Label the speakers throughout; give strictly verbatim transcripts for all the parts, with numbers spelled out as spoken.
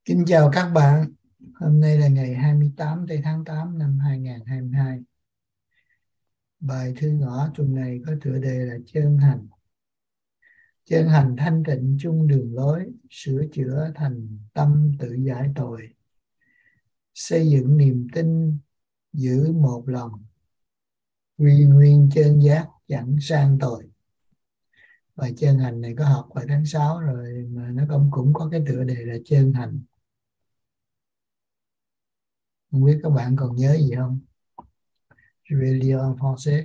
Speaker 1: Kính chào các bạn. Hôm nay là ngày hai mươi tám tây tháng tám năm hai nghìn không trăm hai mươi hai. Bài thư ngõ tuần này có tựa đề là chân hành. Chân hành thanh tịnh chung đường lối, sửa chữa thành tâm tự giải tội. Xây dựng niềm tin, giữ một lòng, quy nguyên chân giác chẳng sang tội. Bài chân hành này có học vào tháng sáu rồi mà nó cũng cũng có cái tựa đề là chân hành. Không biết các bạn còn nhớ gì không? Je vais lire en français.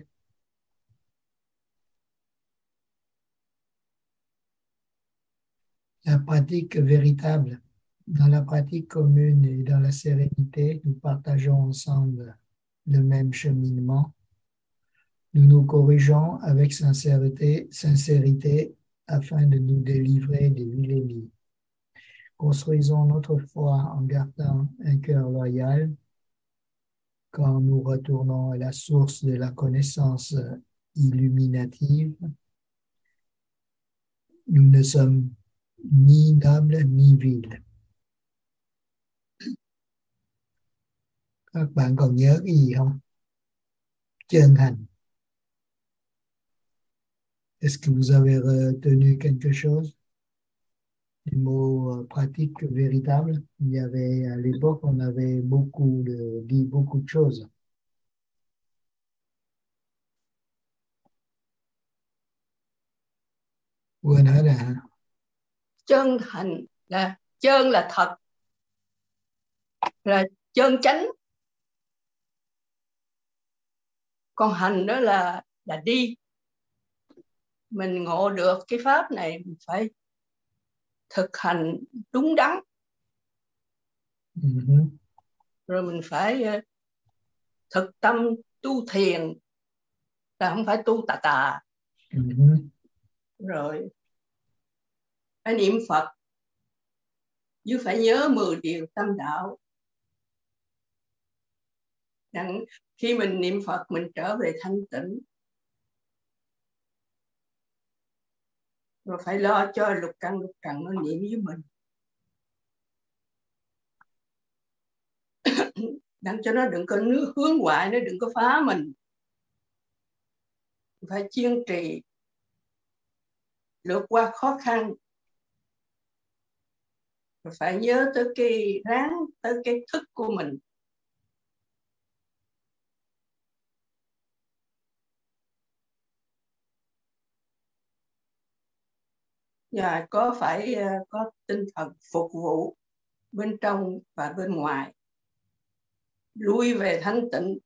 Speaker 1: La pratique véritable. Dans la pratique commune et dans la sérénité, nous partageons ensemble le même cheminement. Nous nous corrigeons avec sincérité, sincérité afin de nous délivrer des vilenies. Construisons notre foi en gardant un cœur loyal quand nous retournons à la source de la connaissance illuminative. Nous ne sommes ni nobles ni vils. Các bạn còn nhớ cái gì không? Chân hành. Est-ce que vous avez retenu quelque chose? Les mots euh, pratiques véritables. Il y avait, à l'époque, on avait beaucoup de, dit beaucoup de choses. Vừa nói là hả?
Speaker 2: Chân thành là chân là thật, là chân chánh, còn hành đó là là đi. Mình ngộ được cái pháp này mình phải thực hành đúng đắn.
Speaker 1: Uh-huh.
Speaker 2: Rồi mình phải uh, thực tâm tu thiền, là không phải tu tà tà.
Speaker 1: Uh-huh.
Speaker 2: Rồi phải niệm Phật, chứ phải nhớ mười điều tâm đạo. Đặng khi mình niệm Phật mình trở về thanh tịnh. Rồi phải lo cho lục căn lục trần nó niệm với mình, đặng cho nó đừng có nước hướng ngoại, nó đừng có phá mình. Phải kiên trì lượt qua khó khăn. Rồi phải nhớ tới cái ráng, tới cái thức của mình. Và có phải uh, có tinh thần phục vụ bên trong và bên ngoài. Lui về thanh tịnh,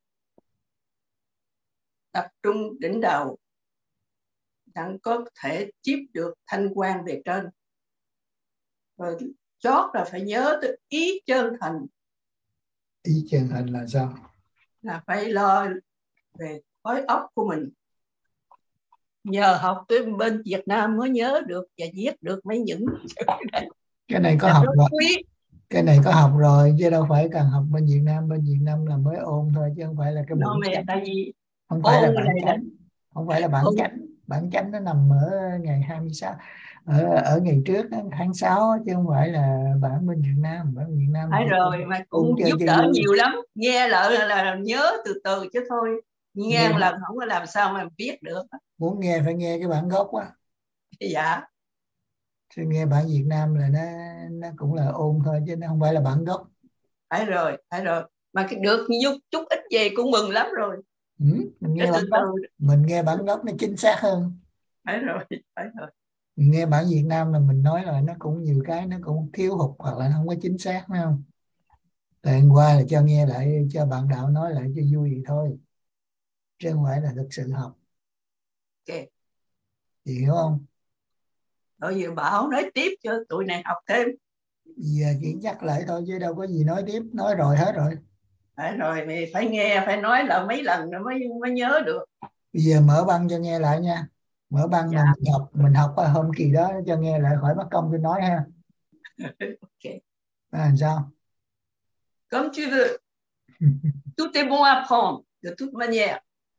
Speaker 2: tập trung đỉnh đầu, đặng có thể tiếp được thanh quan về trên. Rồi chót là phải nhớ tới ý chân thành.
Speaker 1: Ý chân thành là sao?
Speaker 2: Là phải lo về khối óc của mình. Nhờ học tới bên Việt Nam mới nhớ được và viết được mấy những
Speaker 1: cái này có học rồi.
Speaker 2: Quý.
Speaker 1: Cái này có học rồi chứ đâu phải cần học bên Việt Nam. Bên Việt Nam là mới ôn thôi chứ không phải là cái
Speaker 2: Nó
Speaker 1: bổn
Speaker 2: mẹ
Speaker 1: chánh.
Speaker 2: tại vì
Speaker 1: Không phải
Speaker 2: ôn
Speaker 1: là
Speaker 2: cái
Speaker 1: bản
Speaker 2: này là
Speaker 1: chánh. Không phải là bản
Speaker 2: ôn.
Speaker 1: chánh. Bản chánh nó nằm ở ngày hai mươi sáu, ở, ở ngày trước tháng sáu, chứ không phải là bản bên Việt Nam. Bản Việt Nam
Speaker 2: Phải
Speaker 1: chỉ
Speaker 2: rồi, mà
Speaker 1: ôn
Speaker 2: cũng
Speaker 1: chơi
Speaker 2: giúp
Speaker 1: cho
Speaker 2: đỡ
Speaker 1: vui.
Speaker 2: nhiều lắm. Nghe lại là, là nhớ từ từ chứ thôi. Nghe
Speaker 1: Nghe
Speaker 2: một lần không có làm sao mà biết được.
Speaker 1: muốn nghe phải nghe cái bản gốc á.
Speaker 2: Dạ.
Speaker 1: Chứ nghe bản Việt Nam là nó nó cũng là ôn thôi chứ nó không phải là bản gốc.
Speaker 2: Phải rồi, phải rồi. Mà cái được giúp chút ít gì cũng mừng lắm rồi.
Speaker 1: Ừ, mình
Speaker 2: Cái
Speaker 1: nghe bản
Speaker 2: từ
Speaker 1: gốc.
Speaker 2: từ.
Speaker 1: Mình nghe bản gốc nó chính xác hơn.
Speaker 2: Phải rồi, phải rồi.
Speaker 1: Mình nghe bản Việt Nam là mình nói là nó cũng nhiều cái nó cũng thiếu hụt hoặc là nó không có chính xác, phải không? Tại hôm qua là cho nghe lại, cho bạn đạo nói lại cho vui vậy thôi, chứ không phải là thực sự học.
Speaker 2: Ok.
Speaker 1: Chị hiểu không?
Speaker 2: Rồi giờ bảo nói tiếp cho tụi này học thêm.
Speaker 1: Giờ chỉ nhắc lại thôi chứ đâu có gì nói tiếp, nói rồi hết rồi.
Speaker 2: Phải rồi, mày phải nghe, phải nói là mấy lần rồi mới mới nhớ được.
Speaker 1: Bây giờ mở băng cho nghe lại nha. Mở băng
Speaker 2: Dạ.
Speaker 1: mà mình học mình học ở hôm kỳ đó cho nghe lại khỏi mất công tôi nói ha.
Speaker 2: Ok.
Speaker 1: À, làm sao?
Speaker 2: Comme tu veux. Tout est bon à prendre, de toute manière.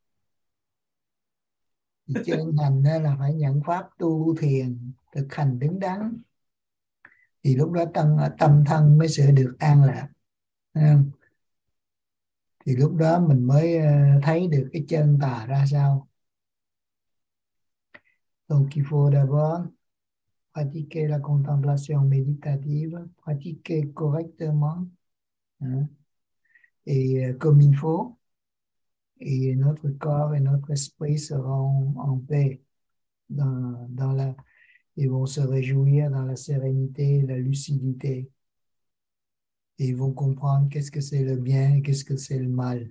Speaker 1: Thì chân thành là phải nhận pháp tu thiền, thực hành đứng đắn. thì lúc đó tâm tâm thân mới sẽ được an lạc. Thấy không? Thì lúc đó mình mới ờ, thấy được cái chân tà ra sao. Donc il faut d'abord pratiquer la contemplation méditative, pratiquer correctement, hein, et euh, comme il faut, et notre corps et notre esprit seront en paix dans, dans la, ils vont se réjouir dans la sérénité et la lucidité. Et ils vont comprendre qu'est-ce que c'est le bien et qu'est-ce que c'est le mal.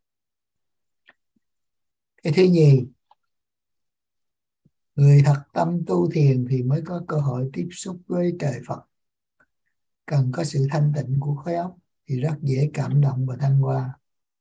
Speaker 1: Cái thứ nhì, người thật tâm tu thiền thì mới có cơ hội tiếp xúc với trời Phật. Cần có sự thanh tịnh của khối óc thì rất dễ cảm động và thăng hoa.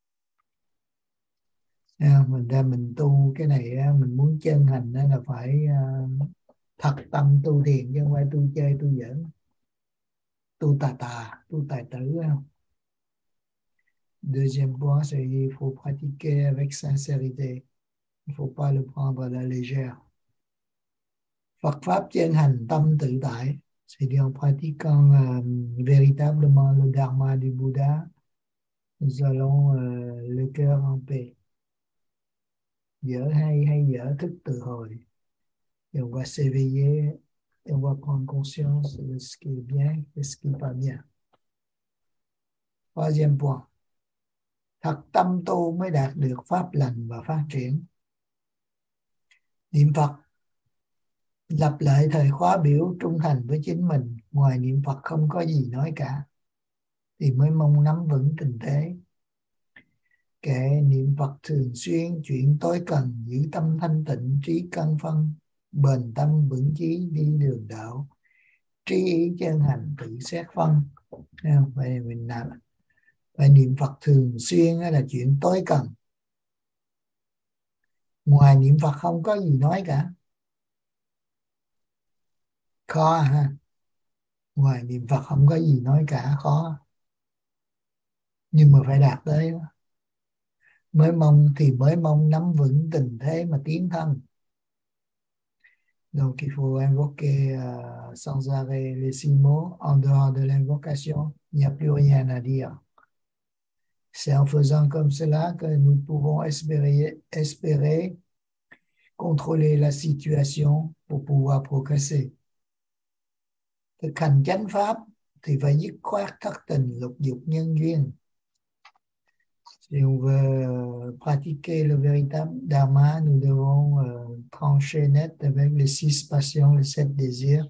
Speaker 1: À, mình ra mình tu cái này mình muốn chân hành là phải uh, thật tâm tu thiền chứ không phải tu chơi tu giỡn, tu tà tà, tu tài tử. Không? Deuxième point, c'est il faut pratiquer avec sincérité. Il faut pas le prendre à la légère. Phật pháp chân hành tâm tự tại, c'est en pratiquant uh, véritablement le dharma du Bouddha, nous allons uh, le cœur en paix. Dở hay hay dở thức từ hồi. Et on va s'éveiller et on va prendre conscience de ce qui est bien et ce qui n'est pas bien. Troisième point, thật tâm tu mới đạt được pháp lành và phát triển. Niệm Phật lặp lại thời khóa biểu trung thành với chính mình, ngoài niệm Phật không có gì nói cả, thì mới mong nắm vững tình thế. Kệ niệm Phật thường xuyên, chuyện tối cần, giữ tâm thanh tịnh, trí căn phân, bền tâm vững chí đi đường đạo, trí ý chân hành tự xét phân. Vậy mình làm và niệm Phật thường xuyên là chuyện tối cần. Ngoài niệm Phật không có gì nói cả. Khó ha. Ngoài niệm Phật không có gì nói cả, khó. Nhưng mà phải đạt tới đó. Mới mong thì mới mong nắm vững tình thế mà tiến thân. Donc il faut invoquer euh, sans arrêt les six mots. En dehors de l'invocation, il n'y a plus rien à dire. C'est en faisant comme cela que nous pouvons espérer, espérer contrôler la situation pour pouvoir progresser. Thực hành chánh pháp thì phải dứt khoát thất tình lục dục nhân duyên. Si on veut pratiquer le véritable dharma, nous devons euh, trancher net avec les six passions, les sept désirs.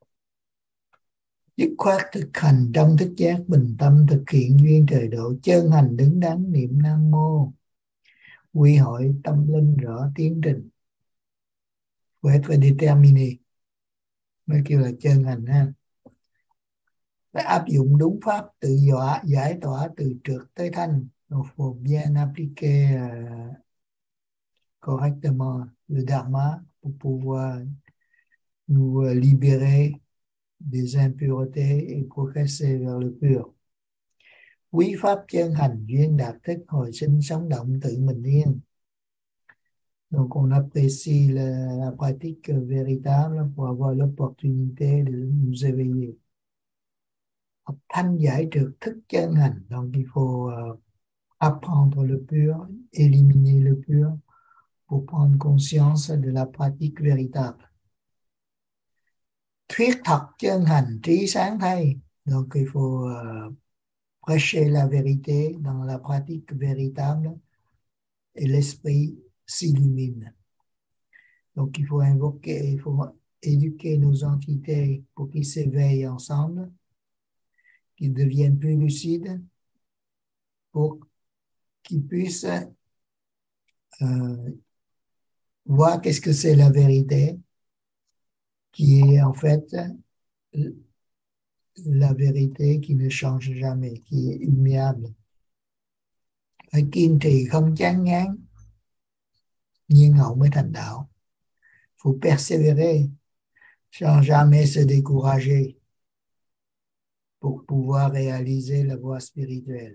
Speaker 1: Dứt khoát thực hành trong thức giác bình tâm, thực hiện duyên trời độ, chân hành đứng đắn niệm Nam Mô, quy hội tâm linh rõ tiến trình. Faut être déterminé. Mới kêu là chân hành ha. Phải áp dụng đúng pháp tự dọa, giải tỏa từ trượt tới thanh. Il faut bien appliquer euh, correctement le dharma pour pouvoir nous euh, libérer des impuretés et progresser vers le pur. Quý pháp chân hành duyên đạt thức hồi sinh sống động tự mình yên. Donc on apprécie la, la pratique véritable pour avoir l'opportunité de nous éveiller. Học thanh giải trượt thức chân hành. Donc il faut uh, apprendre le pur, éliminer le pur pour prendre conscience de la pratique véritable. Thuyết thật chân hành trí sáng thay. Donc il faut uh, prêcher la vérité dans la pratique véritable et l'esprit s'illumine. Donc il faut invoquer, il faut éduquer nos entités pour qu'ils s'éveillent ensemble, qu'ils deviennent plus lucides, pour qu'ils puissent euh, voir qu'est-ce que c'est la vérité, qui est en fait la vérité qui ne change jamais, qui est immuable. Phải kiên trì không chán ngán, nhiên hậu mới thành đạo. Faut persévérer sans jamais se décourager pour pouvoir réaliser la voie spirituelle.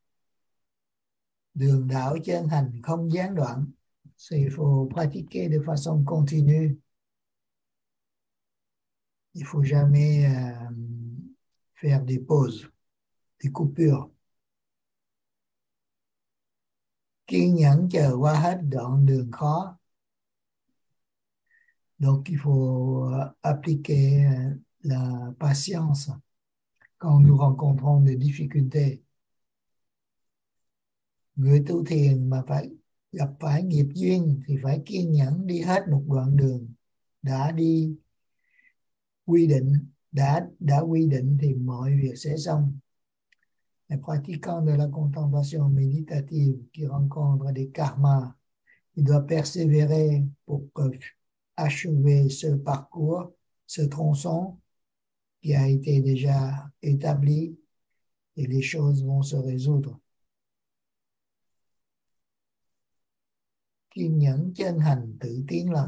Speaker 1: Đường đạo chân hành không gián đoạn. Il faut pratiquer de façon continue. Il faut jamais euh, faire des pauses, des coupures. Kiên nhẫn chờ qua hết đoạn đường khó. Donc il faut appliquer la patience quand nous rencontrons des difficultés. Người tu thiền mà phải gặp phải nghiệp duyên thì phải kiên nhẫn đi hết một đoạn đường đã đi quy định, đã đã quy định thì mọi việc sẽ xong. Les pratiquants de la contemplation méditative qui rencontrent des karmas, ils doivent persévérer pour achever ce parcours, ce tronçon qui a été déjà établi et les choses vont se résoudre. Kiên nhẫn chân hành tự tiến lần.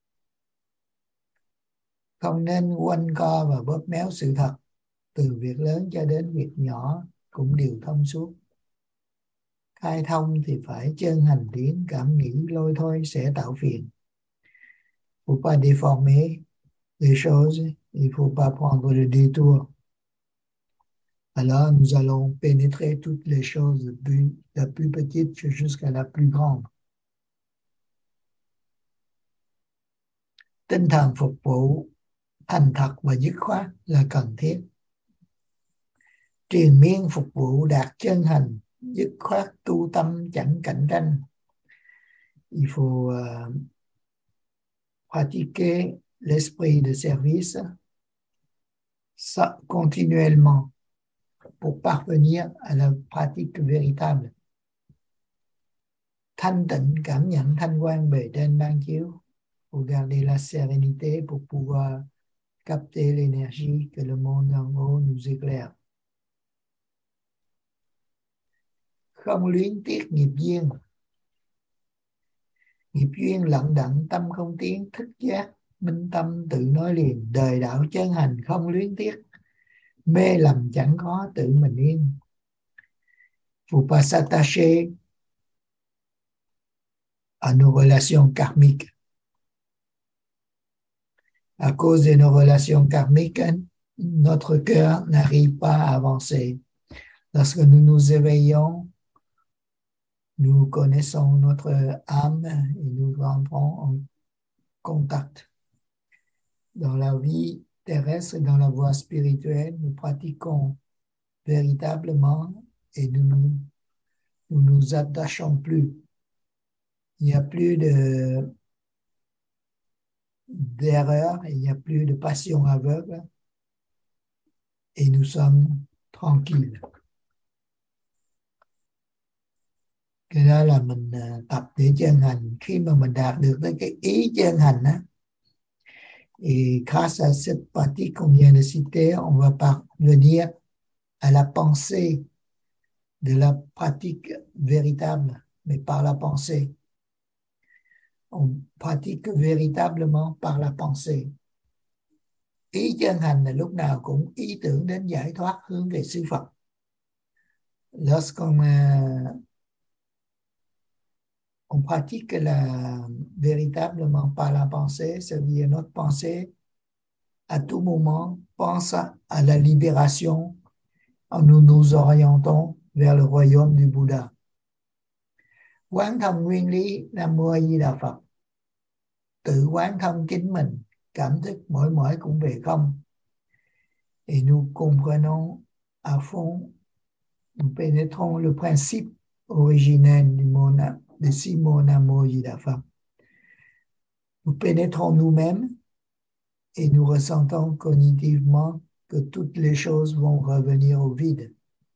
Speaker 1: Không nên quanh co và bóp méo sự thật, từ việc lớn cho đến việc nhỏ cũng đều thông suốt. Khai thông thì phải chân hành tiến, cảm nghĩ lôi thôi sẽ tạo phiền. Il ne faut pas déformer les choses, il ne faut pas prendre le détour. Alors nous allons pénétrer toutes les choses, de la plus petite jusqu'à la plus grande. Tinh thần phục vụ thành thật và dứt khoát là cần thiết. Triền miên phục vụ đạt chân hành, dứt khoát tu tâm chẳng cạnh tranh. Il faut uh, pratiquer l'esprit de service ça, continuellement pour parvenir à la pratique véritable. Thanh tịnh cảm nhận thanh quan bề trên ban chiếu. Faut garder la sérénité pour pouvoir capter l'énergie que le monde en haut nous éclaire. Không luyến tiếc nghiệp duyên. Nghiệp duyên lận đận tâm không tiến, thức giác, minh tâm tự nói liền. Đời đạo chân hành không luyến tiếc, mê lầm chẳng có tự mình yên. Faut pas s'attacher à nos relations karmiques. À cause de nos relations karmiques, notre cœur n'arrive pas à avancer. Lorsque nous nous éveillons, nous connaissons notre âme et nous rentrons en contact. Dans la vie terrestre, dans la voie spirituelle, nous pratiquons véritablement et nous nous, nous, nous attachons plus. Il n'y a plus de d'erreur, il n'y a plus de passion aveugle et nous sommes tranquilles. Cái đó là mình tập để chân hành. Khi mà mình đạt được tới cái ý chân hành á, et grâce à cette pratique qu'on vient de citer, on va parvenir à la pensée de la pratique véritable, mais par la pensée. On pratique véritablement par la pensée. Ý chân hành là lúc nào cũng ý tưởng đến giải thoát, hướng về sư Phật. Lorsqu'on uh, on pratique la, véritablement par la pensée, ça veut dire notre pensée à tout moment pense à la libération en nous nous orientons vers le royaume du Bouddha. Quán thông nguyên lý Nam Mô A Di Đà Phật, tự quán thông chính mình, cảm thức mỗi mỗi cũng về không. Et nous comprenons à fond, nous pénétrons le principe originel du mot, de six mots Nam Mô A Di Đà Phật. Nous pénétrons nous-mêmes et nous ressentons cognitivement que toutes les choses vont revenir au vide.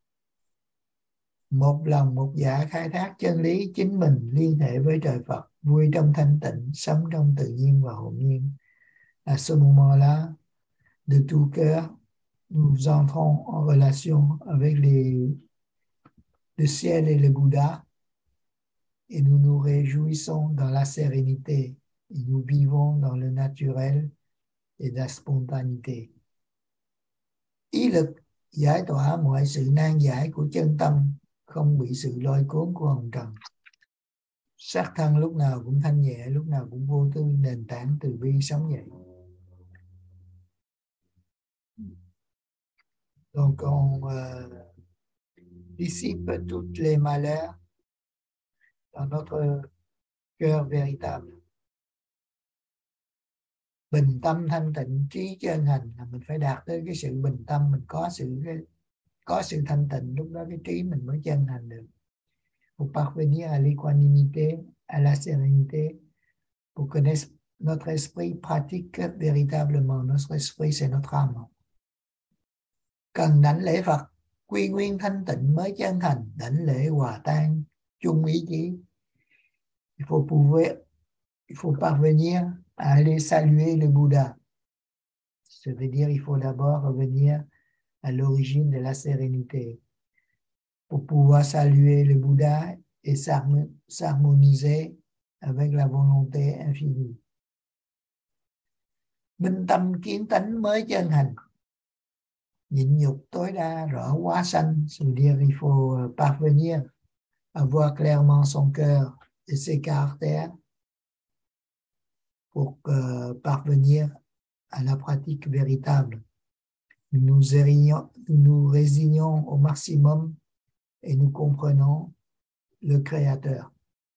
Speaker 1: Một lòng một dạ khai thác chân lý chính mình, liên hệ với trời Phật, vui trong thanh tịnh, sống trong tự nhiên và hồn nhiên. À ce moment-là, de tout cœur, nous entrons en relation avec les, le ciel et le Bouddha et nous nous réjouissons dans la sérénité et nous vivons dans le naturel et la spontanéité. Ý lực giải tỏa mọi sự nan giải của chân tâm, không bị sự lôi cuốn của hồng trần. Sắc thân lúc nào cũng thanh nhẹ, lúc nào cũng vô tư, nền tảng từ bi sống dậy. Donc on euh, dissipe tous les malheurs dans notre cœur véritable. Bình tâm thanh tịnh, trí chân hành, là mình phải đạt tới cái sự bình tâm, mình có sự có sự thanh tịnh, lúc đó cái trí mình mới chân hành được. Pour parvenir à l'équanimité, à la sérénité, pour que notre esprit pratique véritablement. Notre esprit c'est notre âme. Cần đảnh lễ Phật, quy nguyên thanh tịnh mới chân hành, đảnh lễ hòa tan chung ý chí. Il faut pouvoir, il faut parvenir à aller saluer le Bouddha. Ça veut dire il faut d'abord revenir à l'origine de la sérénité pour pouvoir saluer le Bouddha et s'harmoniser avec la volonté infinie. Minh tâm kiến tánh mới chân hành, nhịn nhục tối đa rõ quá sanh. Ça veut dire il faut parvenir à voir clairement son cœur et ses caractères pour euh, parvenir à la pratique véritable. Nous nous,érions, nous résignons au maximum et nous comprenons le Créateur.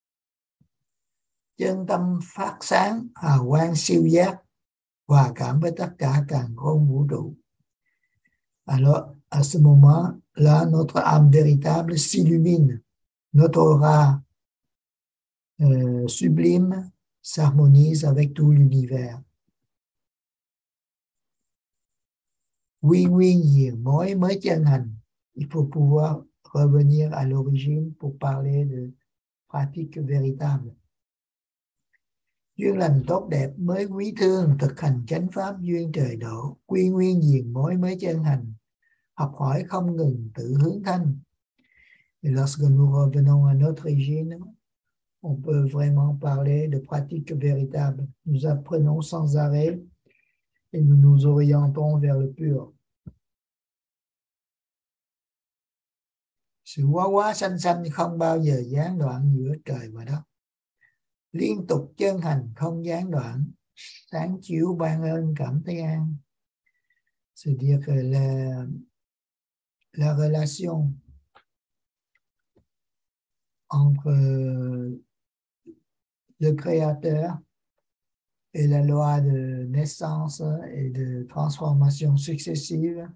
Speaker 1: Chân tâm phát sáng, hào quang siêu giác, hòa cảm với tất cả càn khôn vũ trụ. Alors, à ce moment-là, notre âme véritable s'illumine. Notre aura euh, sublime s'harmonise avec tout l'univers. Quy nguyên diệt mối mới chân hành. Il faut pouvoir revenir à l'origine pour parler de pratique véritable. Duyên lành tốt đẹp mới quý thương, thực hành chánh pháp duyên trời độ. Quy nguyên diệt mối mới chân hành, học hỏi không ngừng tự hướng thanh. Et lorsque nous revenons à notre origine, on peut vraiment parler de pratique véritable. Nous apprenons sans arrêt et nous nous orientons vers le pur. Sự quá quá sanh sanh không bao giờ gián đoạn giữa trời và đất. Liên tục chân hành không gián đoạn, sáng chiếu ban ơn cảm thấy an. C'est-à-dire que la, la relation entre le Créateur et la loi de naissance et de transformation successive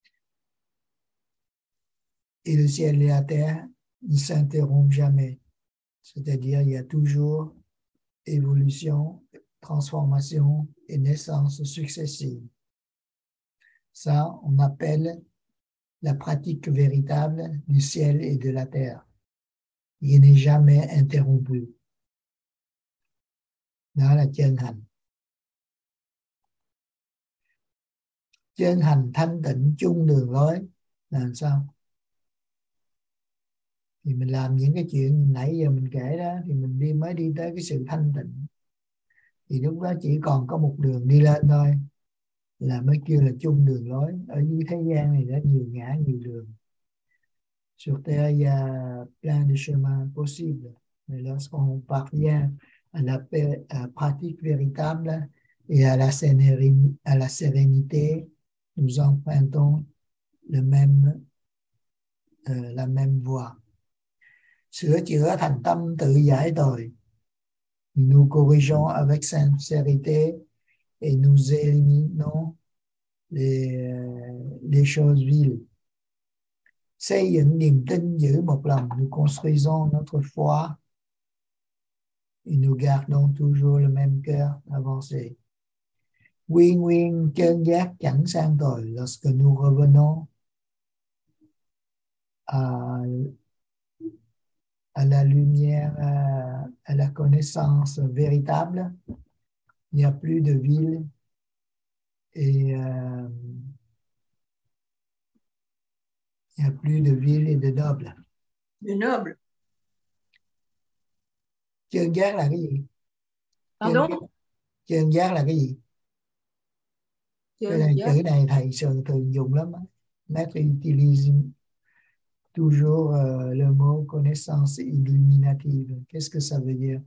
Speaker 1: et le ciel et la terre ne s'interrompent jamais. C'est-à-dire il y a toujours évolution, transformation et naissance successive. Ça, on appelle la pratique véritable du ciel et de la terre. Il n'est jamais interrompu. Đó là chân hành. Chân hành thanh tịnh chung đường lối là làm sao? Thì mình làm những cái chuyện nãy giờ mình kể đó, thì mình đi mới đi tới cái sự thanh tịnh. Thì lúc đó chỉ còn có một đường đi lên thôi, là mới kêu là chung đường lối. Ở dưới thế gian này rất nhiều ngã, nhiều đường. Sur terre, il y a plein de chemins possibles. Mais lorsqu'on parvient à la à pratique véritable et à la, à la sérénité, nous empruntons le même, euh, la même voie. Sửa chữa thành tâm tự giải tội. Nous corrigeons avec sincérité et nous éliminons les, les choses viles. Xây dựng niềm tin giữ một lòng, nous construisons notre foi et nous gardons toujours le même cœur avancé. Quy nguyên chân giác chẳng sang tội. Lorsque nous revenons à, à la lumière, à, à la connaissance véritable, il n'y a plus de vil et euh, il n'y a plus de vil et de noble.
Speaker 2: De noble.
Speaker 1: Chân giác là cái gì?
Speaker 2: Pardon?
Speaker 1: Chân, chân giác là cái gì? Cái này, chữ này thầy thường thường dùng lắm. Maître utilise toujours euh, le mot connaissance illuminative. Qu'est-ce que ça veut dire?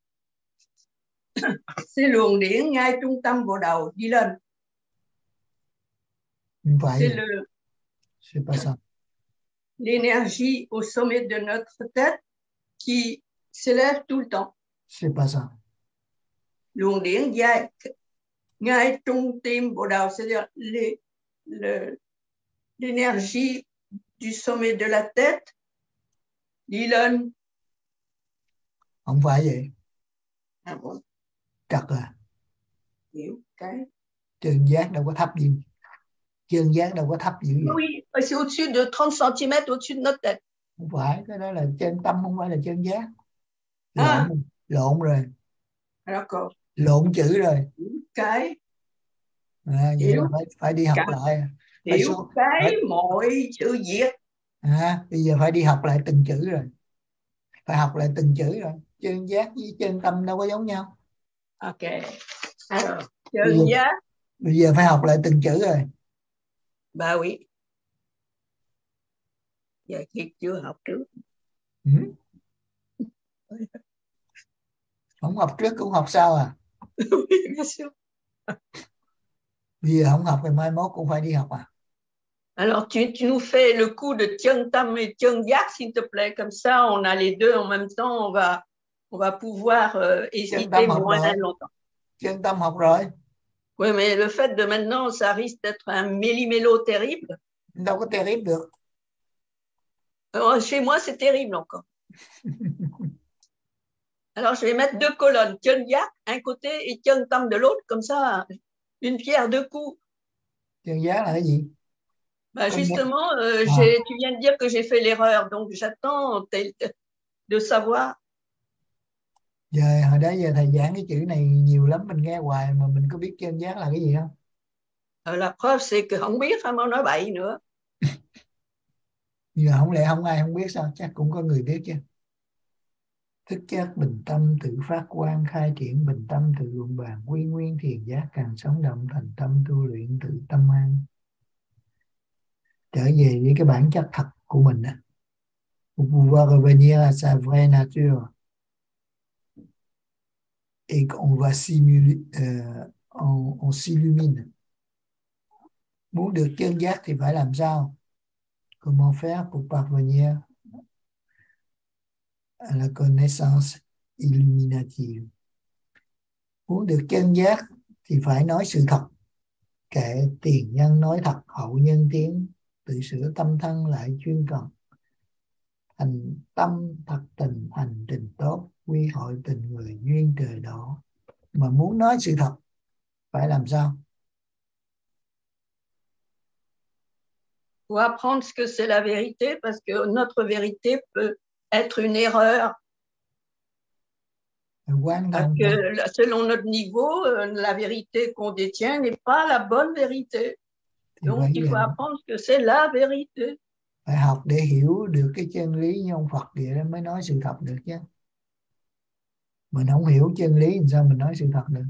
Speaker 2: C'est luồng điển ngay trung tâm bộ đầu đi lên.
Speaker 1: Không phải
Speaker 2: C'est
Speaker 1: vậy.
Speaker 2: le
Speaker 1: C'est pas ça.
Speaker 2: L'énergie au sommet de notre tête qui s'élève tout le temps.
Speaker 1: C'est pas ça.
Speaker 2: Luồng điển dài ngay trung tim bộ đầu, c'est-à-dire les, le, l'énergie du sommet de la tête đi lên.
Speaker 1: Không phải vậy.
Speaker 2: À, bon.
Speaker 1: Trật à.
Speaker 2: Hiểu cái.
Speaker 1: Chân giác đâu có thấp gì. Chân giác đâu có thấp dữ vậy.
Speaker 2: Oui, c'est au-dessus de trente centimètres au-dessus de notre tête.
Speaker 1: Không phải, cái đó là chân tâm, không phải là chân giác. Lộn,
Speaker 2: À.
Speaker 1: lộn rồi.
Speaker 2: D'accord.
Speaker 1: Lộn chữ rồi.
Speaker 2: Cái.
Speaker 1: À, vậy
Speaker 2: Hiểu.
Speaker 1: là phải, phải đi học
Speaker 2: Cả.
Speaker 1: lại.
Speaker 2: Hiểu
Speaker 1: Số,
Speaker 2: cái
Speaker 1: phải,
Speaker 2: mọi sự việc.
Speaker 1: à, bây giờ phải đi học lại từng chữ rồi. Phải học lại từng chữ rồi. Chân giác với chân tâm đâu có giống nhau.
Speaker 2: Ok. Alors, chân
Speaker 1: Bây giờ,
Speaker 2: giác.
Speaker 1: bây giờ phải học lại từng chữ rồi.
Speaker 2: Bah oui. Giờ khi chưa học trước.
Speaker 1: Ừ. Không học trước cũng học sau à? Bây giờ không học thì mai mốt cũng phải đi học à?
Speaker 2: Alors, tu, tu nous fais le coup de Chân Tâm et Chân Giác, s'il te plaît. Comme ça, on a les deux en même temps. On va, on va pouvoir euh, hésiter moins longtemps.
Speaker 1: Chân tâm học rồi.
Speaker 2: Oui, mais le fait de maintenant, ça risque d'être un méli-mélo terrible.
Speaker 1: Đâu có terrible được.
Speaker 2: Alors, chez moi, c'est terrible encore. Alors, je vais mettre deux colonnes, Chân Giác un côté et Chân Tâm de l'autre. Comme ça, une pierre deux coups.
Speaker 1: Chân giác là cái gì?
Speaker 2: Bah, justement, euh, à. tu viens de dire que j'ai fait l'erreur. Donc, j'attends de savoir.
Speaker 1: Giờ hồi đó giờ thầy giảng cái chữ này nhiều lắm, mình nghe hoài mà mình có biết chân giác là cái gì không?
Speaker 2: Euh, la preuve c'est que không biết, không nói bậy nữa.
Speaker 1: Giờ không lẽ không ai không biết sao? Chắc cũng có người biết chứ. Thức giác bình tâm tự phát quang, khai triển bình tâm tự luận bàn, quy nguyên thiền giác, càng sống động thành tâm tu luyện tự tâm an. Trở về với cái bản chất thật của mình á. Pour pouvoir revenir à sa vraie nature. Et qu'on va simuler, euh, on, on s'illumine. Muốn được chân giác thì phải làm sao? Comment faire pour parvenir à la connaissance illuminative? Muốn được chân giác thì phải nói sự thật. Kệ tiền nhân nói thật, hậu nhân tiến, tự sửa tâm thân lại chuyên cần. Thành tâm thật tình, hành trình tốt, quy hội tình người duyên trời đỏ. Mà muốn nói sự thật phải làm sao?
Speaker 2: Faut apprendre ce que c'est la vérité, parce que notre vérité peut être une erreur. Parce que selon notre niveau, la vérité qu'on détient n'est pas la bonne vérité. Donc, il faut apprendre ce que c'est la vérité.
Speaker 1: Phải học để hiểu được cái chân lý như ông Phật vậy đó mới nói sự thật được chứ. Mình không hiểu chân lý thì sao mình nói sự thật được?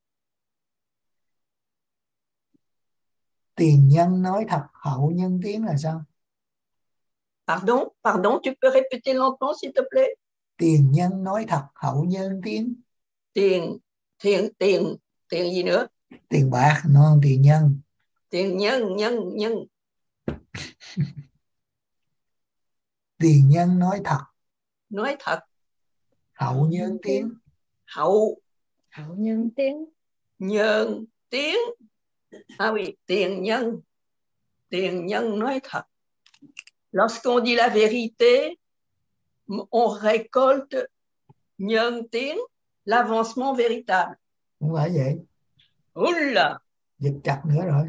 Speaker 1: Tiền nhân nói thật, hậu nhân tiến là sao?
Speaker 2: Pardon, pardon, tu peux répéter lentement s'il te plaît?
Speaker 1: Tiền nhân nói thật, hậu nhân tiến.
Speaker 2: Tiền, tiền, tiền, tiền gì nữa?
Speaker 1: Tiền bạc, non tiền nhân.
Speaker 2: Tiền nhân, nhân, nhân.
Speaker 1: Tiền nhân nói thật.
Speaker 2: Nói thật.
Speaker 1: Hậu nhân tiến.
Speaker 2: Hậu.
Speaker 3: Hậu nhân tiến.
Speaker 2: Nhân tiến. Ah oui, tiền nhân. Tiền nhân nói thật. Lorsqu'on dit la vérité, on récolte nhân tiến, l'avancement véritable.
Speaker 1: Không phải vậy.
Speaker 2: Oula.
Speaker 1: Dịch chặt nữa rồi.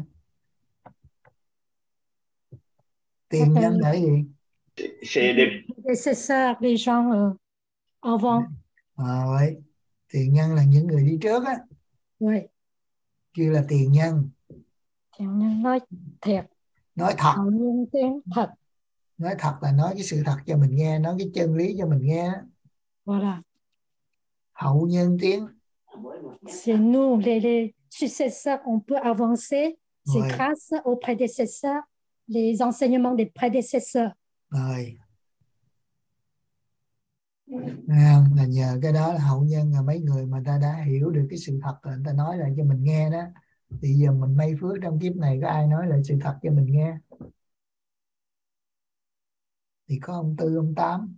Speaker 1: Tiền nhân là cái gì?
Speaker 3: C'est ça, les gens euh, avant.
Speaker 1: À, vậy. Tiền nhân là những người đi trước á.
Speaker 3: Oui.
Speaker 1: Kêu là tiền nhân.
Speaker 3: Tiền nhân nói thiệt.
Speaker 1: Nói thật.
Speaker 3: Hậu nhân tiến thật.
Speaker 1: Nói thật là nói cái sự thật cho mình nghe, nói cái chân lý cho mình nghe.
Speaker 3: Voilà.
Speaker 1: Hậu nhân tiến.
Speaker 3: C'est nous, les, les successeurs, on peut avancer. C'est ouais. Grâce aux prédécesseurs, les enseignements des prédécesseurs.
Speaker 1: Rồi. À, là nhờ cái đó là hậu nhân, là mấy người mà ta đã hiểu được cái sự thật rồi, người ta nói lại cho mình nghe đó. Thì giờ mình may phước trong kiếp này có ai nói lại sự thật cho mình nghe. thì có ông Tư, ông Tám.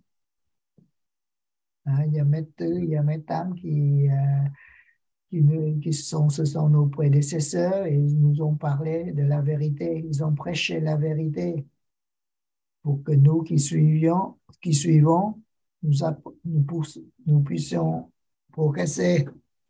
Speaker 1: À, il y a mes Tư, il y a mes Tám qui, euh, qui, nous- qui sont, ce sont nos prédécesseurs et ils nous ont parlé de la vérité. Ils ont prêché la vérité pour que nous qui suivions, qui suivons, nous, app- nous, pouss- nous puissions progresser.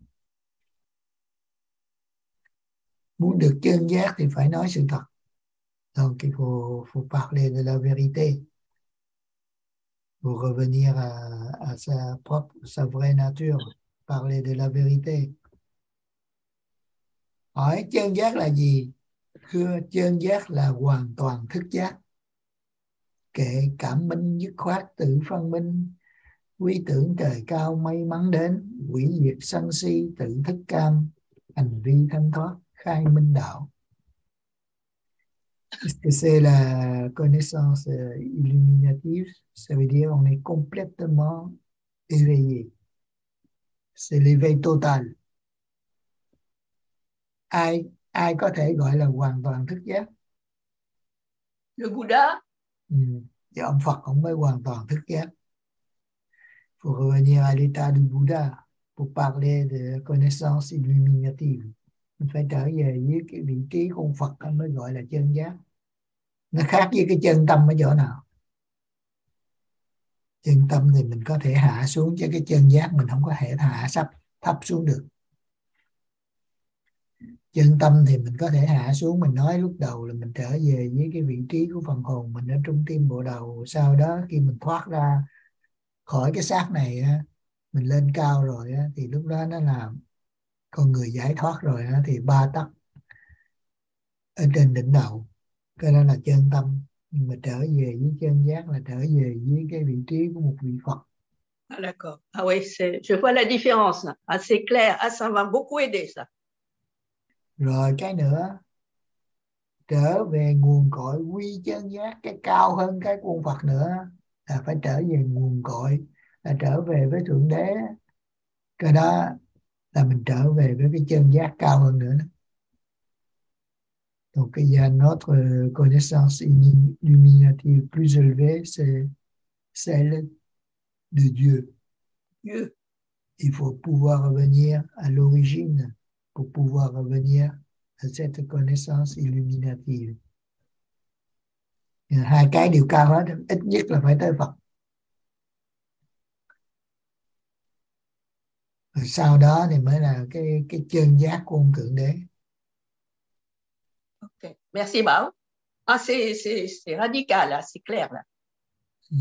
Speaker 1: Muốn được chân giác thì phải nói sự thật. Donc il faut, faut parler de la vérité pour revenir à, à sa propre, sa vraie nature. Parler de la vérité. Hỏi chân giác là gì? Thưa, chân giác là hoàn toàn thức giác. Kệ cảm minh dứt khoát tự phân minh, quy tưởng trời cao may mắn đến, hủy diệt sân si tự thức cam, hành vi thanh thoát khai minh đạo. Qu'est-ce que c'est la connaissance euh, illuminative? Ça veut dire on est complètement éveillé. C'est l'éveil total. Ai ai có thể gọi là hoàn toàn thức giác?
Speaker 2: Le Bouddha,
Speaker 1: Ừ. Thì ông Phật ông mới hoàn toàn thức giác. Pour revenir à l'état du Bouddha, pour parler de connaissance illuminative, mình phải trở về với cái vị trí của ông Phật anh mới gọi là chân giác. Nó khác với cái chân tâm ở chỗ nào? Chân tâm thì mình có thể hạ xuống, chứ cái chân giác mình không có thể hạ sắp thấp xuống được. Chân tâm thì mình có thể hạ xuống, mình nói lúc đầu là mình trở về với cái vị trí của phần hồn mình ở trung tim bộ đầu, sau đó khi mình thoát ra khỏi cái xác này mình lên cao rồi thì lúc đó nó là con người giải thoát rồi thì ba tấc ở trên đỉnh đầu, cái đó là chân tâm. Nhưng mà trở về với chân giác là trở về với cái vị trí của một vị Phật.
Speaker 2: ah, d'accord. Ah oui, c'est, je vois la différence là. Ah, c'est clair. Ah, ça m'a beaucoup aidé ça.
Speaker 1: Rồi cái nữa, trở về nguồn cội quy chân giác, cái cao hơn cái của ông Phật nữa là phải trở về nguồn cội, là trở về với Thượng Đế. Cái đó là mình trở về với cái chân giác cao hơn nữa. Donc il y a notre connaissance illuminative plus élevée, c'est celle de Dieu.
Speaker 2: Dieu.
Speaker 1: Il faut pouvoir revenir à l'origine pour pouvoir revenir à cette connaissance illuminative. Hai cái đều cao hết, ít nhất là phải tới Phật. Rồi sau đó thì mới là cái cái chân giác của ông Thượng Đế.
Speaker 2: Ok, merci Bảo. Ah, c'est, c'est, c'est radical là, c'est clair là.
Speaker 1: Ừ.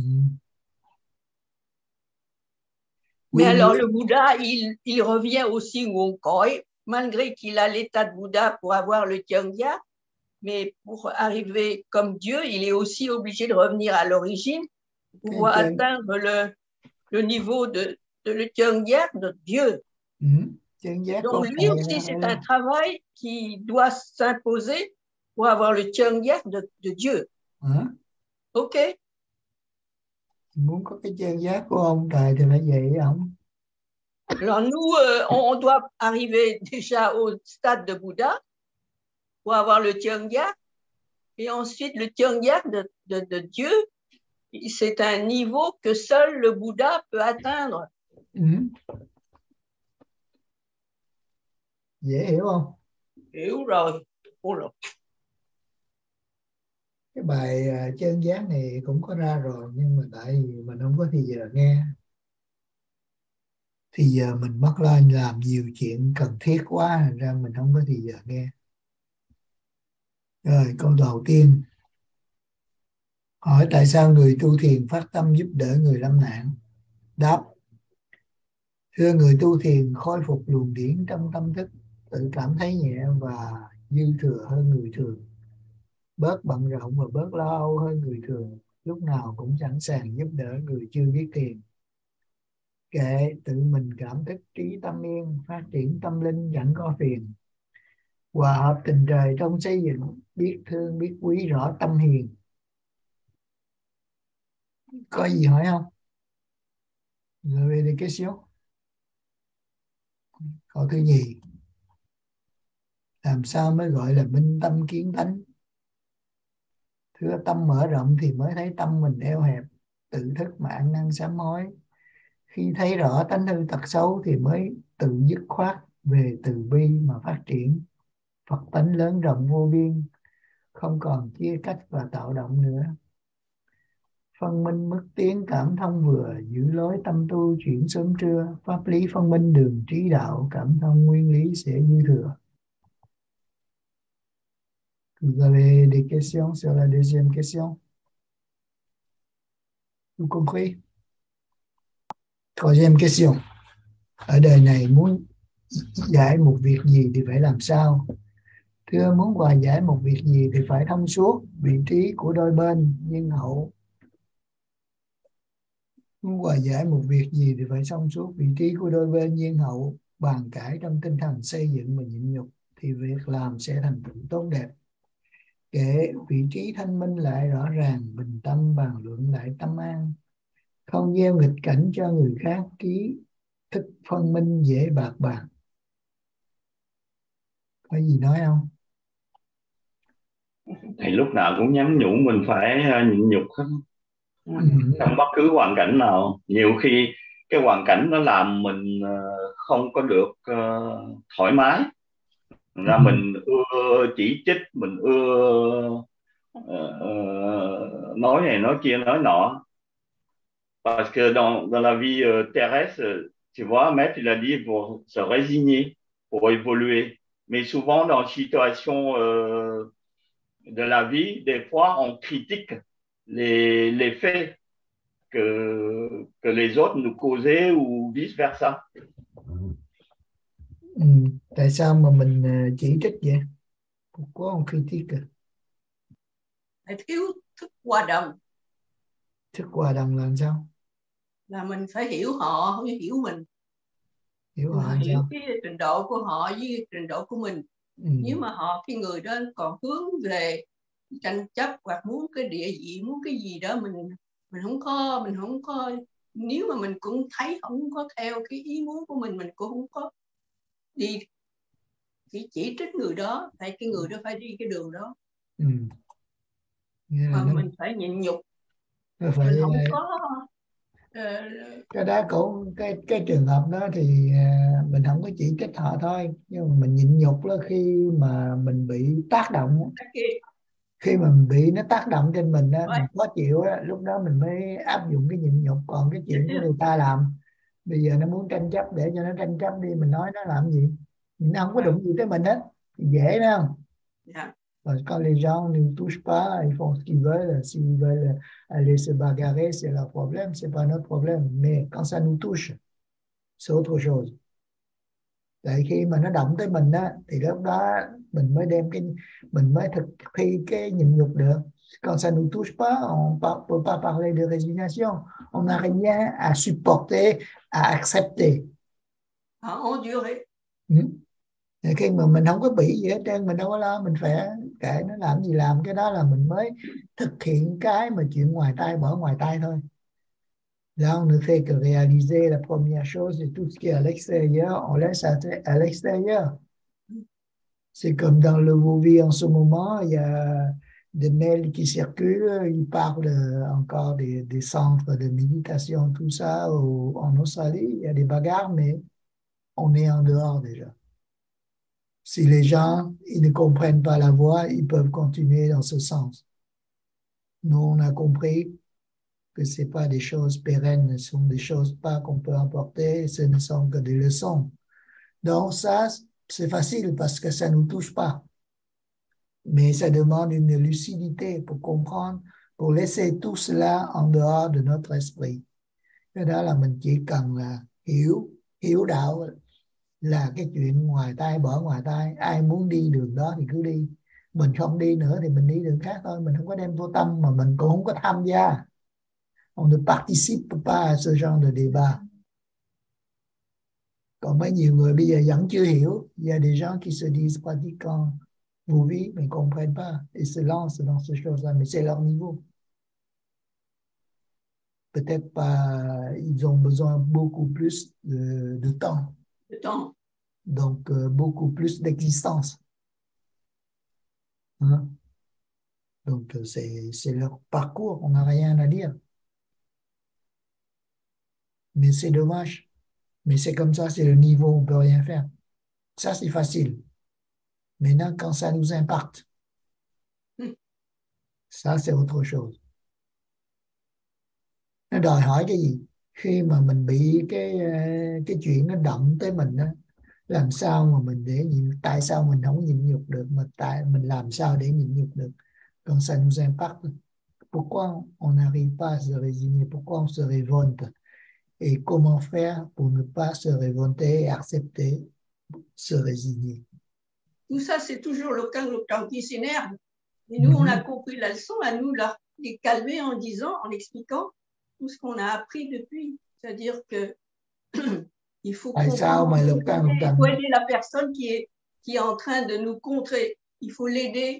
Speaker 2: Mais
Speaker 1: Quy
Speaker 2: alors
Speaker 1: nguyên,
Speaker 2: le Bouddha, il, il revient aussi où on croit, malgré qu'il a l'état de Bouddha pour avoir le Tyangya, mais pour arriver comme Dieu, il est aussi obligé de revenir à l'origine pour
Speaker 1: cái
Speaker 2: pouvoir
Speaker 1: chân,
Speaker 2: atteindre le, le niveau de, de le Tyangya de Dieu.
Speaker 1: ừ. Chân giác của
Speaker 2: Donc
Speaker 1: ông
Speaker 2: lui aussi,
Speaker 1: này
Speaker 2: c'est un travail qui doit s'imposer pour avoir le Tyangya de, de Dieu.
Speaker 1: hả?
Speaker 2: Ok.
Speaker 1: Muốn có cái chân giác của ông trời thì phải vậy với ông.
Speaker 2: Alors nous, euh, on, on doit arriver déjà au stade de Bouddha pour avoir le Tyangya. Et ensuite, le Tyangya de, de, de Dieu, c'est un niveau que seul le Bouddha peut atteindre.
Speaker 1: Ừ. Dễ hiểu không?
Speaker 2: Hiểu rồi. Oh là.
Speaker 1: Cái bài uh, chân giác này cũng có ra rồi, nhưng mà tại vì mình không có thì giờ nghe, thì giờ mình mất lên làm nhiều chuyện cần thiết quá, thành ra mình không có thì giờ nghe. Rồi câu đầu tiên, hỏi tại sao người tu thiền phát tâm giúp đỡ người lâm nạn? Đáp, thưa, người tu thiền khôi phục luồng điển trong tâm thức, tự cảm thấy nhẹ và dư thừa hơn người thường, bớt bận rộn và bớt lo âu hơn người thường, lúc nào cũng sẵn sàng giúp đỡ người chưa biết thiền. Kệ tự mình cảm thức trí tâm yên, phát triển tâm linh chẳng có phiền, hòa hợp tình trời trong xây dựng, biết thương biết quý rõ tâm hiền. Có gì hỏi không? Vous avez des questions? Câu thứ nhì, làm sao mới gọi là minh tâm kiến tánh? Thưa, tâm mở rộng thì mới thấy tâm mình eo hẹp, tự thức mà ăn năn sám hối. Khi thấy rõ tánh hư tật xấu thì mới tự dứt khoát về từ bi mà phát triển. Phật tánh lớn rộng vô biên, không còn chia cách và tạo động nữa. Phân minh mức tiến cảm thông vừa, giữ lối tâm tu chuyển sớm trưa. Pháp lý phân minh đường trí đạo, cảm thông nguyên lý sẽ dư thừa. Vous avez des questions sur la deuxième question? Vous compris? Troisième question. Ở đời này muốn giải một việc gì thì phải làm sao? Thưa, muốn hòa giải một việc gì thì phải thông suốt vị trí của đôi bên nhân hậu. Muốn hòa giải một việc gì thì phải thông suốt vị trí của đôi bên nhân hậu, bàn cãi trong tinh thần xây dựng và nhịn nhục thì việc làm sẽ thành tựu tốt đẹp. Kể vị trí thanh minh lại rõ ràng, bình tâm bàn luận lại tâm an, không gieo nghịch cảnh cho người khác, ký thức phân minh dễ bạc bàn. Có gì nói không?
Speaker 4: Thì lúc nào cũng nhắn nhủ mình phải uh, nhịn nhục hết.
Speaker 1: Ừ.
Speaker 4: Trong bất cứ hoàn cảnh nào. Nhiều khi cái hoàn cảnh nó làm mình uh, không có được uh, thoải mái, ra
Speaker 1: Ừ.
Speaker 4: mình ưa chỉ trích, mình ưa uh, uh, nói này nói kia nói nọ. Parce que dans, dans la vie euh, terrestre, tu vois, Maître, il a dit pour se résigner, pour évoluer. Mais souvent, dans une situation euh, de la vie, des fois, on critique les, les faits que, que les autres nous causaient ou vice-versa.
Speaker 1: Ừ. Tại sao mà mình uh, chỉ trích vậy? Pourquoi on critique?
Speaker 2: Phải thiếu thức hòa đồng.
Speaker 1: Thức hòa đồng là làm sao?
Speaker 2: Là mình phải hiểu họ, phải hiểu mình.
Speaker 1: Hiểu
Speaker 2: Mình
Speaker 1: họ
Speaker 2: phải
Speaker 1: làm
Speaker 2: hiểu
Speaker 1: sao?
Speaker 2: cái trình độ của họ với trình độ của mình.
Speaker 1: Ừ.
Speaker 2: Nếu mà họ, cái người đó còn hướng về tranh chấp hoặc muốn cái địa vị, muốn cái gì đó, mình mình không có mình không có nếu mà mình cũng thấy không có theo cái ý muốn của mình, mình cũng không có đi chỉ chỉ trích người đó, tại cái người đó phải đi cái đường đó.
Speaker 1: Ừ. Nghĩa là
Speaker 2: Mà
Speaker 1: nó,
Speaker 2: mình phải nhịn nhục,
Speaker 1: nó phải
Speaker 2: mình không
Speaker 1: uh,
Speaker 2: có uh,
Speaker 1: cái đó cũng cái cái trường hợp đó thì uh, mình không có chỉ trích họ thôi, nhưng mà mình nhịn nhục là khi mà mình bị tác động,
Speaker 2: cái kia.
Speaker 1: khi mà mình bị nó tác động trên mình á,
Speaker 2: Rồi,
Speaker 1: mình khó chịu á, lúc đó mình mới áp dụng cái nhịn nhục. Còn cái chuyện của người ta làm bây giờ nó muốn tranh chấp, để cho nó tranh chấp đi, mình nói nó làm gì, nó không có đụng gì tới mình hết, dễ đó không?
Speaker 2: yeah.
Speaker 1: Parce que quand les gens ne nous touchent pas, ils font ce qu'ils veulent. S'ils veulent aller se bagarrer, c'est leur problème, c'est pas notre problème. Mais quand ça nous touche, c'est autre chose. Tại khi mà nó động tới mình á, thì lúc đó mình mới đem cái mình mới thực thi cái nhịn nhục được. Quand ça nous touche pas, on ne peut pas parler de résignation. On n'a rien à supporter, à accepter.
Speaker 2: Họ endure.
Speaker 1: Ừ. Khi mà mình không có bị gì hết trơn, mình đâu có lo, mình phải kệ nó làm gì làm, cái đó là mình mới thực hiện cái mà chuyện ngoài tai bỏ ngoài tai thôi. Là on ne fait que réaliser la première chose, et tout ce qui est à l'extérieur, on laisse à, à l'extérieur. C'est comme dans le Movie en ce moment, il y a des mails qui circulent, ils parlent encore des, des centres de méditation, tout ça, au, en Australie, il y a des bagarres, mais on est en dehors déjà. Si les gens ils ne comprennent pas la voie, ils peuvent continuer dans ce sens. Nous, on a compris que ce n'est pas des choses pérennes, ce sont des choses pas qu'on peut emporter, ce ne sont que des leçons. Donc ça, c'est facile parce que ça ne nous touche pas. Mais ça demande une lucidité pour comprendre, pour laisser tout cela en dehors de notre esprit. Cái đó là mình chỉ cần là hiểu, hiểu đạo là cái chuyện ngoài tai bỏ ngoài tai. Ai muốn đi đường đó thì cứ đi, mình không đi nữa thì mình đi đường khác thôi. Mình không có đem vô tâm, mà mình cũng không có tham gia. On ne participe pas à ce genre de débat. Còn mấy nhiều người bây giờ vẫn chưa hiểu. Il y a des gens qui se disent pratiquants vous vivez mais ne comprennent pas et se lancent dans ces choses-là, mais c'est leur niveau. Peut-être pas, ils ont besoin beaucoup plus de, de temps.
Speaker 2: De temps.
Speaker 1: Donc euh, beaucoup plus d'existence. Hein? Donc, c'est leur parcours, on n'a rien à dire. Mais c'est dommage. Mais c'est comme ça, c'est le niveau, on ne peut rien faire. Ça, c'est facile. Maintenant, quand ça nous impacte, ça, c'est autre chose. Nó đòi hỏi cái gì? Khi mà mình bị cái cái chuyện nó động tới mình đó, làm sao mà mình để nhịn, tại sao mình không nhịn nhục được, mà tại mình làm sao để nhịn nhục được quand ça nous impacte? Pourquoi on n'arrive pas à se résigner? Pourquoi on se révolte? Et comment faire pour ne pas se révolter et accepter, se résigner?
Speaker 2: Tout ça, c'est toujours le camp, le camp qui s'énerve. Et nous, mm-hmm. on a compris la leçon, à nous la, les calmer en disant, en expliquant tout ce qu'on a appris depuis. C'est-à-dire que il faut,
Speaker 1: sao mà lục căn, lục căn.
Speaker 2: Il faut aider la personne qui est, qui est en train de nous contrer. Il faut l'aider.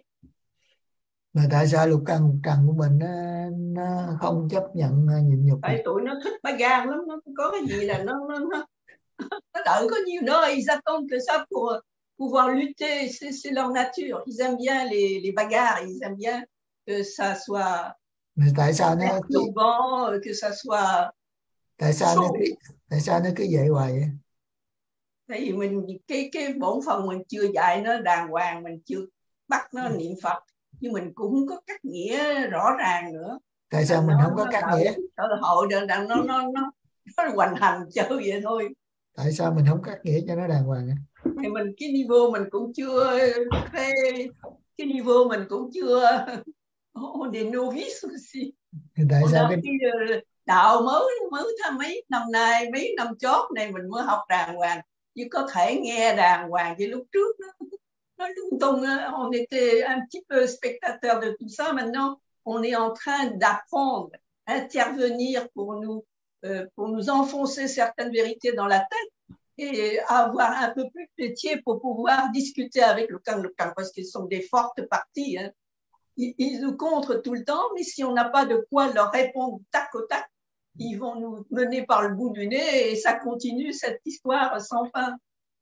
Speaker 1: Mà tại sao lục căn, lục căn của mình nó, nó không chấp nhận nhịn nhục?
Speaker 2: Tại tụi nó thích bagarre lắm, nó có cái gì là nó nó nó, nó đợi có nhiều nơi, ils attendent que ça pour pouvoir lutter, c'est leur nature. Ils aiment bien les, les bagarres, ils aiment bien que ça soit
Speaker 1: Mais tại sao nó
Speaker 2: perturbant, que ça soit
Speaker 1: tại sao nó tại sao nó cứ vậy hoài vậy?
Speaker 2: Tại vì mình cái cái bổn phận mình chưa dạy nó đàng hoàng, mình chưa bắt nó niệm Phật, nhưng mình cũng có cách nghĩa rõ ràng nữa.
Speaker 1: Tại sao mình
Speaker 2: nó,
Speaker 1: không có cách nghĩa?
Speaker 2: Cơ hội để nó nó nó nó hoành hành chơi vậy thôi.
Speaker 1: Tại sao mình không cắt nghĩa cho nó đàng hoàng?
Speaker 2: Thì mình cái niveau mình cũng chưa cái, cái niveau mình cũng chưa, on est novice aussi.
Speaker 1: Tại
Speaker 2: on
Speaker 1: sao
Speaker 2: cái đạo mới mới tháng mấy năm nay, mấy năm chót này mình mới học đàng hoàng, chứ có thể nghe đàng hoàng chứ lúc trước nó nó lung tung. On était un petit peu spectateur de tout ça. Maintenant on est en train d'apprendre, intervenir pour nous euh, pour nous enfoncer certaines vérités dans la tête et avoir un peu plus de métier pour pouvoir discuter avec le camp, le camp, parce qu'ils sont des fortes parties. Hein. Ils, ils nous contrent tout le temps, mais si on n'a pas de quoi leur répondre tac au tac, ils vont nous mener par le bout du nez et ça continue cette histoire sans fin.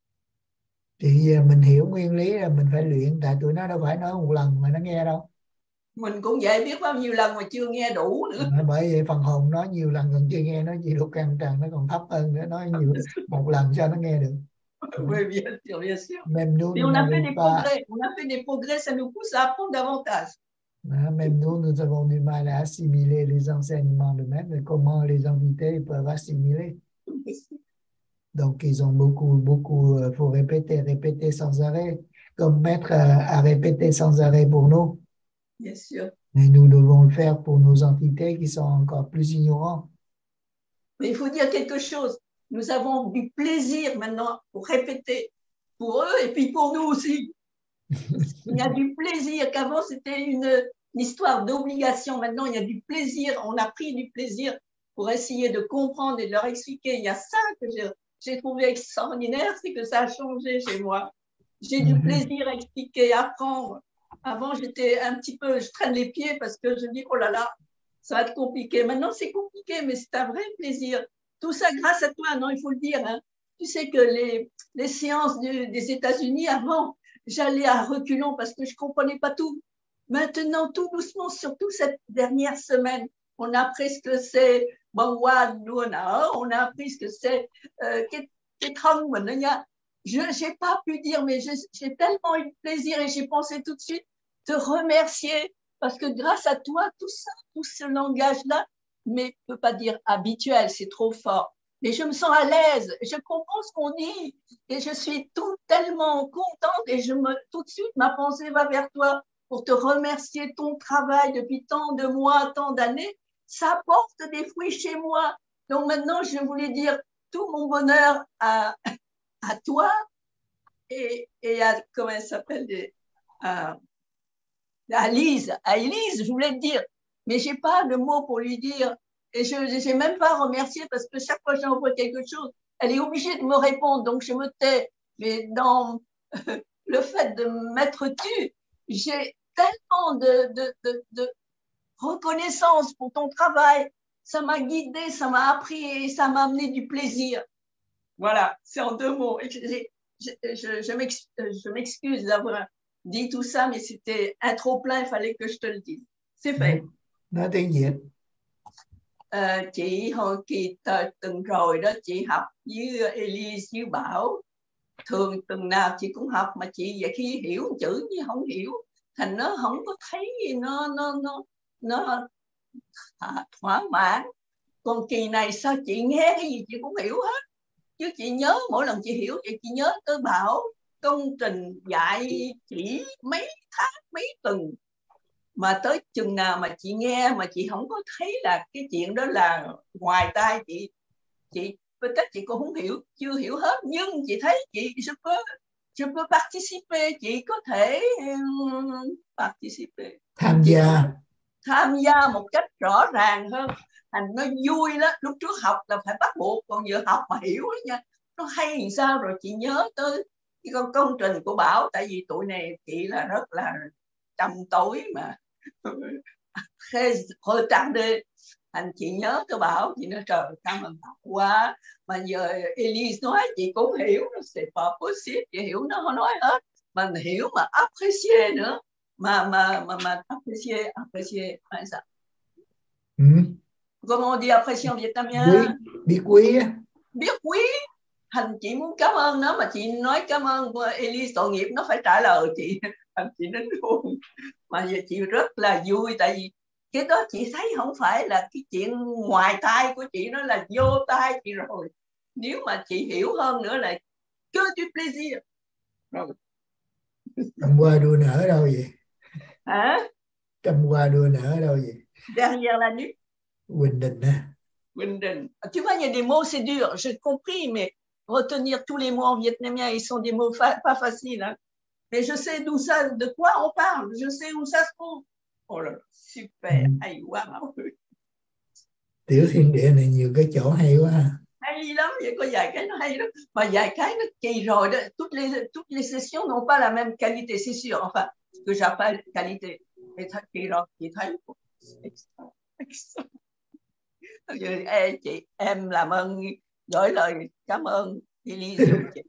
Speaker 1: Thì mình hiểu nguyên lý là mình phải luyện, tại tụi nó đâu phải nói một lần mà nó nghe đâu.
Speaker 2: Mình cũng vậy, biết bao nhiêu lần mà chưa nghe đủ nữa.
Speaker 1: À, bởi vậy phần hồn nói nhiều lần còn chưa nghe, nói gì lục căn trần nó còn thấp hơn nữa, nói nhiều một lần cho nó nghe được.
Speaker 2: Oui, bien sûr, bien sûr.
Speaker 1: Même nous,
Speaker 2: Et on a fait des pas... progrès, on a fait des progrès, ça nous pousse à apprendre davantage.
Speaker 1: À, même nous, nous avons du mal à assimiler les enseignements de même, et comment les invités peuvent assimiler. Donc, ils ont beaucoup, beaucoup, il faut répéter, répéter sans arrêt, comme maître à, à répéter sans arrêt pour nous.
Speaker 2: Bien sûr.
Speaker 1: Mais nous devons le faire pour nos entités qui sont encore plus ignorants.
Speaker 2: Mais il faut dire quelque chose. Nous avons du plaisir maintenant pour répéter pour eux et puis pour nous aussi. Il y a du plaisir, qu'avant c'était une, une histoire d'obligation. Maintenant, il y a du plaisir. On a pris du plaisir pour essayer de comprendre et de leur expliquer. Il y a ça que j'ai trouvé extraordinaire, c'est que ça a changé chez moi. J'ai du plaisir à expliquer, à apprendre. Avant, j'étais un petit peu, je traîne les pieds parce que je dis, oh là là, ça va être compliqué. Maintenant, c'est compliqué, mais c'est un vrai plaisir. Tout ça grâce à toi, non, il faut le dire. Hein. Tu sais que les, les séances de, des États-Unis, avant, j'allais à reculons parce que je ne comprenais pas tout. Maintenant, tout doucement, surtout cette dernière semaine, on a appris ce que c'est Bangwa Luana, on a appris ce que c'est Ketrang Manaya. Je n'ai pas pu dire, mais j'ai tellement eu de plaisir et j'ai pensé tout de suite te remercier parce que grâce à toi, tout ça, tout ce langage-là, mais je ne peux pas dire habituel, c'est trop fort. Mais je me sens à l'aise, je comprends ce qu'on dit et je suis tout tellement contente et je me, tout de suite, ma pensée va vers toi pour te remercier ton travail depuis tant de mois, tant d'années. Ça porte des fruits chez moi. Donc maintenant, je voulais dire tout mon bonheur à, à toi et, et à, comment elle s'appelle, à, à Lise, à Elise, je voulais te dire, mais je n'ai pas de mots pour lui dire. Et je n'ai même pas remercié parce que chaque fois que j'envoie quelque chose, elle est obligée de me répondre. Donc, je me tais. Mais dans euh, le fait de me mettre tu, j'ai tellement de, de, de, de reconnaissance pour ton travail. Ça m'a guidée, ça m'a appris et ça m'a amené du plaisir. Voilà, c'est en deux mots. Et je, je, je, je m'excuse d'avoir dit tout ça, mais c'était un trop-plein, il fallait que je te le dise. C'est fait.
Speaker 1: Nói tiếng Việt.
Speaker 2: À, chị hồi kỳ từng rồi đó, chị học với Elise với Bảo, thường tuần nào chị cũng học, mà chị vậy khi hiểu một chữ chứ không hiểu, thành nó không có thấy nó nó nó nó à, thỏa mãn. Còn kỳ này sao chị nghe cái gì chị cũng hiểu hết, chứ chị nhớ mỗi lần chị hiểu vậy chị nhớ tới Bảo công trình dạy chỉ mấy tháng mấy tuần, mà tới chừng nào mà chị nghe mà chị không có thấy là cái chuyện đó là ngoài tai chị, chị chắc chị cũng không hiểu, chưa hiểu hết, nhưng chị thấy chị je peux, je peux participer, chị có thể um, participer,
Speaker 1: tham gia
Speaker 2: tham gia một cách rõ ràng hơn, thành nó vui đó. Lúc trước học là phải bắt buộc, còn giờ học mà hiểu đó nha, nó hay làm sao. Rồi chị nhớ tới cái con công trình của Bảo, tại vì tụi này chị là rất là trầm tối mà hơi trắng đi, thành chị nhớ tới Bảo, chị nói trời cảm ơn Bảo quá. Mà giờ Elise nói chị cũng hiểu, nó c'est pas possible, chị hiểu nó nói hết, mà hiểu mà apprécier nữa, mà mà mà mà apprécier apprécier là sao?
Speaker 1: Ừ.
Speaker 2: Comment on dit apprécier en vietnamien?
Speaker 1: Quý, biết quý á.
Speaker 2: Biết quý. Thành chị muốn cảm ơn nó, mà chị nói cảm ơn Elise tội nghiệp nó phải trả lời chị, thành chị đến luôn. Mà giờ chị rất là vui, tại vì cái đó chị thấy không phải là cái chuyện ngoài tai của chị, nó là vô tai chị rồi. Nếu mà chị hiểu hơn nữa là que du plaisir. Rồi.
Speaker 1: Trăm hoa đua nở ở đâu vậy?
Speaker 2: Hả?
Speaker 1: Trăm hoa đua nở ở đâu vậy?
Speaker 2: Derrière la nuit.
Speaker 1: Quỳnh Đình á.
Speaker 2: Quỳnh Đình. Tu vois, il y a des mots, c'est dur. J'ai compris, mais retenir tous les mots en vietnamien, ils sont des mots fa pas faciles. Hein. Mais je sais d'où ça, de quoi on parle. Je sais où ça se trouve. Oh là là, super.
Speaker 1: Ừ.
Speaker 2: Hay quá Bảo.
Speaker 1: Tiểu thiên địa này nhiều cái chỗ hay quá ha.
Speaker 2: Hay lắm, vậy có vài cái nó hay lắm, mà vài cái nó kỳ rồi đó. Toutes les, toutes les sessions n'ont pas la même qualité, c'est sûr. Enfin, ce que j'appelle qualité. Mais thật kỳ rồi, chị thấy extra, extra. Ê, chị, em làm ơn gửi lời cảm ơn Elise giúp chị.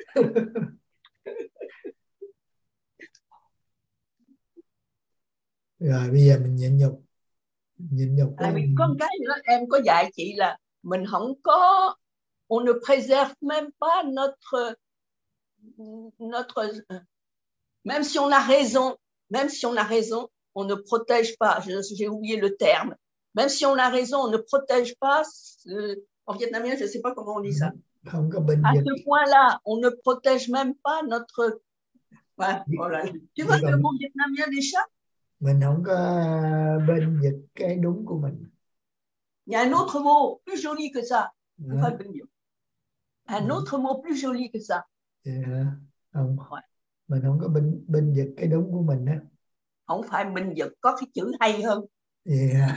Speaker 1: Rồi bây giờ mình nhịn nhục. Nhịn nhục
Speaker 2: À, mình có một cái nữa, em có dạy chị là mình không có, on ne préserve même pas notre notre même si on a raison, même si on a raison, on ne protège pas, j'ai oublié le terme, même si on a raison, on ne protège pas, euh, en vietnamien, je ne sais pas comment on dit ça.
Speaker 1: Không có bình
Speaker 2: à
Speaker 1: dịch.
Speaker 2: ce point-là, on ne protège même pas notre... Ouais, voilà. Tu vois le mot vietnamien d'échappe?
Speaker 1: Mình không có bên dịch cái đúng của mình.
Speaker 2: Il y a un autre mot plus joli que ça.
Speaker 1: Yeah.
Speaker 2: Pas bên dịch. Un autre mot plus joli que ça.
Speaker 1: Yeah. Không.
Speaker 2: Ouais.
Speaker 1: Mình không có bên bên dịch cái đúng của mình á.
Speaker 2: Không phải bên dịch, có cái chữ hay hơn.
Speaker 1: Yeah.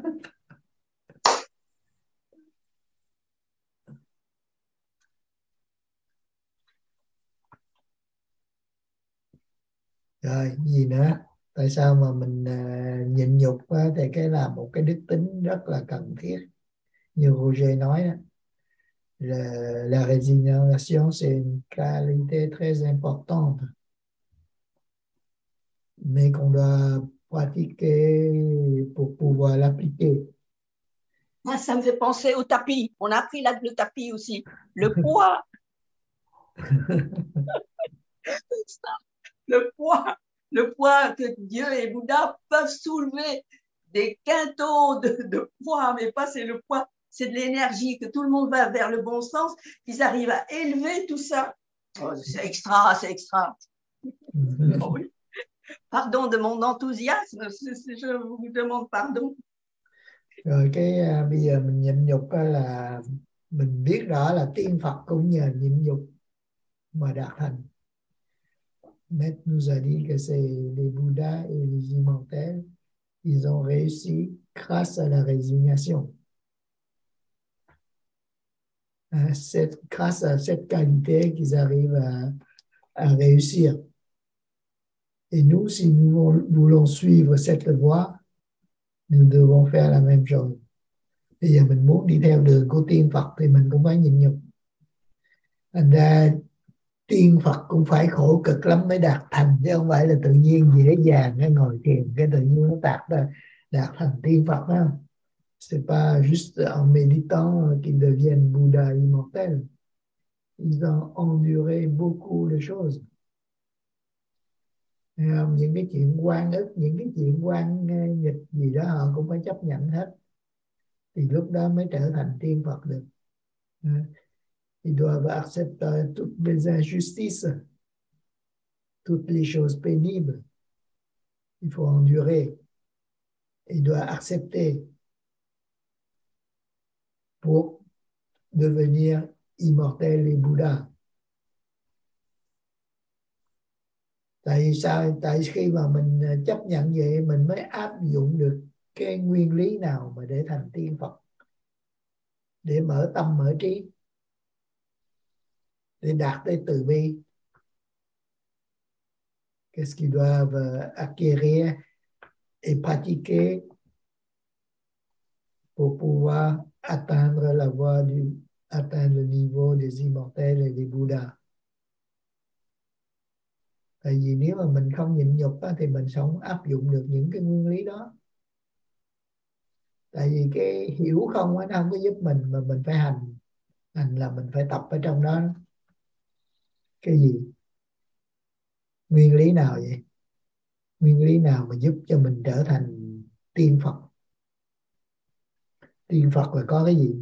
Speaker 1: Rồi gì nữa? Tại sao mà mình uh, nhịn nhục á, thì cái là một cái đức tính rất là cần thiết. Như Roger nói đó, la, la résignation c'est une qualité très importante, mais qu'on doit pratiquer pour pouvoir l'appliquer.
Speaker 2: Ah, ça me fait penser au tapis. On a appris là le tapis aussi. Le poids. le poids. Le poids que Dieu et Bouddha peuvent soulever. Des quintaux de, de poids, mais pas c'est le poids. C'est de l'énergie, que tout le monde va vers le bon sens, qu'ils arrivent à élever tout ça. Oh, c'est extra, c'est extra. Oh, oui. Pardon de mon enthousiasme, je vous demande pardon.
Speaker 1: Rồi cái uh, bây giờ mình nhịn nhục là mình biết rõ là tiên Phật cũng nhờ nhịn nhục mà đạt thành. Maître nous a dit que c'est les Bouddhas et les immortels, ils ont réussi grâce à la résignation. C'est grâce à cette qualité qu'ils arrivent à, à réussir. Et nous, si nous voulons suivre cette voie, nous devons faire la même chose. Bây giờ mình muốn đi theo đường của tiên Phật thì mình cũng phải nhịn nhục. Thành ra tiên Phật cũng phải khổ cực lắm mới đạt thành, chứ không phải là tự nhiên dễ dàng cái ngồi thiền cái tự nhiên nó đạt ra đạt thành tiên Phật phải không? C'est pas juste en méditant qu'ils deviennent Bouddha immortels. Ils ont enduré beaucoup de choses. Không? Những cái chuyện oan ức, những cái chuyện oan nghịch gì đó họ cũng phải chấp nhận hết, thì lúc đó mới trở thành tiên Phật được. Ils doivent accepter toutes les injustices, toutes les choses pénibles. Il faut endurer. Il doit accepter pour devenir immortel et Bouddha. Tại vì sao? Tại khi mà mình chấp nhận vậy mình mới áp dụng được cái nguyên lý nào mà để thành tiên Phật, để mở tâm mở trí, để đạt tới từ bi. Qu'est-ce qu'ils doivent acquérir et pratiquer pour pouvoir atteindre la voie du, atteindre le niveau des immortels et des Bouddhas. Tại vì nếu mà mình không nhịn nhục á, thì mình sẽ không áp dụng được những cái nguyên lý đó. Tại vì cái hiểu không á, nó không có giúp mình, mà mình phải hành. Hành là mình phải tập ở trong đó. Cái gì? Nguyên lý nào vậy? Nguyên lý nào mà giúp cho mình trở thành tiên Phật? Tiên Phật là có cái gì?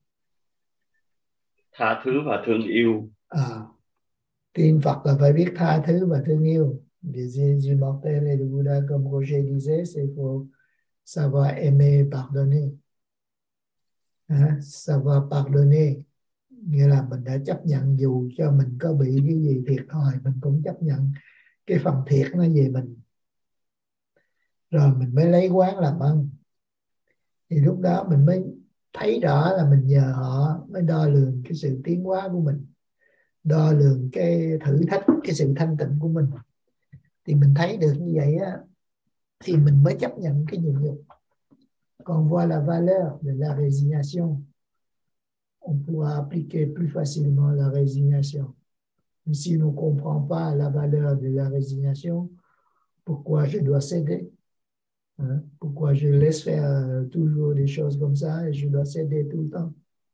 Speaker 4: Tha thứ và thương yêu.
Speaker 1: À, tiên Phật là phải biết tha thứ và thương yêu. Les immortels et le Bouddha, comme Roger disait, c'est faut savoir aimer, pardonner. À, savoir pardonner nghĩa là mình đã chấp nhận dù cho mình có bị cái gì thiệt thòi, mình cũng chấp nhận cái phần thiệt nó về mình, rồi mình mới lấy quán làm ân. Thì lúc đó mình mới thấy rõ là mình nhờ họ mới đo lường cái sự tiến hóa của mình, đo lường cái thử thách, cái sự thanh tịnh của mình. Thì mình thấy được như vậy á, thì mình mới chấp nhận cái nhịn nhục. Còn voit la valeur de la résignation, on pourra appliquer plus facilement la résignation. Mais si on ne comprend pas la valeur de la résignation, pourquoi je dois céder? Hein? Pourquoi je laisse faire toujours des choses comme ça et je dois céder tout le temps?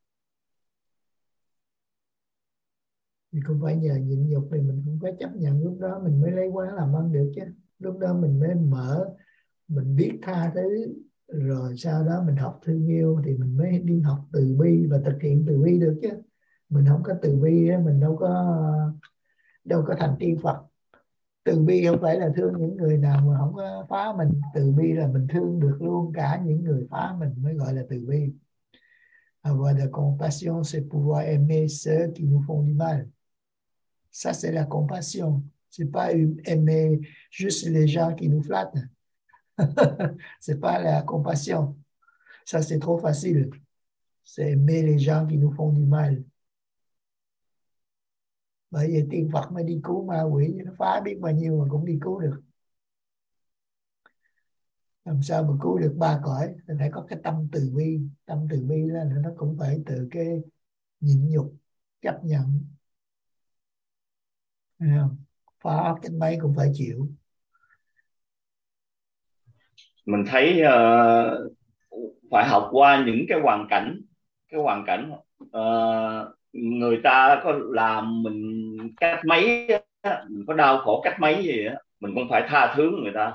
Speaker 1: Thì không phải nhờ nhịn nhục thì mình cũng phải chấp nhận, lúc đó mình mới lấy quán làm ăn được chứ. Lúc đó mình mới mở, mình biết tha thứ, rồi sau đó mình học thương yêu thì mình mới đi học từ bi và thực hiện từ bi được chứ. Mình không có từ bi mình đâu có đâu có thành tiên Phật. Từ bi không phải là thương những người nào mà không có phá mình, từ bi là mình thương được luôn cả những người phá mình mới gọi là từ bi. Avoir de compassion, c'est pouvoir aimer ceux qui nous font du mal. Ça, c'est la compassion. C'est pas aimer juste les gens qui nous flattent. C'est pas la compassion. Ça, c'est trop facile. C'est aimer les gens qui nous font du mal. Bởi vì tiên Phật mới đi cứu ma quỷ, nó phá biết bao nhiêu mà cũng đi cứu được. Làm sao mà cứu được ba cõi? Thì phải có cái tâm từ bi. Tâm từ bi là nó cũng phải từ cái nhịn nhục, chấp nhận. Thấy không? Phá cái mấy cũng phải chịu.
Speaker 4: Mình thấy uh, phải học qua những cái hoàn cảnh, cái hoàn cảnh uh, người ta có làm mình cách mấy, mình có đau khổ cách mấy gì á, mình cũng phải tha thứ người ta.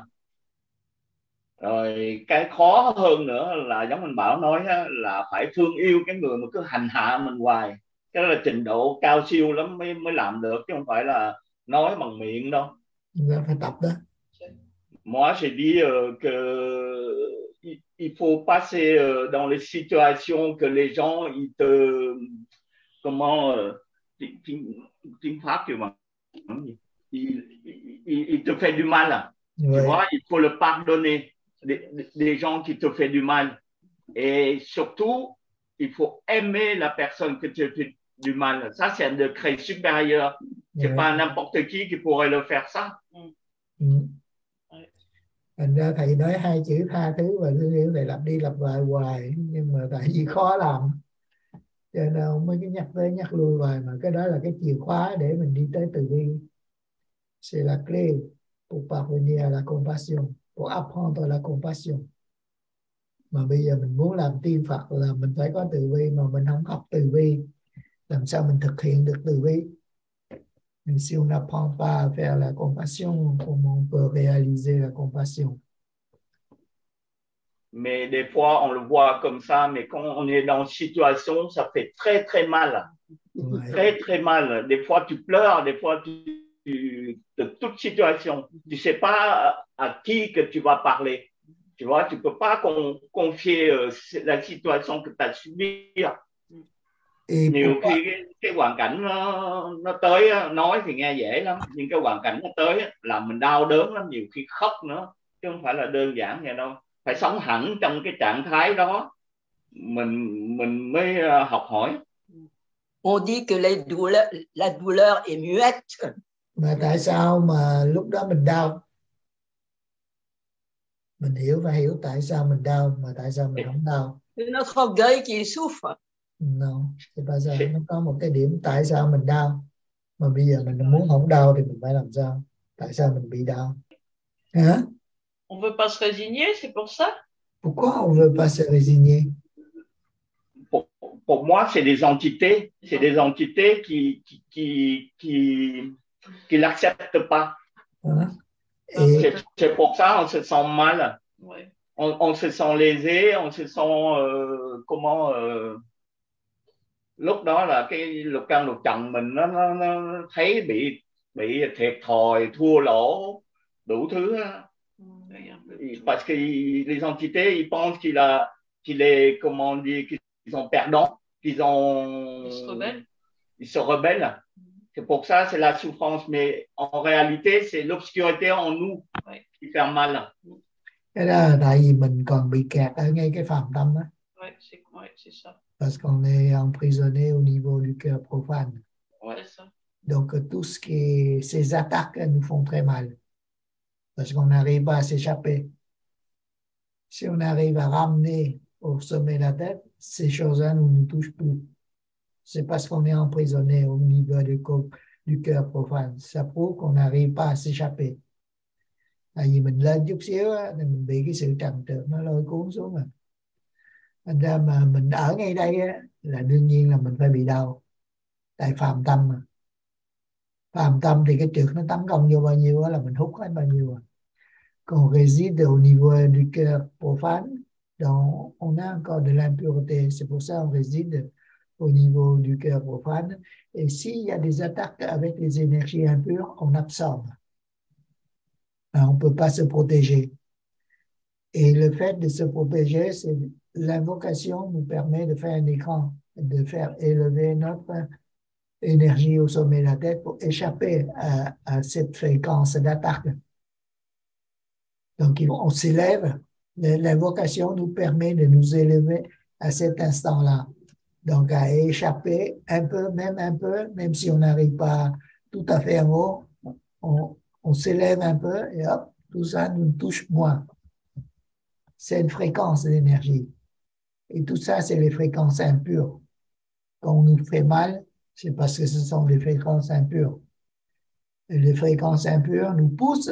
Speaker 4: Rồi cái khó hơn nữa là giống anh Bảo nói á, là phải thương yêu cái người mà cứ hành hạ mình hoài. Cái đó là trình độ cao siêu lắm mới mới làm được, chứ không phải là nói bằng miệng đâu.
Speaker 1: Người ta phải tập đó.
Speaker 4: Moi j'ai dit euh, que il faut passer euh, dans les situations que les gens ils te comment euh, tiếng Pháp kiểu mà il, il, il te fait du mal. Ouais. Tu vois, il faut le pardonner des, des gens qui te fait du mal. Et surtout, il faut aimer la personne que te fait du mal. Ça, c'est un degré supérieur. C'est ouais. Pas n'importe qui qui pourrait le faire ça.
Speaker 1: Ừ. Thành ra thầy nói hai chữ tha thứ và thương yêu này lặp đi lặp lại hoài, nhưng mà tại vì khó làm Cho nên ông mới cứ nhắc tới nhắc lui hoài, mà cái đó là cái chìa khóa để mình đi tới từ bi. C'est la clé pour parvenir à la compassion, pour apprendre la compassion. Mà bây giờ mình muốn làm tiên Phật là mình phải có từ bi, mà mình không học từ bi, làm sao mình thực hiện được từ bi? Mais si on n'apprend pas à faire la compassion, comment on peut réaliser la compassion?
Speaker 4: Mais des fois, on le voit comme ça, mais quand on est dans une situation, ça fait très, très mal.
Speaker 1: Ouais.
Speaker 4: Très, très mal. Des fois, tu pleures, des fois, tu, tu, de toute situation. Tu ne sais pas à qui que tu vas parler. Tu vois, tu ne peux pas con, confier euh, la situation que tu as subie.
Speaker 1: Et
Speaker 4: Nhiều
Speaker 1: pourquoi?
Speaker 4: khi cái, cái hoàn cảnh nó, nó tới, nói thì nghe dễ lắm, nhưng cái hoàn cảnh nó tới là mình đau đớn lắm, nhiều khi khóc nữa, chứ không phải là đơn giản vậy đâu. Phải sống hẳn trong cái trạng thái đó, mình mình mới học hỏi.
Speaker 2: On dit que les douleurs, la douleur est muette.
Speaker 1: Mà tại sao mà lúc đó mình đau? Mình hiểu và hiểu tại sao mình đau, mà tại sao mình không đau?
Speaker 2: C'est notre orgueil qui souffre.
Speaker 1: Non, c'est pas ça. Nó có một cái điểm tại sao mình đau, mà bây giờ mình muốn không đau thì mình phải làm sao? Tại sao mình bị đau? Hein?
Speaker 5: On veut pas se résigner, c'est pour ça.
Speaker 1: Pourquoi on veut pas se résigner?
Speaker 4: Pour, pour moi, c'est des entités, c'est des entités qui qui qui qui, qui l'acceptent pas.
Speaker 1: Hein? Et
Speaker 4: C'est, c'est pour ça on se sent mal.
Speaker 5: Ouais.
Speaker 4: On, on se sent lésé, on se sent euh, comment euh, lúc đó là cái lục căn lục trần mình nó, nó, nó thấy bị bị thiệt thòi, thua lỗ, đủ thứ. Parce que les entités ils pensent qu'il a qu'il est comment dire qu'ils sont perdants, qu'ils ont
Speaker 5: Ils se rebellent.
Speaker 4: Ils se rebellent. C'est pour ça c'est la souffrance, mais en réalité c'est l'obscurité en nous
Speaker 5: ouais.
Speaker 4: qui fait mal.
Speaker 1: cái đó là tại vì mình còn bị kẹt ở ngay cái phàm tâm đó.
Speaker 5: Ouais, c'est, ouais, c'est ça.
Speaker 1: Parce qu'on est emprisonné au niveau du cœur profane.
Speaker 5: Ouais, c'est ça.
Speaker 1: Donc tout ce qui est, ces attaques nous font très mal. Parce qu'on n'arrive pas à s'échapper. Si on arrive à ramener au sommet de la tête, ces choses-là ne nous touchent plus. C'est parce qu'on est emprisonné au niveau du, du cœur profane. Ça prouve qu'on n'arrive pas à s'échapper. Tại vì mình lên chút xíu á, thì mình bị cái sự trần trượt nó lôi cuốn xuống rồi. Thành ra mà mình ở ngay đây á, là đương nhiên là mình phải bị đau. Tại phàm tâm mà. Phàm tâm thì cái trượt nó tấn công vô bao nhiêu á, là mình hút hết bao nhiêu à. Qu'on réside au niveau du cœur profane, donc on a encore de l'impureté. C'est pour ça qu'on réside au niveau du cœur profane. Et s'il y a des attaques avec les énergies impures, on absorbe. On ne peut pas se protéger. Et le fait de se protéger, c'est l'invocation nous permet de faire un écran, de faire élever notre énergie au sommet de la tête pour échapper à, à cette fréquence d'attaque. Donc, on s'élève. L'invocation nous permet de nous élever à cet instant-là. Donc, à échapper un peu, même un peu, même si on n'arrive pas tout à fait en haut, on, on s'élève un peu et hop, tout ça nous touche moins. C'est une fréquence d'énergie. Et tout ça, c'est les fréquences impures. Quand on nous fait mal, c'est parce que ce sont des fréquences impures. Et les fréquences impures nous poussent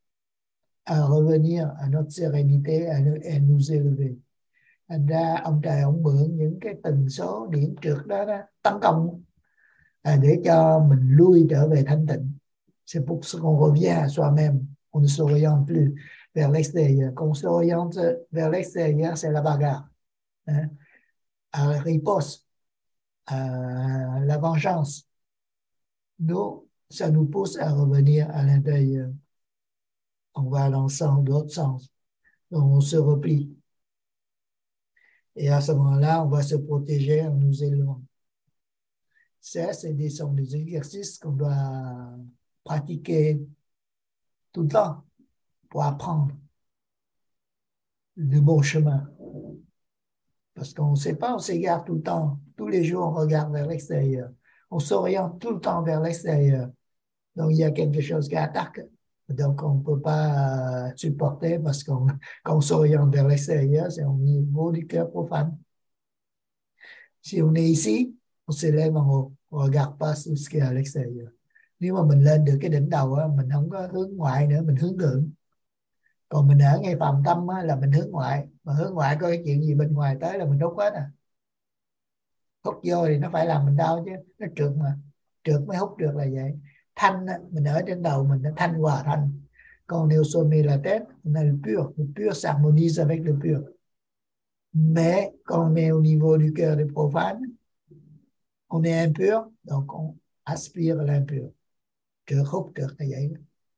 Speaker 1: à revenir à notre sérénité, à, à nous élever. Thành ra ông trời ông mượn những cái tần số điểm trượt đó, đó tấn công à, để cho mình lui trở về thanh tịnh. C'est pour ça qu'on revient à soi-même. On ne s'oriente plus vers l'extérieur. Quand on s'oriente vers l'extérieur, c'est la bagarre. Hein? À la riposte, à la vengeance. Nous, ça nous pousse à revenir à l'intérieur. On va dans le sens, d'autres sens. Donc, on se replie. Et à ce moment-là, on va se protéger en nous élevant. Ça, c'est des, sont des exercices qu'on doit pratiquer tout le temps pour apprendre le bon chemin. Parce qu'on ne sait pas, on s'égare tout le temps. Tous les jours, on regarde vers l'extérieur. On s'oriente tout le temps vers l'extérieur. Donc, il y a quelque chose qui attaque. Donc, on ne peut pas supporter parce qu'on quand on s'oriente vers l'extérieur, c'est au niveau du cœur profane. Si on est ici, on se lève en haut, on regarde pas ce qui est à l'extérieur. Nếu mà mình lên được cái đỉnh đầu á, mình không có hướng ngoại nữa, mình hướng thượng. Còn mình ở ngay phàm tâm á, là mình hướng ngoại, mà hướng ngoại có cái chuyện gì bên ngoài tới là mình hút hết à. Hút vô thì nó phải làm mình đau chứ, nó trượt mà, trượt mới hút được là vậy. Thanh á, mình ở trên đầu mình nó thanh hòa thanh. Còn nếu sommet la tête, on a le pur, le pur s'harmonise avec le pur. Mais quand on est au niveau du cœur des profanes, on est impur, donc on aspire l'impur. Trượt hút trượt là vậy.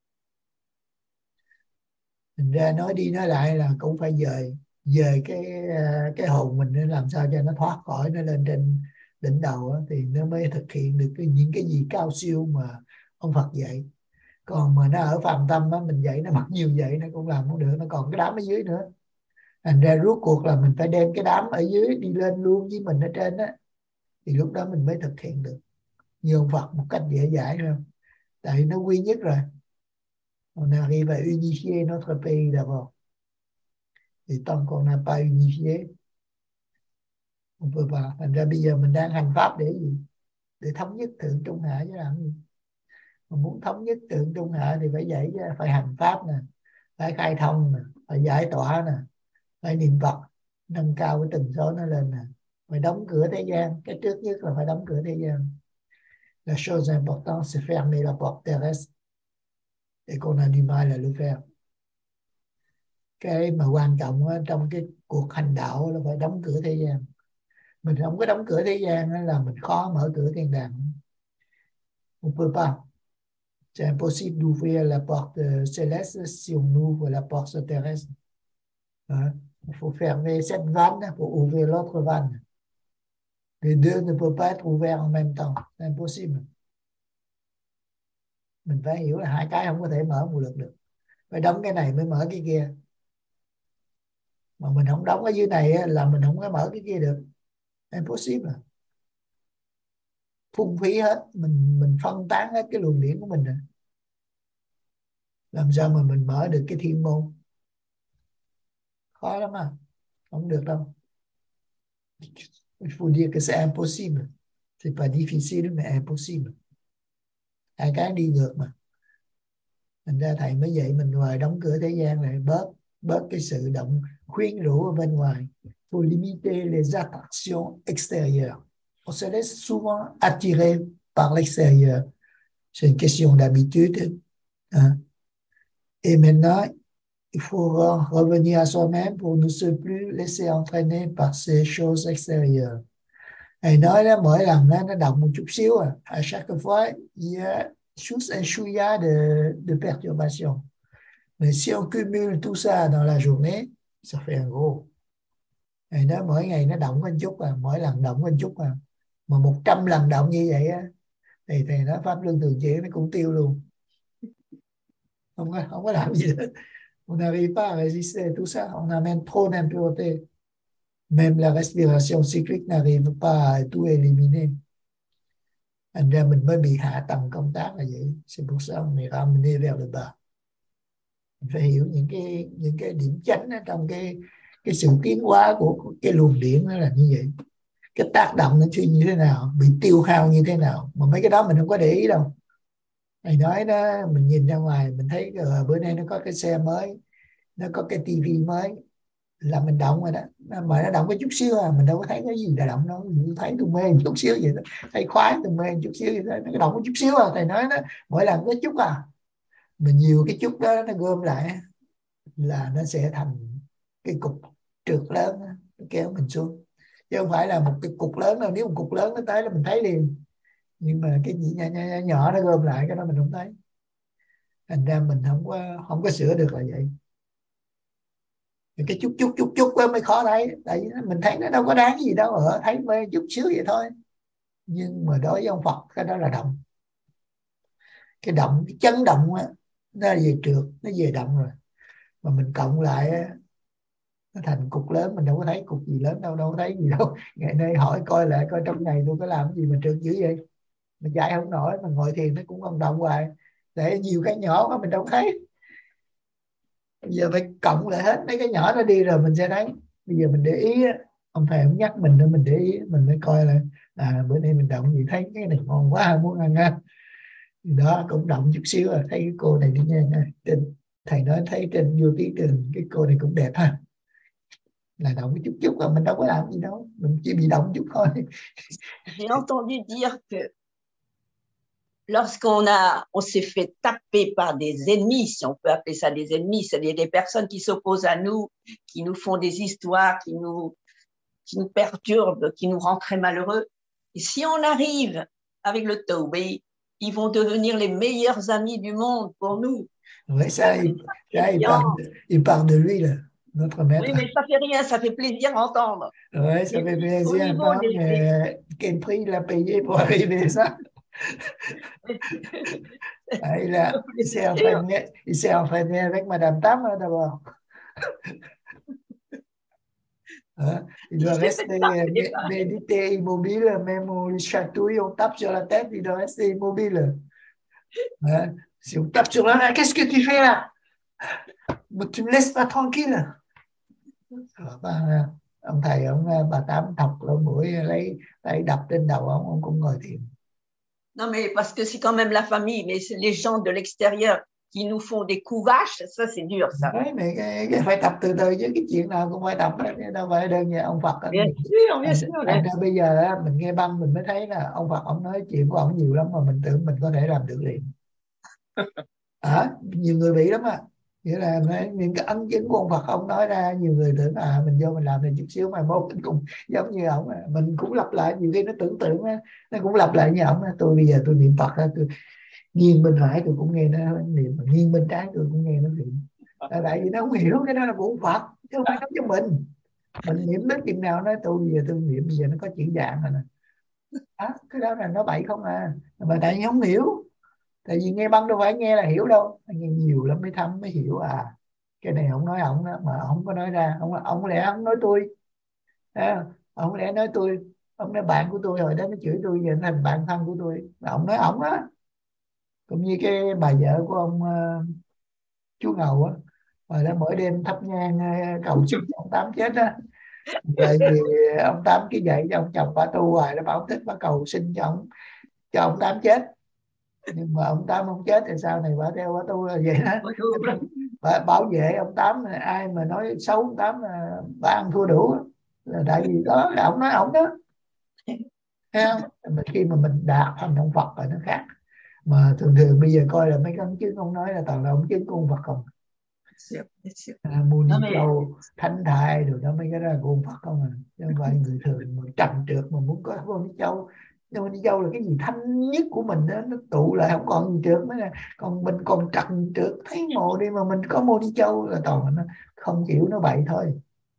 Speaker 1: Thành ra nói đi nói lại là cũng phải dời dời cái cái hồn mình để làm sao cho nó thoát khỏi, nó lên trên đỉnh đầu đó, thì nó mới thực hiện được cái, những cái gì cao siêu mà ông Phật dạy. Còn mà nó ở phàm tâm đó, mình dạy nó mặc nhiều dạy nó cũng làm không được, nó còn cái đám ở dưới nữa. Thành ra rốt cuộc là mình phải đem cái đám ở dưới đi lên luôn với mình ở trên đó, thì lúc đó mình mới thực hiện được như ông Phật một cách dễ dãi hơn. Tại nó quy nhất rồi. On arrive à unifier notre pays d'abord. Et tant qu'on n'a pas unifié, on peut pas. Thành ra bây giờ mình đang hành pháp để gì? Để thống nhất thượng trung hạ chứ làm gì? Mà muốn thống nhất thượng trung hạ thì phải dạy chứ, phải hành pháp nè, phải khai thông nè, phải giải tỏa nè, phải niệm Phật, nâng cao cái tần số nó lên nè, phải đóng cửa thế gian. Cái trước nhất là phải đóng cửa thế gian. La chose importante c'est fermer la porte terrestre et qu'on a du mal à le faire. Cái mà quan trọng á, trong cái cuộc hành đạo là phải đóng cửa thế gian. Mình không có đóng cửa thế gian là mình khó mở cửa thiên đàng. On peut pas. C'est impossible d'ouvrir la porte céleste si on ouvre la porte terrestre. Hein? Il faut fermer cette vanne pour ouvrir l'autre vanne. Les deux ne peuvent pas être ouverts en même temps. C'est impossible. Mình phải hiểu là hai cái không có thể mở một lượt được. Phải đóng cái này mới mở cái kia. Mà mình không đóng ở dưới này là mình không có mở cái kia được. Impossible. Phung phí hết, mình mình phân tán hết cái luồng điển của mình rồi. Làm sao mà mình mở được cái thiên môn? Khó lắm à, không được đâu. Il faut dire que c'est impossible. C'est pas difficile mais impossible. Hai cái đi ngược mà. Thành ra thầy mới dạy mình ngoài đóng cửa thế gian lại, bớt bớt cái sự động khuyến rũ ở bên ngoài. Faut limiter les attractions extérieures. On se laisse souvent attirer par l'extérieur. C'est une question d'habitude. Hein? Et maintenant, il faut revenir à soi-même pour ne se plus laisser entraîner par ces choses extérieures. Thầy nói đó, mỗi lần đó, nó động một chút xíu à. À chaque fois, il y a juste un chouïa de, de perturbation. Mais si on cumule tout ça dans la journée, ça fait un gros. Thầy nói mỗi ngày nó động một chút à, mỗi lần động một chút à. Mà một trăm lần động như vậy á, thì thầy nói pháp luân thường chuyển nó cũng tiêu luôn. Không có, không có làm gì nữa. On n'arrive pas à résister tout ça, on amène trop d'impureté. Même la respiration cyclique n'arrive pas à tout éliminer. Thành ra mình mới bị hạ tầng công tác là vậy. C'est pour ça on est ramené vers le bas. Mình phải hiểu những cái những cái điểm chánh trong cái cái sự tiến hóa của cái luồng điển nó là như vậy. Cái tác động nó như thế nào, bị tiêu hao như thế nào, mà mấy cái đó mình không có để ý đâu. Thầy nói đó, mình nhìn ra ngoài mình thấy uh, bữa nay nó có cái xe mới, nó có cái tivi mới, là mình động rồi đó. Mà nó động có chút xíu à, mình đâu có thấy cái gì là động đâu. Mình thấy tôi mê một chút xíu vậy đó, thấy khoái tôi mê một chút xíu vậy đó. Nó động có chút xíu à. Thầy nói đó, mỗi lần có chút à, mà nhiều cái chút đó nó gom lại là nó sẽ thành cái cục trượt lớn, nó kéo mình xuống. Chứ không phải là một cái cục lớn đâu. Nếu một cục lớn nó tới là mình thấy liền, nhưng mà cái gì nhỏ, nhỏ, nhỏ nó gom lại cái đó mình không thấy. Thành ra mình không có không có sửa được là vậy. Cái chút chút chút chút đó mới khó thấy. Tại vì mình thấy nó đâu có đáng gì đâu, ở thấy mê chút xíu vậy thôi. Nhưng mà đối với ông Phật cái đó là động. Cái động, cái chấn động á, nó về trượt, nó về động rồi. Mà mình cộng lại á, nó thành cục lớn. Mình đâu có thấy cục gì lớn đâu, đâu có thấy gì đâu. Ngày nay hỏi coi lại coi trong ngày tôi có làm gì mà trượt dữ vậy. Mình chạy không nổi, mà ngồi thiền nó cũng không động hoài. Để nhiều cái nhỏ mà mình đâu thấy. Bây giờ phải cộng lại hết mấy cái nhỏ nó đi rồi mình sẽ thấy. Bây giờ mình để ý, ông thầy ông nhắc mình nữa mình để ý, mình mới coi là à, bữa nay mình động gì thấy cái này ngon quá muốn ăn á, đó cũng động chút xíu là thấy cái cô này đi nha, trên thầy nói thấy trên vô tí trường cái cô này cũng đẹp ha, là động chút chút mà mình đâu có làm gì đâu, mình chỉ bị động chút thôi.
Speaker 2: J'ai entendu dire que lorsqu'on a, on s'est fait taper par des ennemis, si on peut appeler ça des ennemis, c'est-à-dire des personnes qui s'opposent à nous, qui nous font des histoires, qui nous, qui nous perturbent, qui nous rendent très malheureux. Et si on arrive avec le Tawbih, ils vont devenir les meilleurs amis du monde pour nous.
Speaker 1: Ouais, ça, il, ça, il, parle, il parle de lui, là, notre maître.
Speaker 2: Oui, mais ça fait rien, ça fait plaisir à entendre.
Speaker 1: Ouais, ça fait plaisir à entendre,
Speaker 2: des...
Speaker 1: mais quel prix il a payé pour arriver à ça? Ah, il a, il s'est entraîné, il s'est entraîné avec Madame Tam d'abord. Hein? Il doit rester mé- méditer immobile, même on le chatouille, on tape sur la tête, il doit rester immobile. Hein? Si on tape sur la tête, qu'est-ce que tu fais là? Tu me laisses pas tranquille. Ông thầy, ông bà Tám thọc lỗ mũi, lấy tay đập trên đầu ông, ông cũng ngồi thiền.
Speaker 2: Non, mais parce que c'est quand même la famille, mais c'est les gens de l'extérieur qui nous font des coups vaches, ça c'est dur, ça.
Speaker 1: Đấy, này, cái, cái phải tập từ từ chứ, cái chuyện nào cũng phải tập, đâu phải đơn giản ông Phật.
Speaker 2: Bien sûr, bien sûr.
Speaker 1: Thành ra bây giờ mình nghe băng mình mới thấy là ông Phật ông nói chuyện của ông nhiều lắm mà mình tưởng mình có thể làm được liền. À, nhiều người bị lắm à. Nghĩa là những cái ấn chứng của ông Phật ông nói ra, nhiều người tưởng à mình vô mình làm thì chút xíu mà mốt mình cũng giống như ông, mình cũng lặp lại, nhiều khi nó tưởng tượng á, nó cũng lặp lại như ông. Tôi bây giờ tôi niệm Phật á, tôi nghiêng bên phải tôi cũng nghe nó niệm, nghiêng bên trái tôi cũng nghe nó niệm. Là tại vì nó không hiểu, cái đó là của ông Phật chứ không phải nói cho mình. Mình niệm đến chừng nào nói tôi bây giờ tôi niệm, bây giờ nó có chữ dạng rồi nè. À, cái đó là nó bậy không à, mà tại vì không hiểu. Tại vì nghe băng đâu phải nghe là hiểu đâu, nghe nhiều lắm mới thấm mới hiểu. À cái này ông nói ông đó, mà ông có nói ra, ông ông lẽ ông nói tôi à, ông lẽ nói tôi, ông nói bạn của tôi hồi đó nó chửi tôi giờ thành bạn thân của tôi, mà ông nói ông đó. Cũng như cái bà vợ của ông uh, chú Ngầu á, rồi đó mỗi đêm thắp nhang uh, cầu chúc ông Tám chết á, rồi thì ông Tám cái dạy cho ông chồng bà tu hoài, nó bảo thích bà cầu xin cho ông cho ông Tám chết, nhưng mà ông Tám không chết thì sau này bà theo bà tu là vậy đó. Bà bảo vệ ông Tám, ai mà nói xấu ông Tám là bà ăn thua đủ, là tại vì đó là ông nói ông đó. Thấy không? Mà khi mà mình đạt thành ông Phật rồi nó khác. Mà thường thường bây giờ coi là mấy cái ấn chứng ông nói là toàn là ống chứng của ông Phật không. À, Mô Ni Châu, Thánh Thai rồi đó, mấy cái đó là của ông Phật không à, chứ không phải người thường mà trầm trượt mà muốn có Mô Ni Châu. Mô Ni Châu là cái gì thanh nhất của mình đó, nó tụ lại không còn gì trượt nữa nè. Còn mình còn trầm trượt thấy mồ đi mà mình có Mô Ni Châu là toàn nó không chịu, nó bậy thôi.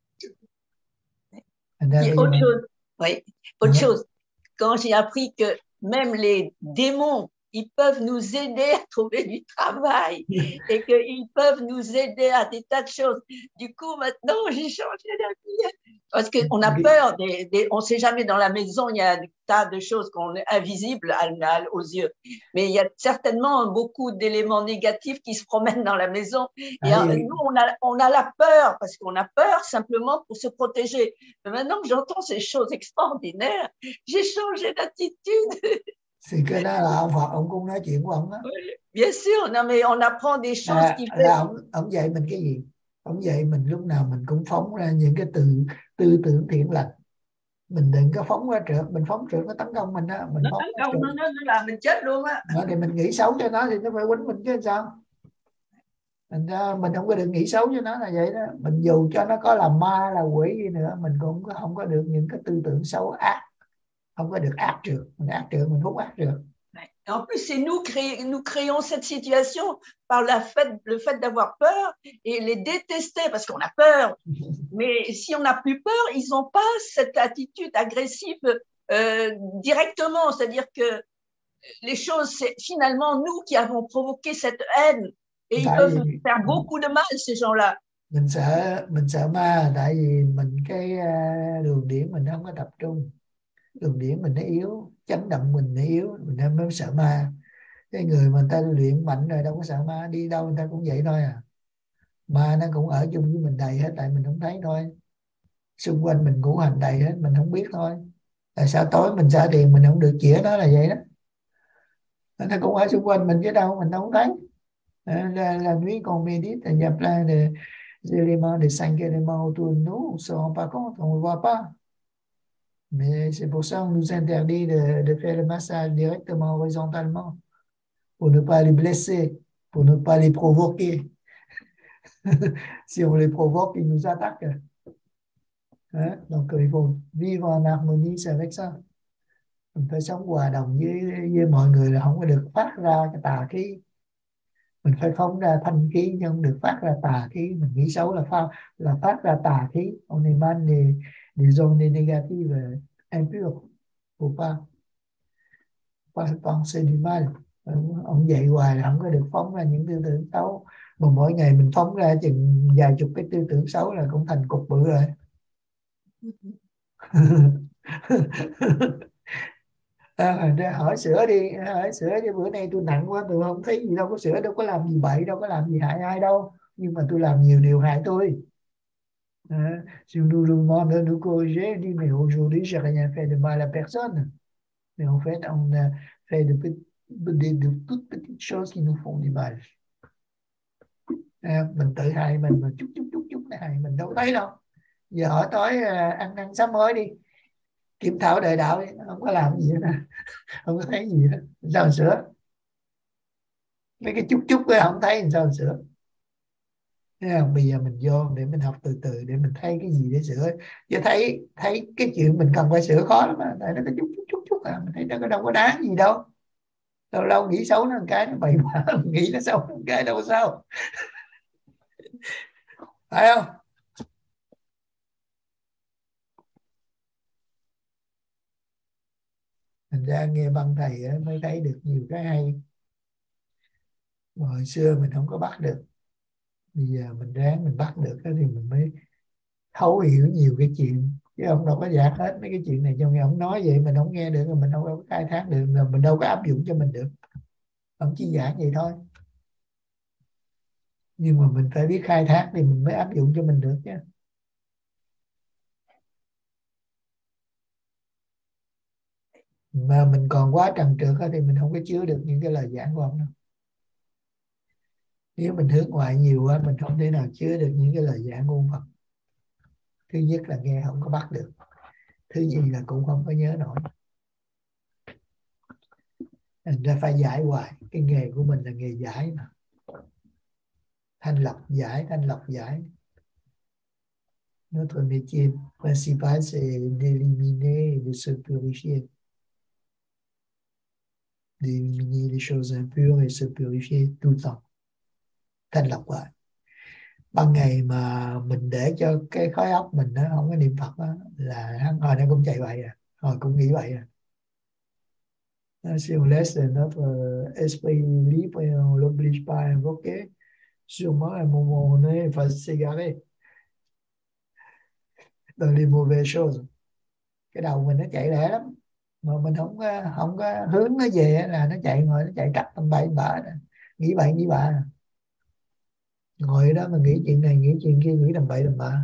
Speaker 2: Et autre chose, oui, autre chose, quand j'ai appris que même les démons, ils peuvent nous aider à trouver du travail et qu'ils peuvent nous aider à des tas de choses. Du coup, maintenant, j'ai changé d'avis. Parce qu'on a peur, des, des, on ne sait jamais dans la maison, il y a des tas de choses qu'on est invisibles à, à, aux yeux. Mais il y a certainement beaucoup d'éléments négatifs qui se promènent dans la maison. Et ah, oui. Nous, on a, on a la peur, parce qu'on a peur simplement pour se protéger. Mais maintenant que j'entends ces choses extraordinaires, j'ai changé d'attitude.
Speaker 1: Thì cái đó là ông Phật, ông cũng nói chuyện của ông đó.
Speaker 2: Bien sûr, non mais on apprend des choses
Speaker 1: à,
Speaker 2: qui
Speaker 1: fait. Là ông, ông dạy mình cái gì? Ông dạy mình lúc nào mình cũng phóng ra những cái từ tư tưởng thiện lành. Mình đừng có phóng qua trượt, mình phóng trượt nó tấn công mình đó, mình
Speaker 2: nó
Speaker 1: phóng
Speaker 2: tấn công nó, nó là mình chết luôn á.
Speaker 1: Nó thì mình nghĩ xấu cho nó thì nó phải quýnh mình chứ sao? Mình mình không có được nghĩ xấu cho nó là vậy đó. Mình dù cho nó có là ma là quỷ gì nữa, mình cũng không có được những cái tư tưởng xấu ác, không có được ác trượt, mình ác trượt mình hút ác trượt.
Speaker 2: En plus, c'est nous, créer, nous créons cette situation par la fait, le fait d'avoir peur et les détester parce qu'on a peur. Mais si on n'a plus peur, ils n'ont pas cette attitude agressive euh, directement. C'est-à-dire que les choses, c'est finalement nous qui avons provoqué cette haine. Et ils peuvent nous faire beaucoup de mal, ces gens-là.
Speaker 1: Mình sợ, mình sợ ma tại vì mình cái đường điển mình không có tập trung. Đường điển mình nó yếu, chấn động mình nó yếu, mình mới sợ ma. Cái người mà người ta luyện mạnh rồi đâu có sợ ma, đi đâu người ta cũng vậy thôi à. Ma nó cũng ở chung với mình đầy hết, tại mình không thấy thôi. xung quanh mình ngũ hành đầy hết, mình không biết thôi. Tại sao tối mình xả thiền mình không được chĩa nó là vậy đó. Nó cũng ở xung quanh mình chứ đâu, mình đâu có thấy. À, la, la nuit qu'on médite, il y a plein de éléments, de cinq éléments autour de nous, on ne se rend pas compte, on ne voit pas. Mais c'est pour ça qu'on nous interdit de, de faire le massage directement horizontalement, pour ne pas les blesser, pour ne pas les provoquer. Si on les provoque, ils nous attaquent. Hein? Donc il faut vivre en harmonie avec ça. Mình phải sống hòa đồng với với mọi người, là không có được phát ra cái tà khí. Mình phải phóng ra thanh khí nhưng không được phát ra tà khí. Mình nghĩ xấu là phát là phát ra tà khí. On émane des, des ondes négatives impures. Faut pas pas penser du mal. Ông dạy hoài là không có được phóng ra những tư tưởng xấu. Mà mỗi ngày mình phóng ra chừng vài chục cái tư tưởng xấu là cũng thành cục bự rồi. À, ra hỏi sữa đi, hỏi sữa đi, bữa nay tôi nặng quá, tôi không thấy gì đâu, có sữa đâu có làm gì bậy, đâu có làm gì hại ai đâu, nhưng mà tôi làm nhiều điều hại tôi. À, si nous nous demande de nous corriger, dit mais aujourd'hui j'ai rien fait de mal à personne, mais en fait on a fait de, de, de, de toutes petites choses qui nous font du mal. À, mình tự hại mình mà chút chút chút chút hại mình đâu thấy đâu. Giờ hỏi tối à, ăn năn sám hối đi, kiểm thảo đời đạo đi, không có làm gì hết, không có thấy gì hết, sao sửa? Mấy cái chút chút tôi không thấy, sao sửa? Thấy không? Bây giờ mình vô để mình học từ từ để mình thấy cái gì để sửa, chứ thấy thấy cái chuyện mình cần phải sửa khó lắm mà. Tại nó có chút chút chút chút à, mình thấy nó có đâu có đáng gì đâu. Lâu lâu nghĩ xấu nó một cái nó bậy bạ, nghĩ nó xấu một cái đâu có sao, phải không? Thành ra nghe băng thầy ấy, mới thấy được nhiều cái hay mà hồi xưa mình không có bắt được. Bây giờ mình ráng mình bắt được thì mình mới thấu hiểu nhiều cái chuyện, chứ ông đâu có giảng hết mấy cái chuyện này cho nghe ông nói vậy mình không nghe được, rồi mình đâu có khai thác được, rồi mình đâu có áp dụng cho mình được. Ông chỉ giảng vậy thôi, nhưng mà mình phải biết khai thác thì mình mới áp dụng cho mình được chứ. Mà mình còn quá trần trượt thì mình không có chứa được những cái lời giảng của ông đâu. Nếu mình hướng ngoại nhiều quá mình không thể nào chứa được những cái lời giảng của ông Phật. Thứ nhất là nghe không có bắt được, thứ nhì là cũng không có nhớ nổi. Thành ra phải giải hoài, cái nghề của mình là nghề giải mà. Thanh lọc giải, thanh lọc giải. Notre métier principal c'est d'éliminer et de se purifier. D'éliminer les choses impures et se purifier tout le temps. Thanh lọc lại. Ban ngày mà mình để cho cái khối óc mình nó không có niệm Phật đó, là hồi nó cũng chạy bậy à, hồi cũng nghĩ bậy à. Si on laisse notre esprit libre et on l'oblige pas à invoquer, sûrement à un moment donné il va s'égarer dans les mauvaises choses. Cái đầu mình nó chạy lẹ lắm, mà mình không không có hướng nó về là nó chạy, ngồi nó chạy cắt tầm bậy bạ, nghĩ bậy nghĩ bạ, ngồi đó mà nghĩ chuyện này nghĩ chuyện kia, nghĩ tầm bậy tầm bạ.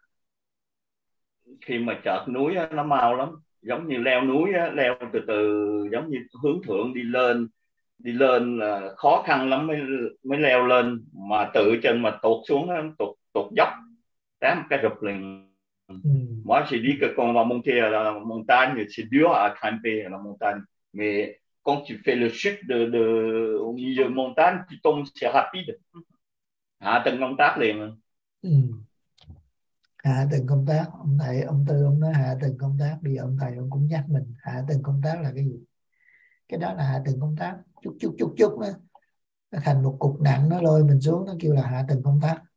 Speaker 4: Khi mà chợt núi á, nó mau lắm, giống như leo núi á, leo từ từ, giống như hướng thượng đi lên, đi lên là khó khăn lắm mới mới leo lên, mà tự chân mà tụt xuống tụt tụt dốc, té một cái rụp liền.
Speaker 1: Ừ.
Speaker 4: Moi j'ai dit que quand on va monter à la montagne c'est dur à grimper à la montagne, mais quand tu fais le chute de, de au milieu de montagne tu tombes c'est rapide, hạ tầng công tác liền.
Speaker 1: Ừ. Hạ tầng công tác, ông thầy ông Tư ông nói hạ tầng công tác, bây giờ ông thầy ông cũng nhắc mình hạ tầng công tác là cái gì. Cái đó là hạ tầng công tác, chút chút chút chút đó, nó thành một cục nặng nó lôi mình xuống, nó kêu là hạ tầng công tác.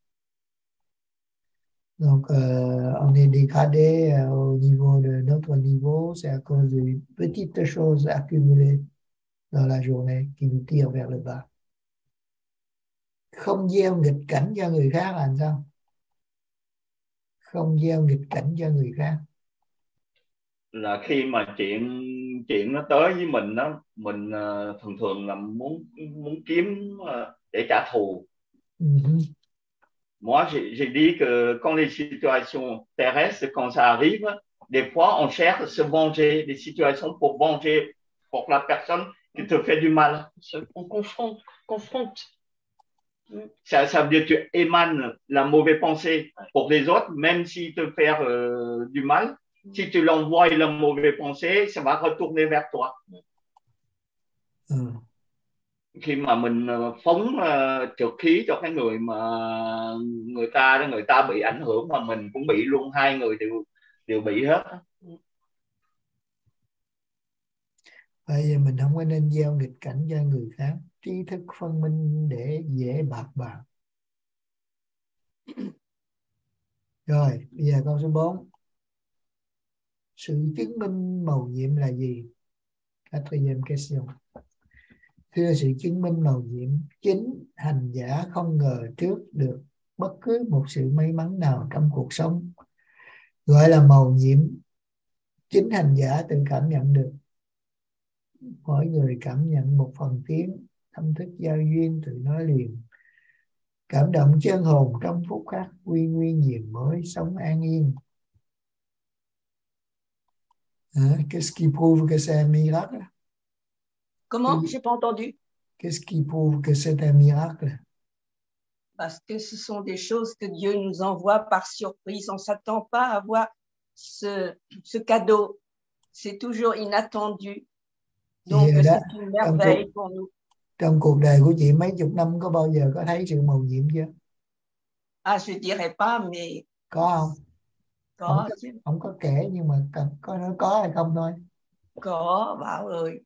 Speaker 1: Donc euh, on est dégradé euh, au niveau de notre niveau, c'est à cause des petites choses accumulées dans la journée qui nous tirent vers le bas. Không gieo nghịch cảnh cho người khác là làm sao? Không gieo nghịch cảnh cho người khác
Speaker 4: là khi mà chuyện chuyện nó tới với mình đó, mình uh, thường thường là muốn muốn kiếm uh, để trả thù.
Speaker 1: uh-huh.
Speaker 4: moi, j'ai j'ai dit que quand les situations terrestres, quand ça arrive, des fois, on cherche à se venger, des situations pour venger pour la personne qui te fait du mal.
Speaker 5: On confronte, confronte.
Speaker 4: Ça, ça veut dire que tu émanes la mauvaise pensée pour les autres, même s'ils te font euh, du mal. Si tu l'envoies la mauvaise pensée, ça va retourner vers toi.
Speaker 1: Ừ.
Speaker 4: Khi mà mình phóng uh, trượt khí cho cái người mà người ta người ta bị ảnh hưởng, mà mình cũng bị luôn, hai người đều đều bị hết.
Speaker 1: Bây giờ mình không có nên gieo nghịch cảnh cho người khác, trí thức phân minh để dễ bạc bạc. Rồi bây giờ câu số bốn, sự chứng minh mầu nhiệm là gì? Quatrième question. Thưa, sự chứng minh mầu nhiệm, chính hành giả không ngờ trước được bất cứ một sự may mắn nào trong cuộc sống, gọi là mầu nhiệm. Chính hành giả tự cảm nhận được. Mỗi người cảm nhận một phần tiếng, tâm thức giao duyên tự nói liền, cảm động chân hồn trong phút khắc, quy nguyên nhiệm mới sống an yên. Hein? Qu'est-ce qui prouve que c'est un miracle?
Speaker 2: Comment? J'ai pas entendu.
Speaker 1: Qu'est-ce qui prouve que c'est un miracle?
Speaker 2: Parce que ce sont des choses que Dieu nous envoie par surprise. On ne s'attend pas à avoir ce, ce cadeau. C'est toujours inattendu. Donc,
Speaker 1: Thì
Speaker 2: c'est
Speaker 1: đó,
Speaker 2: une
Speaker 1: trong
Speaker 2: merveille
Speaker 1: cuộc,
Speaker 2: pour nous.
Speaker 1: trong cuộc đời của chị mấy chục năm có bao giờ có thấy sự mầu nhiệm chưa?
Speaker 2: Ah, je dirais pas, mais
Speaker 1: Có không? Không
Speaker 2: có
Speaker 1: có,
Speaker 2: chứ.
Speaker 1: không có kể, nhưng mà cần, có nói có hay không thôi.
Speaker 2: Có, Bảo ơi.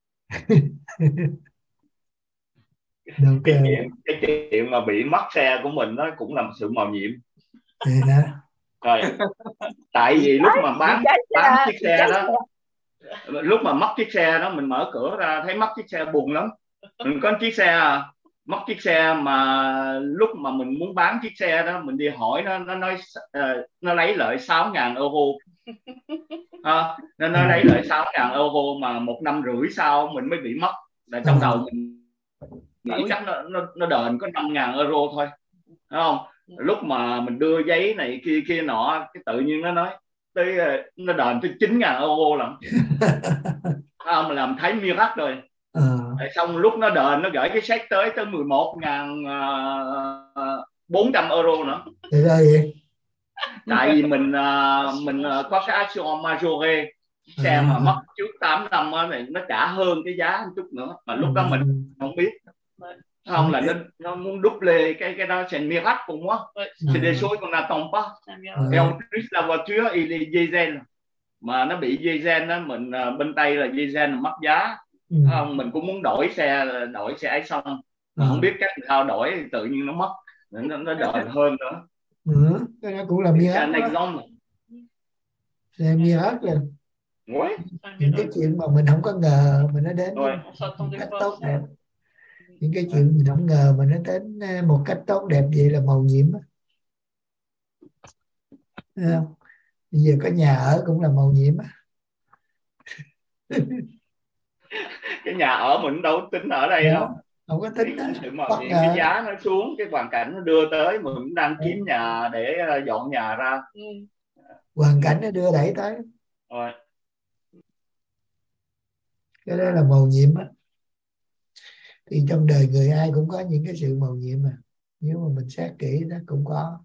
Speaker 1: Được
Speaker 4: Cái
Speaker 1: rồi.
Speaker 4: chuyện cái chuyện mà bị mất xe của mình nó cũng là một sự mầu nhiệm.
Speaker 1: Thì đó.
Speaker 4: Rồi, tại vì lúc mà bán bán chiếc xe đó, lúc mà mất chiếc xe đó, mình mở cửa ra thấy mất chiếc xe buồn lắm. Mình có chiếc xe, mất chiếc xe mà lúc mà mình muốn bán chiếc xe đó, mình đi hỏi nó, nó nói uh, nó lấy lợi sáu ngàn euro. À, nó nói lấy lợi sáu ngàn euro mà một năm rưỡi sau mình mới bị mất. Là trong đầu mình nghĩ chắc nó nó, nó đền có năm ngàn euro thôi, đúng không? Lúc mà mình đưa giấy này kia kia nọ, cái tự nhiên nó nói tới nó đền tới chín ngàn euro lận. Không, mình làm thấy miracle rồi. À. Xong lúc nó đền nó gửi cái check tới tới mười một ngàn bốn trăm euro nữa.
Speaker 1: Thì ra vậy.
Speaker 4: Tại vì mình mình có cái action majoré, xe mà mất trước tám năm đó, này nó trả hơn cái giá một chút nữa, mà lúc đó mình không biết. Không, là nó, nó muốn double cái cái đó, c'est un miracle pour moi. C'est des choses qu'on n'attend pas. Et en plus la voiture il est diesel, mà nó bị diesel đó, mình bên Tây là diesel là mất giá. Ừ. Không, mình cũng muốn đổi xe, đổi xe ấy xong mà ừ. không biết cách sao đổi, tự nhiên nó mất, nó nó đền hơn nữa.
Speaker 1: Ừ, cái đó cũng là miracle. C'est miracle.
Speaker 4: Ouais.
Speaker 1: Những cái chuyện mà mình không có ngờ mà nó đến
Speaker 4: ouais.
Speaker 1: một cách tốt đẹp. Những cái chuyện mình không ngờ mà nó đến một cách tốt đẹp, vậy là mầu nhiệm á. Không? Bây giờ có nhà ở cũng là mầu nhiệm á.
Speaker 4: Cái nhà ở mình đâu tính ở đây đâu.
Speaker 1: Không có tính đó.
Speaker 4: Sự mầu nhiệm, cái giá nó xuống, cái hoàn cảnh nó đưa tới, mình cũng đang kiếm nhà để dọn nhà ra.
Speaker 1: Hoàn cảnh nó đưa đẩy tới.
Speaker 4: Rồi.
Speaker 1: Cái đó là mầu nhiệm á. Thì trong đời người ai cũng có những cái sự mầu nhiệm mà, nếu mà mình xét kỹ nó cũng có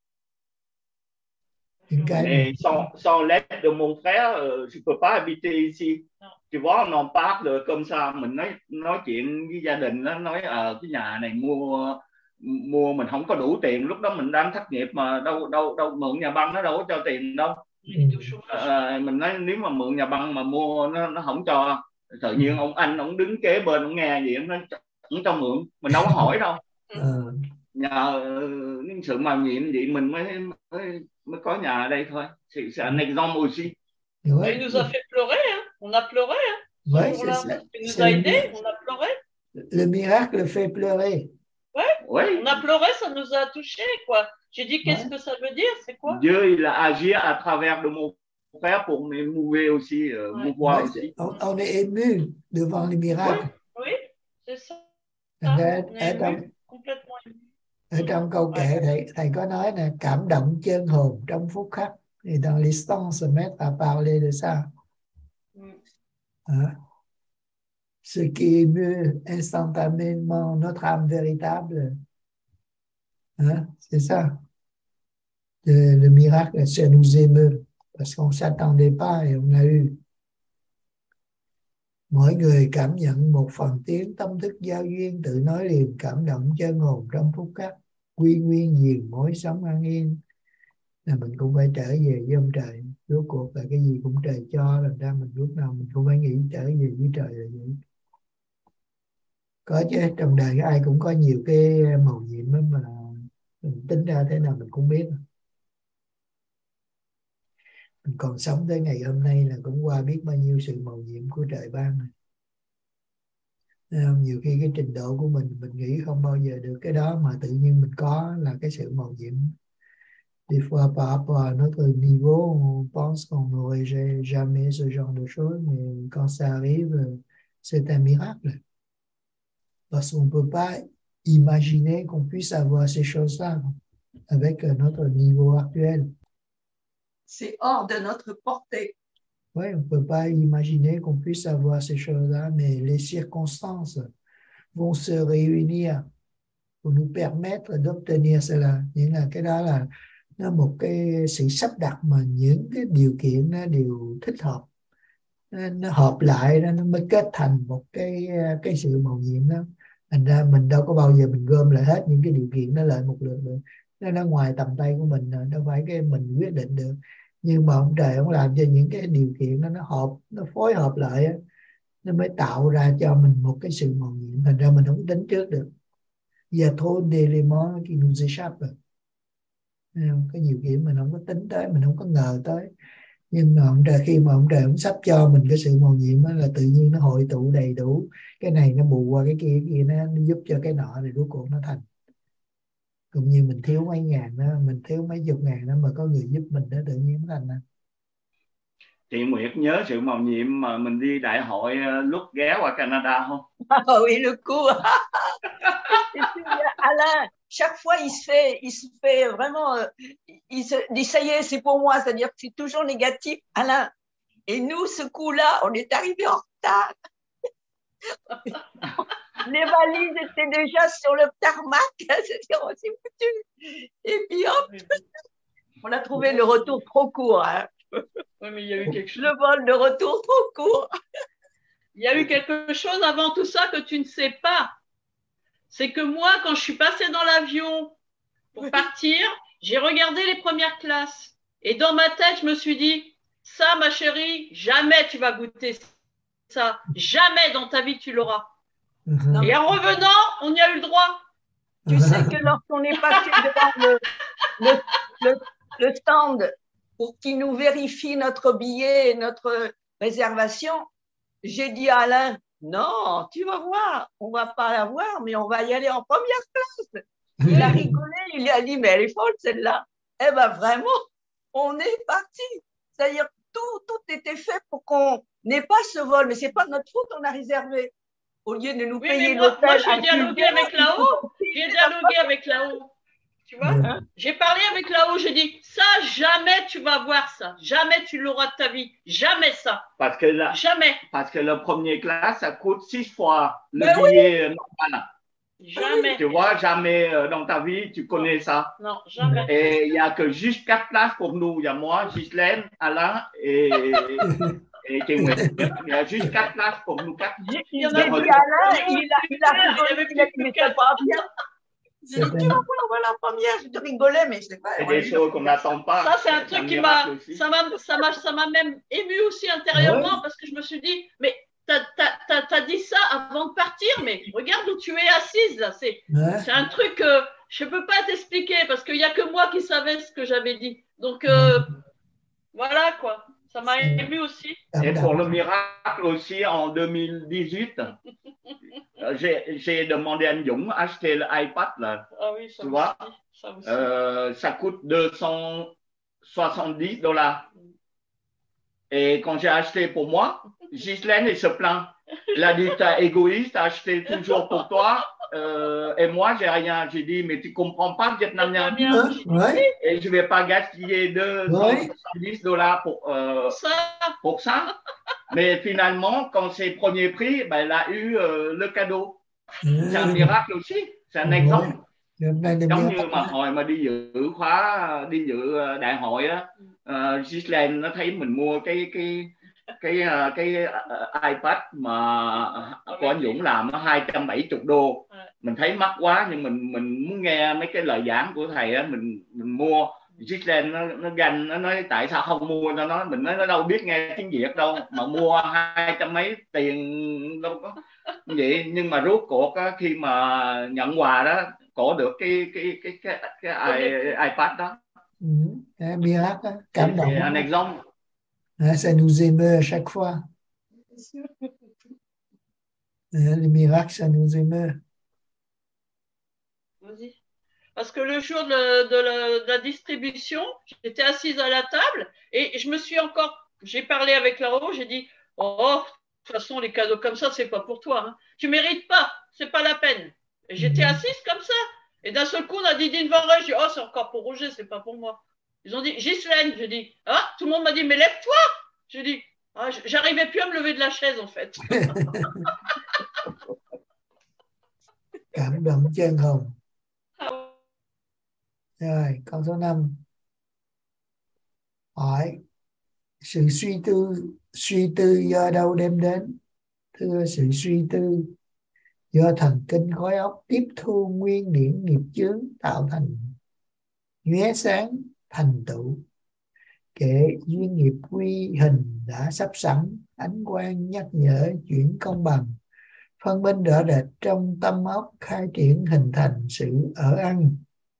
Speaker 1: những cái.
Speaker 4: Mais sans, sans l'aide de mon frère, euh, je peux pas habiter ici. Tu vois, on en parle comme ça, mình nói nói chuyện với gia đình, nó nói à, cái nhà này mua mua mình không có đủ tiền, lúc đó mình đang thất nghiệp mà đâu đâu đâu mượn nhà băng nó đâu có cho tiền đâu. Ừ. À, mình nói nếu mà mượn nhà băng mà mua nó nó không cho. Tự nhiên ông anh ông đứng kế bên ông nghe gì nó cũng cho mượn, mình đâu có hỏi đâu. Ừ. Nhờ những sự mầu nhiệm vậy mình mới mới mới có nhà ở đây thôi. C'est un exemple aussi.
Speaker 5: Ouais. Il nous a fait pleurer, hein. On a pleuré, hein.
Speaker 1: Ouais, c'est ça.
Speaker 5: Il nous a aidés, on a pleuré.
Speaker 1: Le miracle fait pleurer.
Speaker 5: Ouais.
Speaker 4: Oui.
Speaker 5: On a pleuré, ça nous a touchés, quoi. J'ai dit, qu'est-ce ouais. que ça veut dire, c'est quoi?
Speaker 4: Dieu, il a agi à travers de mon frère pour m'émouvoir aussi, euh, ouais. m'émouvoir ouais, aussi.
Speaker 1: On, on est ému devant les miracles.
Speaker 5: Oui, oui, c'est ça.
Speaker 1: ça.
Speaker 5: On est ému,
Speaker 1: dans,
Speaker 5: complètement ému.
Speaker 1: Ở trong câu kệ thầy thầy có nói là cảm động chân hồn trong phút khắc. Thì dans l'histoire se met à parler de ça. Hein? Ce qui émeut instantanément notre âme véritable. Hein? C'est ça. Le, le miracle, ça nous émeut parce qu'on ne s'attendait pas et on a eu. Mỗi người cảm nhận một phần tiếng tâm thức giao duyên tự nói liền cảm động chân hồn trong phút khắc. Quy nguyên diền mối sống an yên. Là mình cũng phải trở về với ông trời. Rốt cuộc là cái gì cũng trời cho, làm ra mình lúc nào mình cũng phải nghĩ trở về với trời là vậy. Có chứ, trong đời ai cũng có nhiều cái màu nhiệm đó mà mình tính ra thế nào mình cũng biết. Mình còn sống tới ngày hôm nay là cũng qua biết bao nhiêu sự màu nhiệm của trời ban này. Nhiều khi cái trình độ của mình mình nghĩ không bao giờ được cái đó mà tự nhiên mình có là cái sự màu nhiệm. Des fois par rapport à notre niveau, on pense qu'on n'aurait jamais ce genre de choses, mais quand ça arrive, c'est un miracle. Parce qu'on ne peut pas imaginer qu'on puisse avoir ces choses-là avec notre niveau actuel.
Speaker 2: C'est hors de notre portée.
Speaker 1: Oui, on ne peut pas imaginer qu'on puisse avoir ces choses-là, mais les circonstances vont se réunir pour nous permettre d'obtenir cela. Nghĩa là cái đó là nó một cái sự sắp đặt mà những cái điều kiện nó đều thích hợp, nó, nó hợp lại đó, nó mới kết thành một cái cái sự màu nhiệm đó. Thành ra mình đâu có bao giờ mình gom lại hết những cái điều kiện đó lại một lượt được, nó nó ngoài tầm tay của mình, đâu phải cái mình quyết định được. Nhưng mà ông trời ông làm cho những cái điều kiện đó nó hợp, nó phối hợp lại đó, nó mới tạo ra cho mình một cái sự màu nhiệm. Thành ra mình không tính trước được. Il y a trop d'éléments qui nous échappent. Có nhiều chuyện mình không có tính tới, mình không có ngờ tới. Nhưng mà ông trời, khi mà ông trời ông sắp cho mình cái sự màu nhiệm đó, là tự nhiên nó hội tụ đầy đủ. Cái này nó bù qua cái kia, cái kia nó, nó giúp cho cái nọ thì rốt cuộc nó thành. Cũng như mình thiếu mấy ngàn đó, mình thiếu mấy chục ngàn đó mà có người giúp mình đó, tự nhiên nó thành.
Speaker 4: Chị Nguyệt nhớ sự màu nhiệm mà mình đi đại hội lúc ghé qua Canada không?
Speaker 2: Ah oui, le coup. Alain, chaque fois il se fait, il se fait vraiment, il se dit ça y est, c'est pour moi, c'est-à-dire que c'est toujours négatif. Alain, et nous, ce coup-là, on est arrivé en retard. Les valises étaient déjà sur le tarmac, c'est-à-dire on s'est foutu. Et puis hop, on a trouvé le retour trop court. Hein.
Speaker 5: Oui, mais il y a eu quelque chose.
Speaker 2: Le vol de retour trop court.
Speaker 5: Il y a eu quelque chose avant tout ça que tu ne sais pas. C'est que moi, quand je suis passée dans l'avion pour partir, j'ai regardé les premières classes. Et dans ma tête, je me suis dit, ça, ma chérie, jamais tu vas goûter ça. Jamais dans ta vie, tu l'auras.
Speaker 2: Non,
Speaker 5: Et en revenant, on y a eu le droit.
Speaker 2: Tu sais que lorsqu'on est passé devant le, le, le, le stand pour qu'il nous vérifie notre billet et notre réservation, j'ai dit à Alain, non, tu vas voir, on va pas la voir, mais on va y aller en première classe. Il a rigolé, il a dit, mais elle est folle celle-là. Eh bien vraiment, on est parti. C'est-à-dire tout, tout était fait pour qu'on n'ait pas ce vol, mais c'est pas de notre faute, on a réservé. Au lieu de nous
Speaker 5: Oui,
Speaker 2: payer
Speaker 5: mais moi,
Speaker 2: l'hôtel.
Speaker 5: moi j'ai dialogué avec là-haut. J'ai dialogué avec là-haut. Tu vois,
Speaker 1: Hein?
Speaker 5: J'ai parlé avec là-haut, j'ai dit, ça, jamais tu vas voir ça. Jamais tu l'auras de ta vie. Jamais ça.
Speaker 4: Parce que, la,
Speaker 5: Jamais.
Speaker 4: parce que le premier classe, ça coûte six fois le
Speaker 2: Mais
Speaker 4: billet oui. normal.
Speaker 5: Jamais.
Speaker 4: Tu vois, jamais euh, dans ta vie, tu connais
Speaker 5: non.
Speaker 4: ça.
Speaker 5: Non, jamais.
Speaker 4: Et il n'y a que juste quatre places pour nous. Il y a moi, Ghislaine, Alain et... Et il y a juste quatre places pour nous quatre.
Speaker 2: J'ai dit à Alain, il a, il a rigolé, il a dit, mais c'est pas bien. J'ai dit, tu vas voir, on va la première. Je rigolais, mais c'est pas.
Speaker 4: C'est des choses qu'on n'attend pas.
Speaker 5: Ça, c'est un truc qui m'a. Ça m'a ça m'a ça m'a même ému aussi intérieurement ouais. Parce que je me suis dit, mais t'as t'as t'as dit ça avant de partir, mais regarde où tu es assise là. C'est ouais. c'est un truc que je peux pas t'expliquer parce qu'il y a que moi qui savais ce que j'avais dit. Donc euh, voilà quoi. Ça m'a ému aussi.
Speaker 4: Et pour le miracle aussi, en deux mille dix-huit, j'ai demandé à Nhung acheter l'iPad là.
Speaker 5: Ah oui, ça
Speaker 4: tu
Speaker 5: aussi,
Speaker 4: vois,
Speaker 5: ça, aussi.
Speaker 4: Euh, ça coûte deux cent soixante-dix dollars. Et quand j'ai acheté pour moi, Ghislaine, elle se plaint. Elle a dit, t'es égoïste, t'as acheté toujours pour toi. euh, et moi j'ai rien. J'ai dit mais tu comprends pas le vietnamien.
Speaker 1: Hein? Ouais.
Speaker 4: Et je vais pas gaspiller deux
Speaker 1: Ouais.
Speaker 4: cent dix dollars pour euh,
Speaker 5: Ça,
Speaker 4: pour ça. Mais finalement, quand c'est premier prix, ben, elle a eu euh, le cadeau. C'est un miracle aussi. C'est un exemple.
Speaker 1: Hôm nay là
Speaker 4: Giống
Speaker 1: miracle.
Speaker 4: như mà hồi mà đi dự khóa, đi dự đại hội á, uh, Giselle nó thấy mình mua cái cái cái cái, cái uh, iPad mà của anh Dũng làm nó hai trăm bảy mươi đô. Mình thấy mắc quá nhưng mình mình muốn nghe mấy cái lời giảng của thầy á, mình mình mua. Giselle nó nó ganh, nó nói tại sao không mua, nó nói mình nói nó đâu biết nghe tiếng Việt đâu mà mua hai trăm mấy tiền đâu có vậy. Nhưng mà rốt cuộc á, khi mà nhận quà đó cổ được cái cái cái cái cái, cái iPad đó.
Speaker 1: Ừ, cái miracle, cảm động.
Speaker 4: Un exemple.
Speaker 1: Ça nous émeut à chaque fois. Les miracles, ça nous émeut.
Speaker 5: Vas-y. Parce que le jour de, de, la, de la distribution, j'étais assise à la table et je me suis encore, j'ai parlé avec Laurent, j'ai dit, oh, de toute façon, les cadeaux comme ça, c'est pas pour toi. Hein. Tu mérites pas, c'est pas la peine. Et j'étais
Speaker 1: Mm-hmm.
Speaker 5: assise comme ça. Et d'un seul coup, on a dit Dine Van Rey, j'ai dit, oh, c'est encore pour Roger, c'est pas pour moi. Ils ont dit, Ghislaine, j'ai dit, ah, tout le monde m'a dit, mais lève-toi. J'ai dit, ah, j'arrivais plus à me lever de la chaise, en fait.
Speaker 1: Cảm động chân hồn. Rồi, câu số năm. Hỏi, sự suy tư, suy tư do đâu đem đến? Thưa, sự suy tư do thần kinh khối óc tiếp thu nguyên điển nghiệp chướng tạo thành nhoé sáng thành tựu. Kệ duyên nghiệp quy hình đã sắp sẵn, ánh quang nhắc nhở chuyển công bằng, phân minh rõ rệt trong tâm óc, khai triển hình thành sự ở ăn.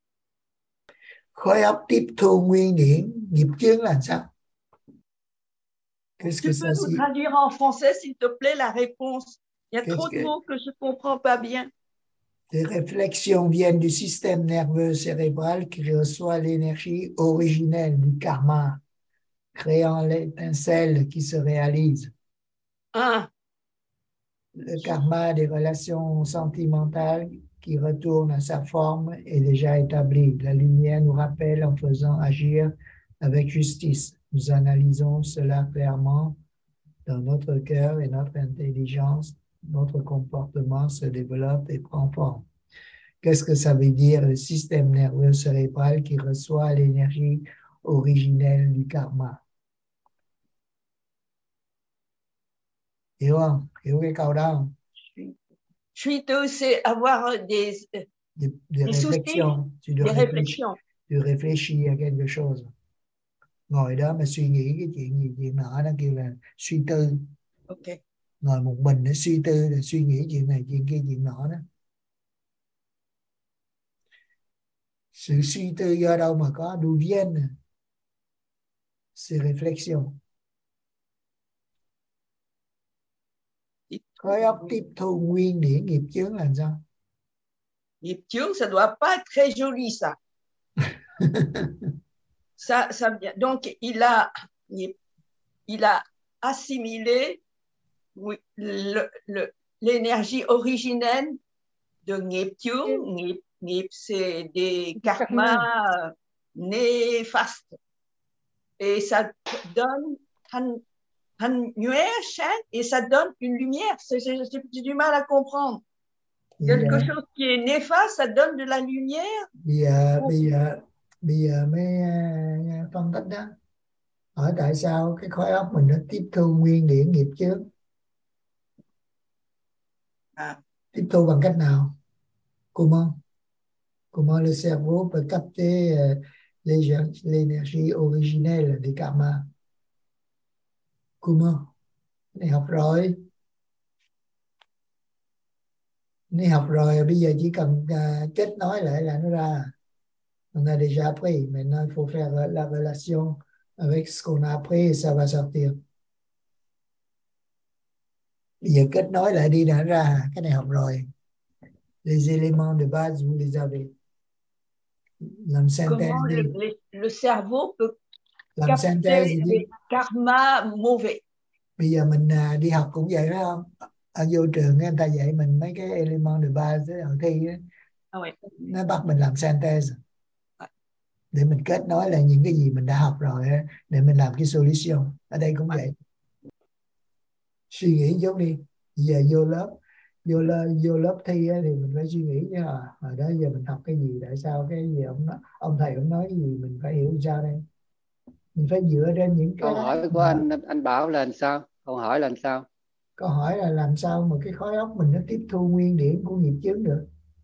Speaker 1: Khối óc tiếp thu nguyên điển nghiệp chướng là sao?
Speaker 2: Qu'est-ce que tu peux nous traduire en français, s'il te plaît, la réponse? Il y a trop de mots que je ne comprends pas bien.
Speaker 1: Les réflexions viennent du système nerveux cérébral qui reçoit l'énergie originelle du karma, créant l'étincelle qui se réalise.
Speaker 2: Ah.
Speaker 1: Le karma des relations sentimentales qui retournent à sa forme est déjà établi. La lumière nous rappelle en faisant agir avec justice. Nous analysons cela clairement dans notre cœur et notre intelligence. Notre comportement se développe et prend forme. Qu'est-ce que ça veut dire, le système nerveux cérébral qui reçoit l'énergie originelle du karma? Hiểu không? Hiểu cái câu đó không?
Speaker 2: Suy tư, c'est avoir des,
Speaker 1: des, des,
Speaker 2: des
Speaker 1: réflexions. Tu dois
Speaker 2: des
Speaker 1: réfléchir,
Speaker 2: réflexions.
Speaker 1: Tu réfléchis à quelque chose. Ngồi đó mà suy nghĩ cái chuyện gì, chuyện nọ đó kêu là suy tư.
Speaker 2: Okay.
Speaker 1: Ngồi một mình để suy tư, là suy nghĩ chuyện này, chuyện kia, chuyện nọ đó. Sự suy tư do đâu mà có? D'où viennent ces réflexions? Khối óc tiếp thu nguyên điển nghiệp chướng là sao?
Speaker 2: Nghiệp chướng, ça doit pas être très joli, ça. ça, ça vient. Donc, il a, il a assimilé oui, le, le, l'énergie originelle de nghiệp chướng. Nghiệp, nghiệp, c'est des karmas néfastes. Et ça donne un, un nuage et ça donne une lumière. C'est, c'est, j'ai du mal à comprendre. Quelque yeah. chose qui est néfaste, ça donne de la lumière.
Speaker 1: Bây giờ, bây giờ, bây giờ mới uh, phân tích đó. Hỏi tại sao cái khối óc mình nó tiếp thu nguyên điển nghiệp chướng?
Speaker 2: À.
Speaker 1: Tiếp thu bằng cách nào? Comment? Comment le cerveau peut capter uh, l'énergie originelle des karmas? Comment? Này học rồi. Này học rồi, bây giờ chỉ cần uh, kết nối lại là nó ra. On a déjà appris. Maintenant, il faut faire la relation avec ce qu'on a appris et ça va sortir. Bây giờ kết nối lại đi đã ra. Cái này học rồi. Les éléments de base, vous les avez. Làm synthèse
Speaker 2: Comment
Speaker 1: đi.
Speaker 2: Le, le cerveau peut
Speaker 1: Làm
Speaker 2: capter
Speaker 1: synthèse
Speaker 2: les karmas mauvais.
Speaker 1: Bây giờ mình uh, đi học cũng vậy phải không? ở vô trường người ta dạy mình mấy cái element de base ở thi ấy,
Speaker 2: Ah ouais.
Speaker 1: nó bắt mình làm synthèse để mình kết nối lại những cái gì mình đã học rồi ấy, để mình làm cái solution. Ở đây cũng vậy, suy nghĩ giống đi, giờ vô lớp vô lớp vô lớp thi ấy, thì mình phải suy nghĩ chứ à, hồi đó giờ mình học cái gì, tại sao cái gì ông nói, ông thầy ông nói cái gì mình phải hiểu sao đây. Mình phải dựa trên những cái
Speaker 6: Câu hỏi của
Speaker 1: mà,
Speaker 6: anh anh Bảo là làm sao? Câu hỏi là làm sao?
Speaker 1: câu hỏi là làm sao mà cái khối óc mình nó tiếp thu nguyên điển của nghiệp chướng được.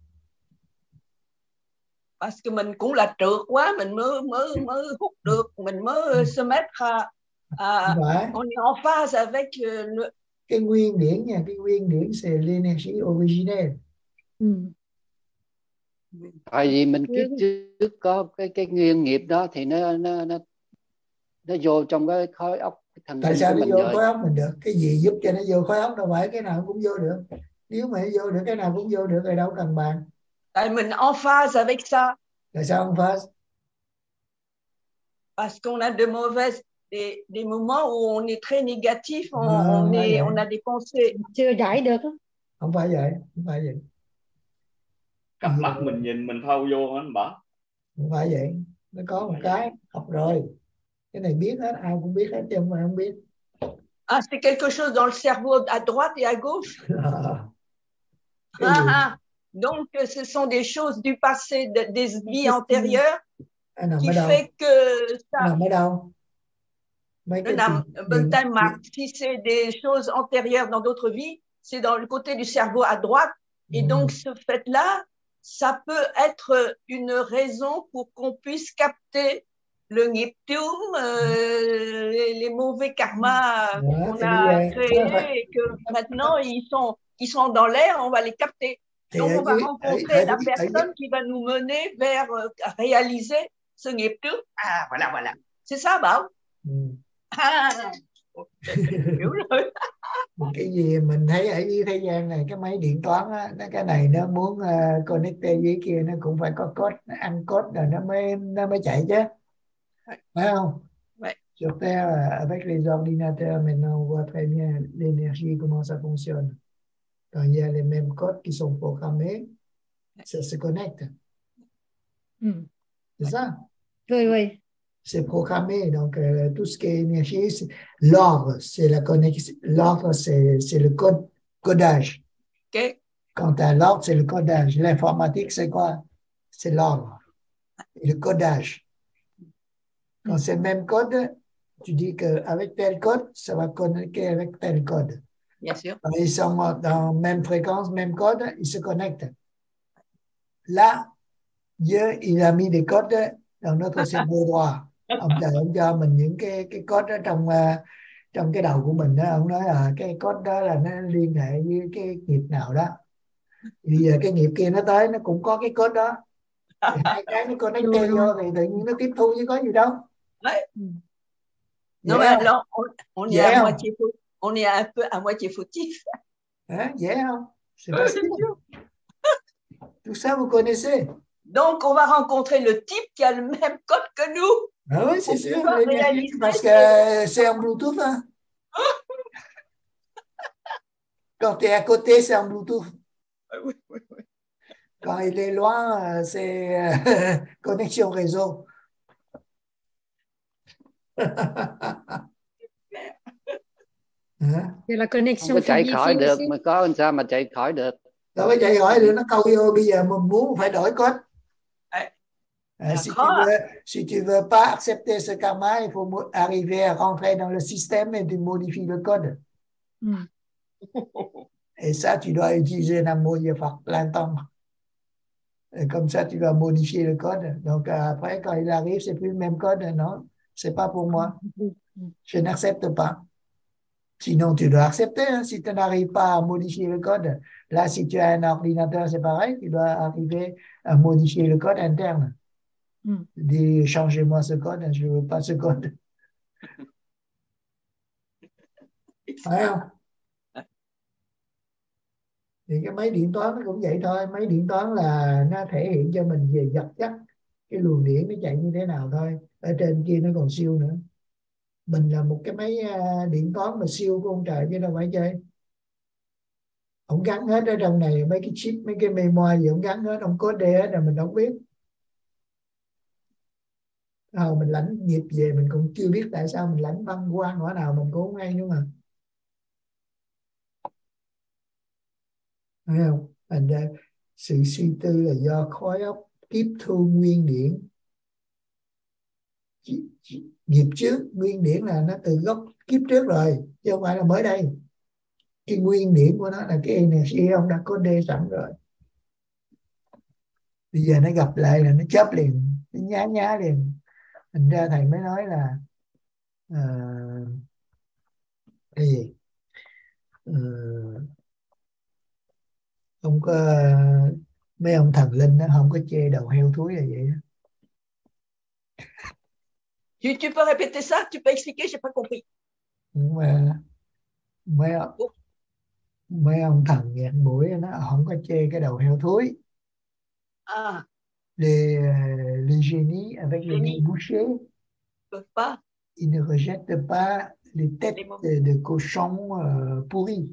Speaker 2: Parce que mình cũng là trượt quá, mình mới mới mới hút được, mình mới se mettre à, à, on est en phase avec le...
Speaker 1: cái nguyên điển nha, cái nguyên điển c'est l'énergie originelle.
Speaker 3: Ừ.
Speaker 6: Tại vì mình kiếp trước có cái cái nguyên nghiệp đó thì nó nó nó nó vô trong cái khối óc thần
Speaker 1: Tại
Speaker 6: kinh
Speaker 1: sao
Speaker 6: của
Speaker 1: nó
Speaker 6: mình
Speaker 1: vô
Speaker 6: rồi.
Speaker 1: khối óc mình được? Cái gì giúp cho nó vô khối óc đâu phải cái nào cũng vô được. Nếu mà vô được cái nào cũng vô được thì đâu cần bàn.
Speaker 2: Tại mình en phase avec ça.
Speaker 1: Tại sao en phase?
Speaker 2: Parce qu'on a de mauvaises des, des moments où on est très négatif, on,
Speaker 1: à,
Speaker 2: on est
Speaker 1: vậy.
Speaker 2: on a des pensées.
Speaker 3: Chưa giải được.
Speaker 1: Không phải vậy, không phải vậy.
Speaker 4: Cặp mắt mình nhìn mình thâu vô anh Bảo.
Speaker 1: Không phải vậy. Nó có một cái học rồi. Cái này biết hết, ai cũng biết hết chứ không phải không biết.
Speaker 2: Ah, c'est quelque chose dans le cerveau à droite et à gauche. ah, ah. Donc, ce sont des choses du passé, de, des vies antérieures qui fait que ça...
Speaker 1: Nằm ở đâu? Mấy
Speaker 2: le Bentham, si c'est des choses antérieures dans d'autres vies, c'est dans le côté du cerveau à droite. Et mmh. donc, ce fait-là, ça peut être une raison pour qu'on puisse capter le Neptune, euh, les, les mauvais karmas ouais, qu'on a ouais, créés ouais. et que maintenant, ils sont, ils sont dans l'air, on va les capter. Et donc, on va rencontrer la personne qui va nous mener vers euh, réaliser ce Neptune. Ah, voilà, voilà. C'est ça, Bảo.
Speaker 1: Mmh.
Speaker 2: À, hiểu rồi.
Speaker 1: Cái gì mình thấy ở dưới thế gian này, cái máy điện toán á, nó cái này nó muốn uh, connect với kia nó cũng phải có code, nó ăn code rồi nó mới nó mới chạy chứ, phải không?
Speaker 2: Ouais.
Speaker 1: Sur Terre, avec les ordinateurs maintenant on voit très bien l'énergie comment ça fonctionne. Quand il y a les mêmes codes qui sont programmés, ça se connecte.
Speaker 3: Ừ.
Speaker 1: C'est ça?
Speaker 3: Oui, oui.
Speaker 1: C'est programmé, donc euh, tout ce qui est énergie, c'est... l'ordre, c'est la connexion, l'ordre, c'est, c'est le code, codage.
Speaker 2: Okay.
Speaker 1: Quant à l'ordre, c'est le codage. L'informatique, c'est quoi? C'est l'ordre et le codage. Quand c'est le même code, tu dis qu'avec tel code, ça va connecter avec tel code.
Speaker 2: Bien sûr.
Speaker 1: Quand ils sont dans même fréquence, même code, ils se connectent. Là, Dieu, il a mis des codes dans notre cerveau droit. Ông trời ông cho mình những cái cái code đó trong uh, trong cái đầu của mình đó, ông nói là cái code đó là nó liên hệ với cái nghiệp nào đó. Bây giờ cái nghiệp kia nó tới nó cũng có cái code đó. Thì hai cái nó connect vô thì tự nhiên nó tiếp thu chứ có gì đâu.
Speaker 2: Ouais. Non mais alors on, on est à moitié on est un peu à moitié fautif.
Speaker 1: Hein, dễ không? C'est pas tout ça vous connaissez.
Speaker 2: Donc, on va rencontrer le type qui a le même code que nous.
Speaker 1: Ah oui, c'est sûr. Parce que c'est en Bluetooth. Hein. Quand tu es à côté, c'est en Bluetooth.
Speaker 2: Oui, oui, oui.
Speaker 1: Quand il est loin, c'est euh, connexion réseau.
Speaker 3: C'est la connexion.
Speaker 6: Không có chạy khỏi được, mà có làm sao mà chạy khỏi được.
Speaker 1: Đâu có chạy khỏi được, nó câu vô. Bây giờ mình muốn phải đổi code. Euh, si, tu veux, si tu veux pas accepter ce karma, il faut arriver à rentrer dans le système et de modifier le code. Mm. Et ça, tu dois utiliser Nam Mô Di Phật longtemps. Et comme ça, tu vas modifier le code. Donc après, quand il arrive, c'est plus le même code. Non, c'est pas pour moi. Je n'accepte pas. Sinon, tu dois accepter. Hein, si tu n'arrives pas à modifier le code. Là, si tu as un ordinateur, c'est pareil. Tu dois arriver à modifier le code interne. Mm. Dis, changez-moi ce code, je ne veux pas ce code. Phải không? Thì cái máy điện toán nó cũng vậy thôi. Máy điện toán là nó thể hiện cho mình về vật chất cái luồng điện nó chạy như thế nào thôi. Ở trên kia nó còn siêu nữa. Mình là một cái máy điện toán mà siêu của ông trời chứ đâu phải chơi. ông gắn hết ở trong này, mấy cái chip, mấy cái memoir gì ông gắn hết, ông code hết rồi mình không biết. Ờ, mình lãnh nghiệp về mình cũng chưa biết tại sao mình lãnh băng qua ngõ nào mình cũng không hay nữa mà. Thấy không? Thành ra sự suy tư là do khối óc tiếp thu nguyên điển. Nghiệp trước, nguyên điển là nó từ gốc kiếp trước rồi, chứ không phải là mới đây. Cái nguyên điển của nó là cái energy ông đã có đê sẵn rồi. Bây giờ nó gặp lại là nó chớp liền, nó nhá nhá liền. Thành ra thầy mới nói là uh, cái gì? Uh, không có mấy ông thần linh nó không có chê đầu heo thúi là vậy đó.
Speaker 2: Tu, tu peux répéter ça? Tu peux expliquer? J'ai pas compris.
Speaker 1: Nhưng mà mấy mấy ông thần nghẹt mũi nó không có chê cái đầu heo thúi.
Speaker 2: Ah.
Speaker 1: Les, les génies avec les nez bouchés,
Speaker 2: peuvent pas.
Speaker 1: Ils ne rejettent pas les têtes les de cochons euh, pourris.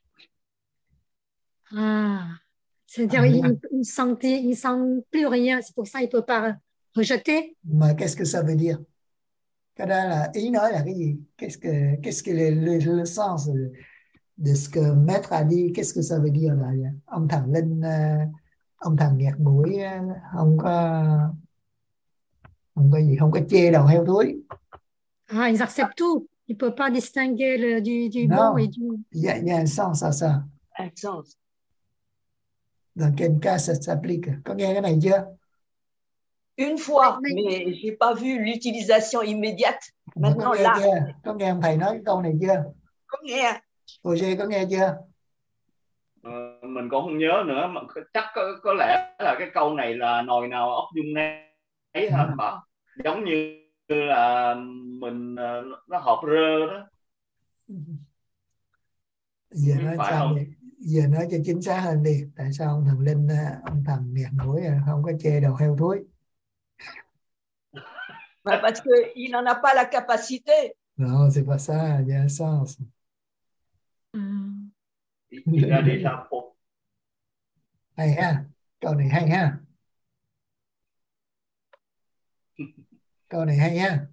Speaker 3: Ah, c'est-à-dire ils ne sentent, ils sentent plus rien, c'est pour ça ils ne peuvent pas rejeter.
Speaker 1: Mais qu'est-ce que ça veut dire? Cái đó là ý nói là cái gì? Qu'est-ce que qu'est-ce que le, le, le sens de, de ce que maître a dit? Qu'est-ce que ça veut dire là? Ông thần linh, ông thần nghẹt mũi không có không có gì, không có chê đầu heo thúi.
Speaker 3: Ah, ils acceptent tout. Ils ne peuvent pas distinguer le, du, du
Speaker 1: non,
Speaker 3: bon et du...
Speaker 1: Il y a, il y a un sens à ça.
Speaker 2: Un sens.
Speaker 1: Dans quel cas ça s'applique? Có nghe cái này chưa?
Speaker 2: Une fois, mais, mais j'ai pas vu l'utilisation immédiate. Maintenant
Speaker 1: có nghe
Speaker 2: là.
Speaker 1: Chưa? Có nghe ông thầy nói cái câu này chưa?
Speaker 2: Có nghe.
Speaker 1: Roger có nghe chưa?
Speaker 4: Ờ, mình cũng không nhớ nữa, mà chắc có, có lẽ là cái câu này là nồi nào ốc dung nấy hả anh Bảo? Giống như là mình nó hộp rơ đó.
Speaker 1: Giờ nói sao vậy? Giờ nói cho chính xác hơn đi. Tại sao ông thần linh, ông thần nghẹt mũi không có chê đầu heo thúi?
Speaker 2: Parce qu'il n'en a pas la capacité.
Speaker 1: Non, c'est pas ça, il y a un sens.
Speaker 3: Mm.
Speaker 4: Đi ra đi sao phục.
Speaker 1: Hay ha, câu này hay ha. Câu này hay ha.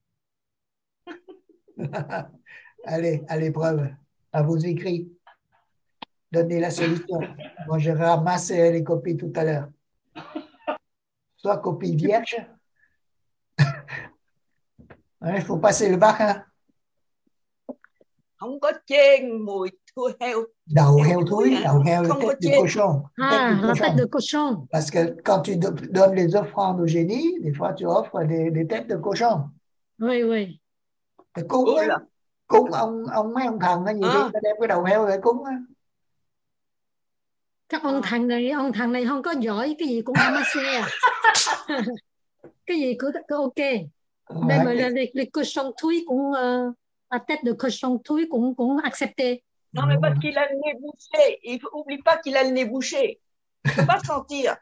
Speaker 1: Allez, à l'épreuve, à vos écrits. Donnez la solution. Moi, je ramasse les copies tout à l'heure. Soit copie vierge. Il faut passer le bac. Hein?
Speaker 2: Không có chê mùi thua heo.
Speaker 1: Đầu heo thúi, đầu heo, la tête de cochon.
Speaker 3: Ah, la tête de cochon.
Speaker 1: Parce que quand tu donnes les offrandes au génie, des fois tu offres des, des têtes de cochon.
Speaker 3: Oui, oui.
Speaker 1: Cúng, cúng ông, ông mấy ông thần hay gì à. Đi, đem cái đầu heo để cúng á.
Speaker 3: Các ông thần này, ông thần này không có giỏi, cái gì cũng ramasse à. Cái gì cũng, cũng ok. Même ouais. les, les cochons thúi cũng uh, la tête de cochon thúi cũng cũng accepté.
Speaker 2: Non mais parce qu'il a le nez bouché, il faut oublie pas qu'il a le nez bouché. Il faut pas sentir.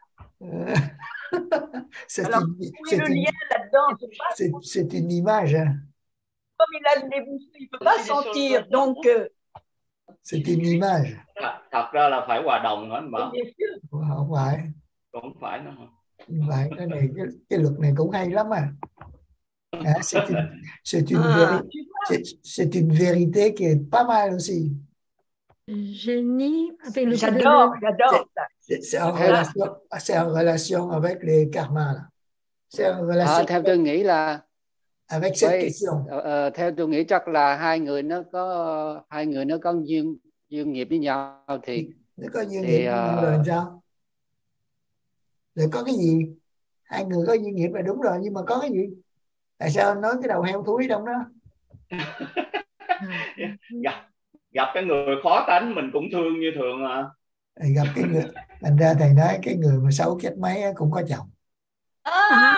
Speaker 1: c'est
Speaker 2: Alors,
Speaker 1: une,
Speaker 2: où est le une, lien là-dedans?
Speaker 1: C'est, c'est une image. Hein.
Speaker 2: Comme il a le nez bouché, il peut pas sentir. Donc euh,
Speaker 1: c'est une image.
Speaker 4: Thật ra là phải hòa đồng hả anh Bảo?
Speaker 1: Không phải.
Speaker 4: Không phải nữa hả?
Speaker 1: Không phải, cái này cái, cái luật này cũng hay lắm à. À, c'est une, c'est une, ah, c'est, c'est une vérité qui est pas mal aussi.
Speaker 3: Génie avec le
Speaker 2: j'adore, j'adore.
Speaker 1: C'est, c'est, en relation, c'est en relation avec les karmas là. C'est en relation.
Speaker 6: À, theo tôi nghĩ là
Speaker 1: avec cette oui, question.
Speaker 6: Uh, theo tôi nghĩ chắc là hai người nó có hai người nó có duyên duyên nghiệp với nhau thì
Speaker 1: nó có duyên nghiệp với nhau rồi sao? Rồi có cái gì? Hai người có duyên nghiệp là đúng rồi, nhưng mà có cái gì? Tại sao nói cái đầu heo thúi trong đó?
Speaker 4: gặp gặp cái người khó tánh mình cũng thương như thường mà.
Speaker 1: Gặp cái người, thành ra thầy nói cái người mà xấu chết mấy cũng có chồng.
Speaker 2: Ah,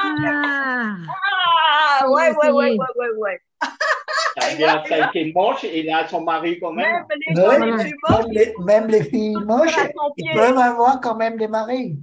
Speaker 2: ah, ouais, ouais, ouais, ouais, ouais, ouais.
Speaker 4: C'est-à-dire, c'est qui moche, il a son mari quand même.
Speaker 2: Même les,
Speaker 1: oui,
Speaker 2: même les,
Speaker 1: même les, même les filles moches, ils peuvent avoir quand même des maris.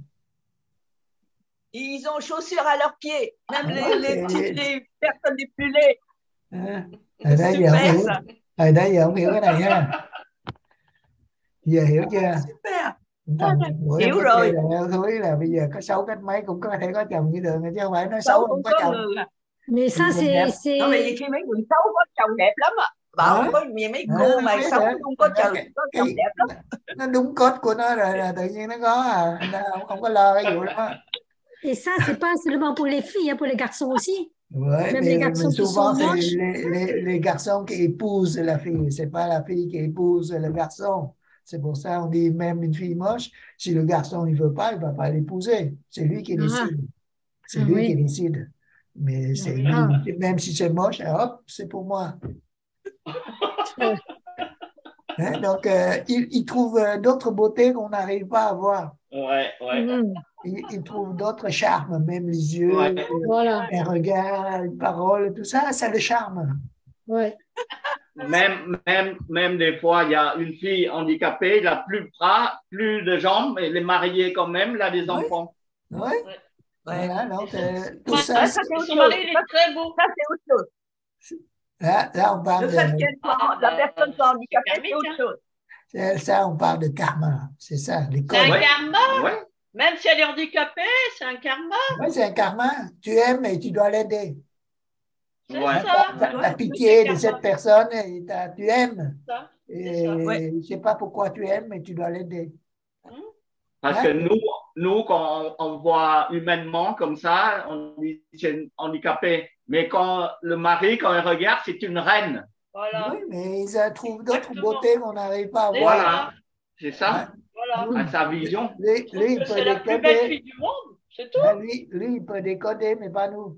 Speaker 2: Ils ont chaussures à leurs pieds, même ah, les, les, petites, les personnes les plus laides.
Speaker 1: À, ở đây giờ không hiểu, ở đây giờ không hiểu cái này ha. Giờ hiểu chưa?
Speaker 2: Super.
Speaker 1: Thằng mũi
Speaker 2: Hiểu
Speaker 1: không có
Speaker 2: rồi.
Speaker 1: chê là heo thúi là bây giờ có xấu cách mấy cũng có thể có chồng như thường, chứ không phải nói
Speaker 2: Xấu
Speaker 1: xấu không
Speaker 2: cũng
Speaker 1: có
Speaker 2: có
Speaker 1: chồng.
Speaker 2: người à.
Speaker 3: Mais ça,
Speaker 1: Thì mình
Speaker 3: c'est,
Speaker 1: đẹp.
Speaker 2: Nó mà
Speaker 3: c'est...
Speaker 2: vì khi mấy người xấu có chồng đẹp lắm á. Bảo
Speaker 1: Đó.
Speaker 2: không có mấy mấy
Speaker 1: Đó,
Speaker 2: cô
Speaker 1: nó
Speaker 2: mà
Speaker 1: biết
Speaker 2: xấu
Speaker 1: rồi.
Speaker 2: không có
Speaker 1: Cái,
Speaker 2: chồng
Speaker 1: cái,
Speaker 2: có chồng
Speaker 1: cái,
Speaker 2: đẹp lắm.
Speaker 1: nó đúng code của nó rồi là tự nhiên nó có à. Nó không, không có lo cái vụ đó.
Speaker 3: Et ça, c'est pas seulement pour les filles, hein, pour les garçons aussi.
Speaker 1: Ouais,
Speaker 3: Même
Speaker 1: mais,
Speaker 3: les
Speaker 1: mais
Speaker 3: garçons qui
Speaker 1: souvent
Speaker 3: sont
Speaker 1: c'est
Speaker 3: moches.
Speaker 1: les, les, les garçons qui épousent la fille, c'est pas la fille qui épouse le garçon. C'est pour ça on dit même une fille moche, si le garçon il veut pas, il va pas l'épouser. C'est lui qui
Speaker 3: Ah,
Speaker 1: décide. C'est
Speaker 3: ah
Speaker 1: lui
Speaker 3: oui.
Speaker 1: qui décide. Mais c'est lui,
Speaker 3: Ah.
Speaker 1: même si c'est moche, hop, c'est pour moi. Hein? Donc euh, il, il trouve euh, d'autres beautés qu'on n'arrive pas à voir.
Speaker 4: Ouais, ouais.
Speaker 3: Mhm.
Speaker 1: Il, il trouve d'autres charmes, même les yeux,
Speaker 4: Ouais.
Speaker 3: Voilà.
Speaker 1: les regards, les paroles, tout ça, ça le charme.
Speaker 3: Ouais.
Speaker 4: Même, même, même des fois, il y a une fille handicapée, elle n'a plus de bras, plus de jambes, elle est mariée quand même, elle a des
Speaker 1: Oui.
Speaker 4: enfants.
Speaker 1: Oui.
Speaker 2: Ouais.
Speaker 1: Voilà, donc euh, tout
Speaker 5: Ouais,
Speaker 1: ça,
Speaker 2: Ça,
Speaker 1: c'est-
Speaker 2: ça, c'est autre
Speaker 5: Son
Speaker 2: chose.
Speaker 5: mari, il est très beau.
Speaker 2: Ça, c'est autre chose.
Speaker 1: là, là, on parle
Speaker 2: Le fait
Speaker 1: de,
Speaker 2: qu'elle soit,
Speaker 5: Ah,
Speaker 2: la
Speaker 5: bah,
Speaker 2: personne soit handicapée,
Speaker 5: c'est
Speaker 2: c'est autre
Speaker 5: karmique,
Speaker 2: chose.
Speaker 1: c'est- ça, on parle de karma, c'est ça, les
Speaker 5: C'est un
Speaker 1: codes.
Speaker 4: Ouais.
Speaker 5: karma.
Speaker 4: Ouais.
Speaker 5: Même si elle est handicapée, c'est un karma.
Speaker 1: Oui, c'est un karma. Tu aimes et tu dois l'aider.
Speaker 5: C'est
Speaker 4: Ouais.
Speaker 5: ça.
Speaker 1: T'as t'as
Speaker 2: Ouais,
Speaker 1: pitié de
Speaker 5: karma.
Speaker 1: cette personne et t'as- tu aimes.
Speaker 5: Ça, c'est ça.
Speaker 1: Et
Speaker 2: Ouais.
Speaker 1: je ne sais pas pourquoi tu aimes, mais tu dois l'aider.
Speaker 5: Hum.
Speaker 4: Parce
Speaker 1: Hein?
Speaker 4: que nous, nous, quand on, on voit humainement comme ça, on dit c'est handicapé. Mais quand le mari, quand il regarde, c'est une reine.
Speaker 5: Voilà.
Speaker 1: Oui, mais ils euh, trouvent d'autres
Speaker 5: Exactement.
Speaker 1: beautés qu'on n'arrive pas à
Speaker 5: C'est
Speaker 1: voir.
Speaker 4: Voilà, c'est ça,
Speaker 1: Hein?
Speaker 5: Voilà.
Speaker 4: à sa vision.
Speaker 1: Lui,
Speaker 5: Je trouve
Speaker 1: lui, il
Speaker 5: que
Speaker 1: peut
Speaker 5: c'est la plus belle
Speaker 1: décoder.
Speaker 5: fille du monde. C'est tout.
Speaker 1: Hein, lui, lui, il peut décoder, mais pas nous.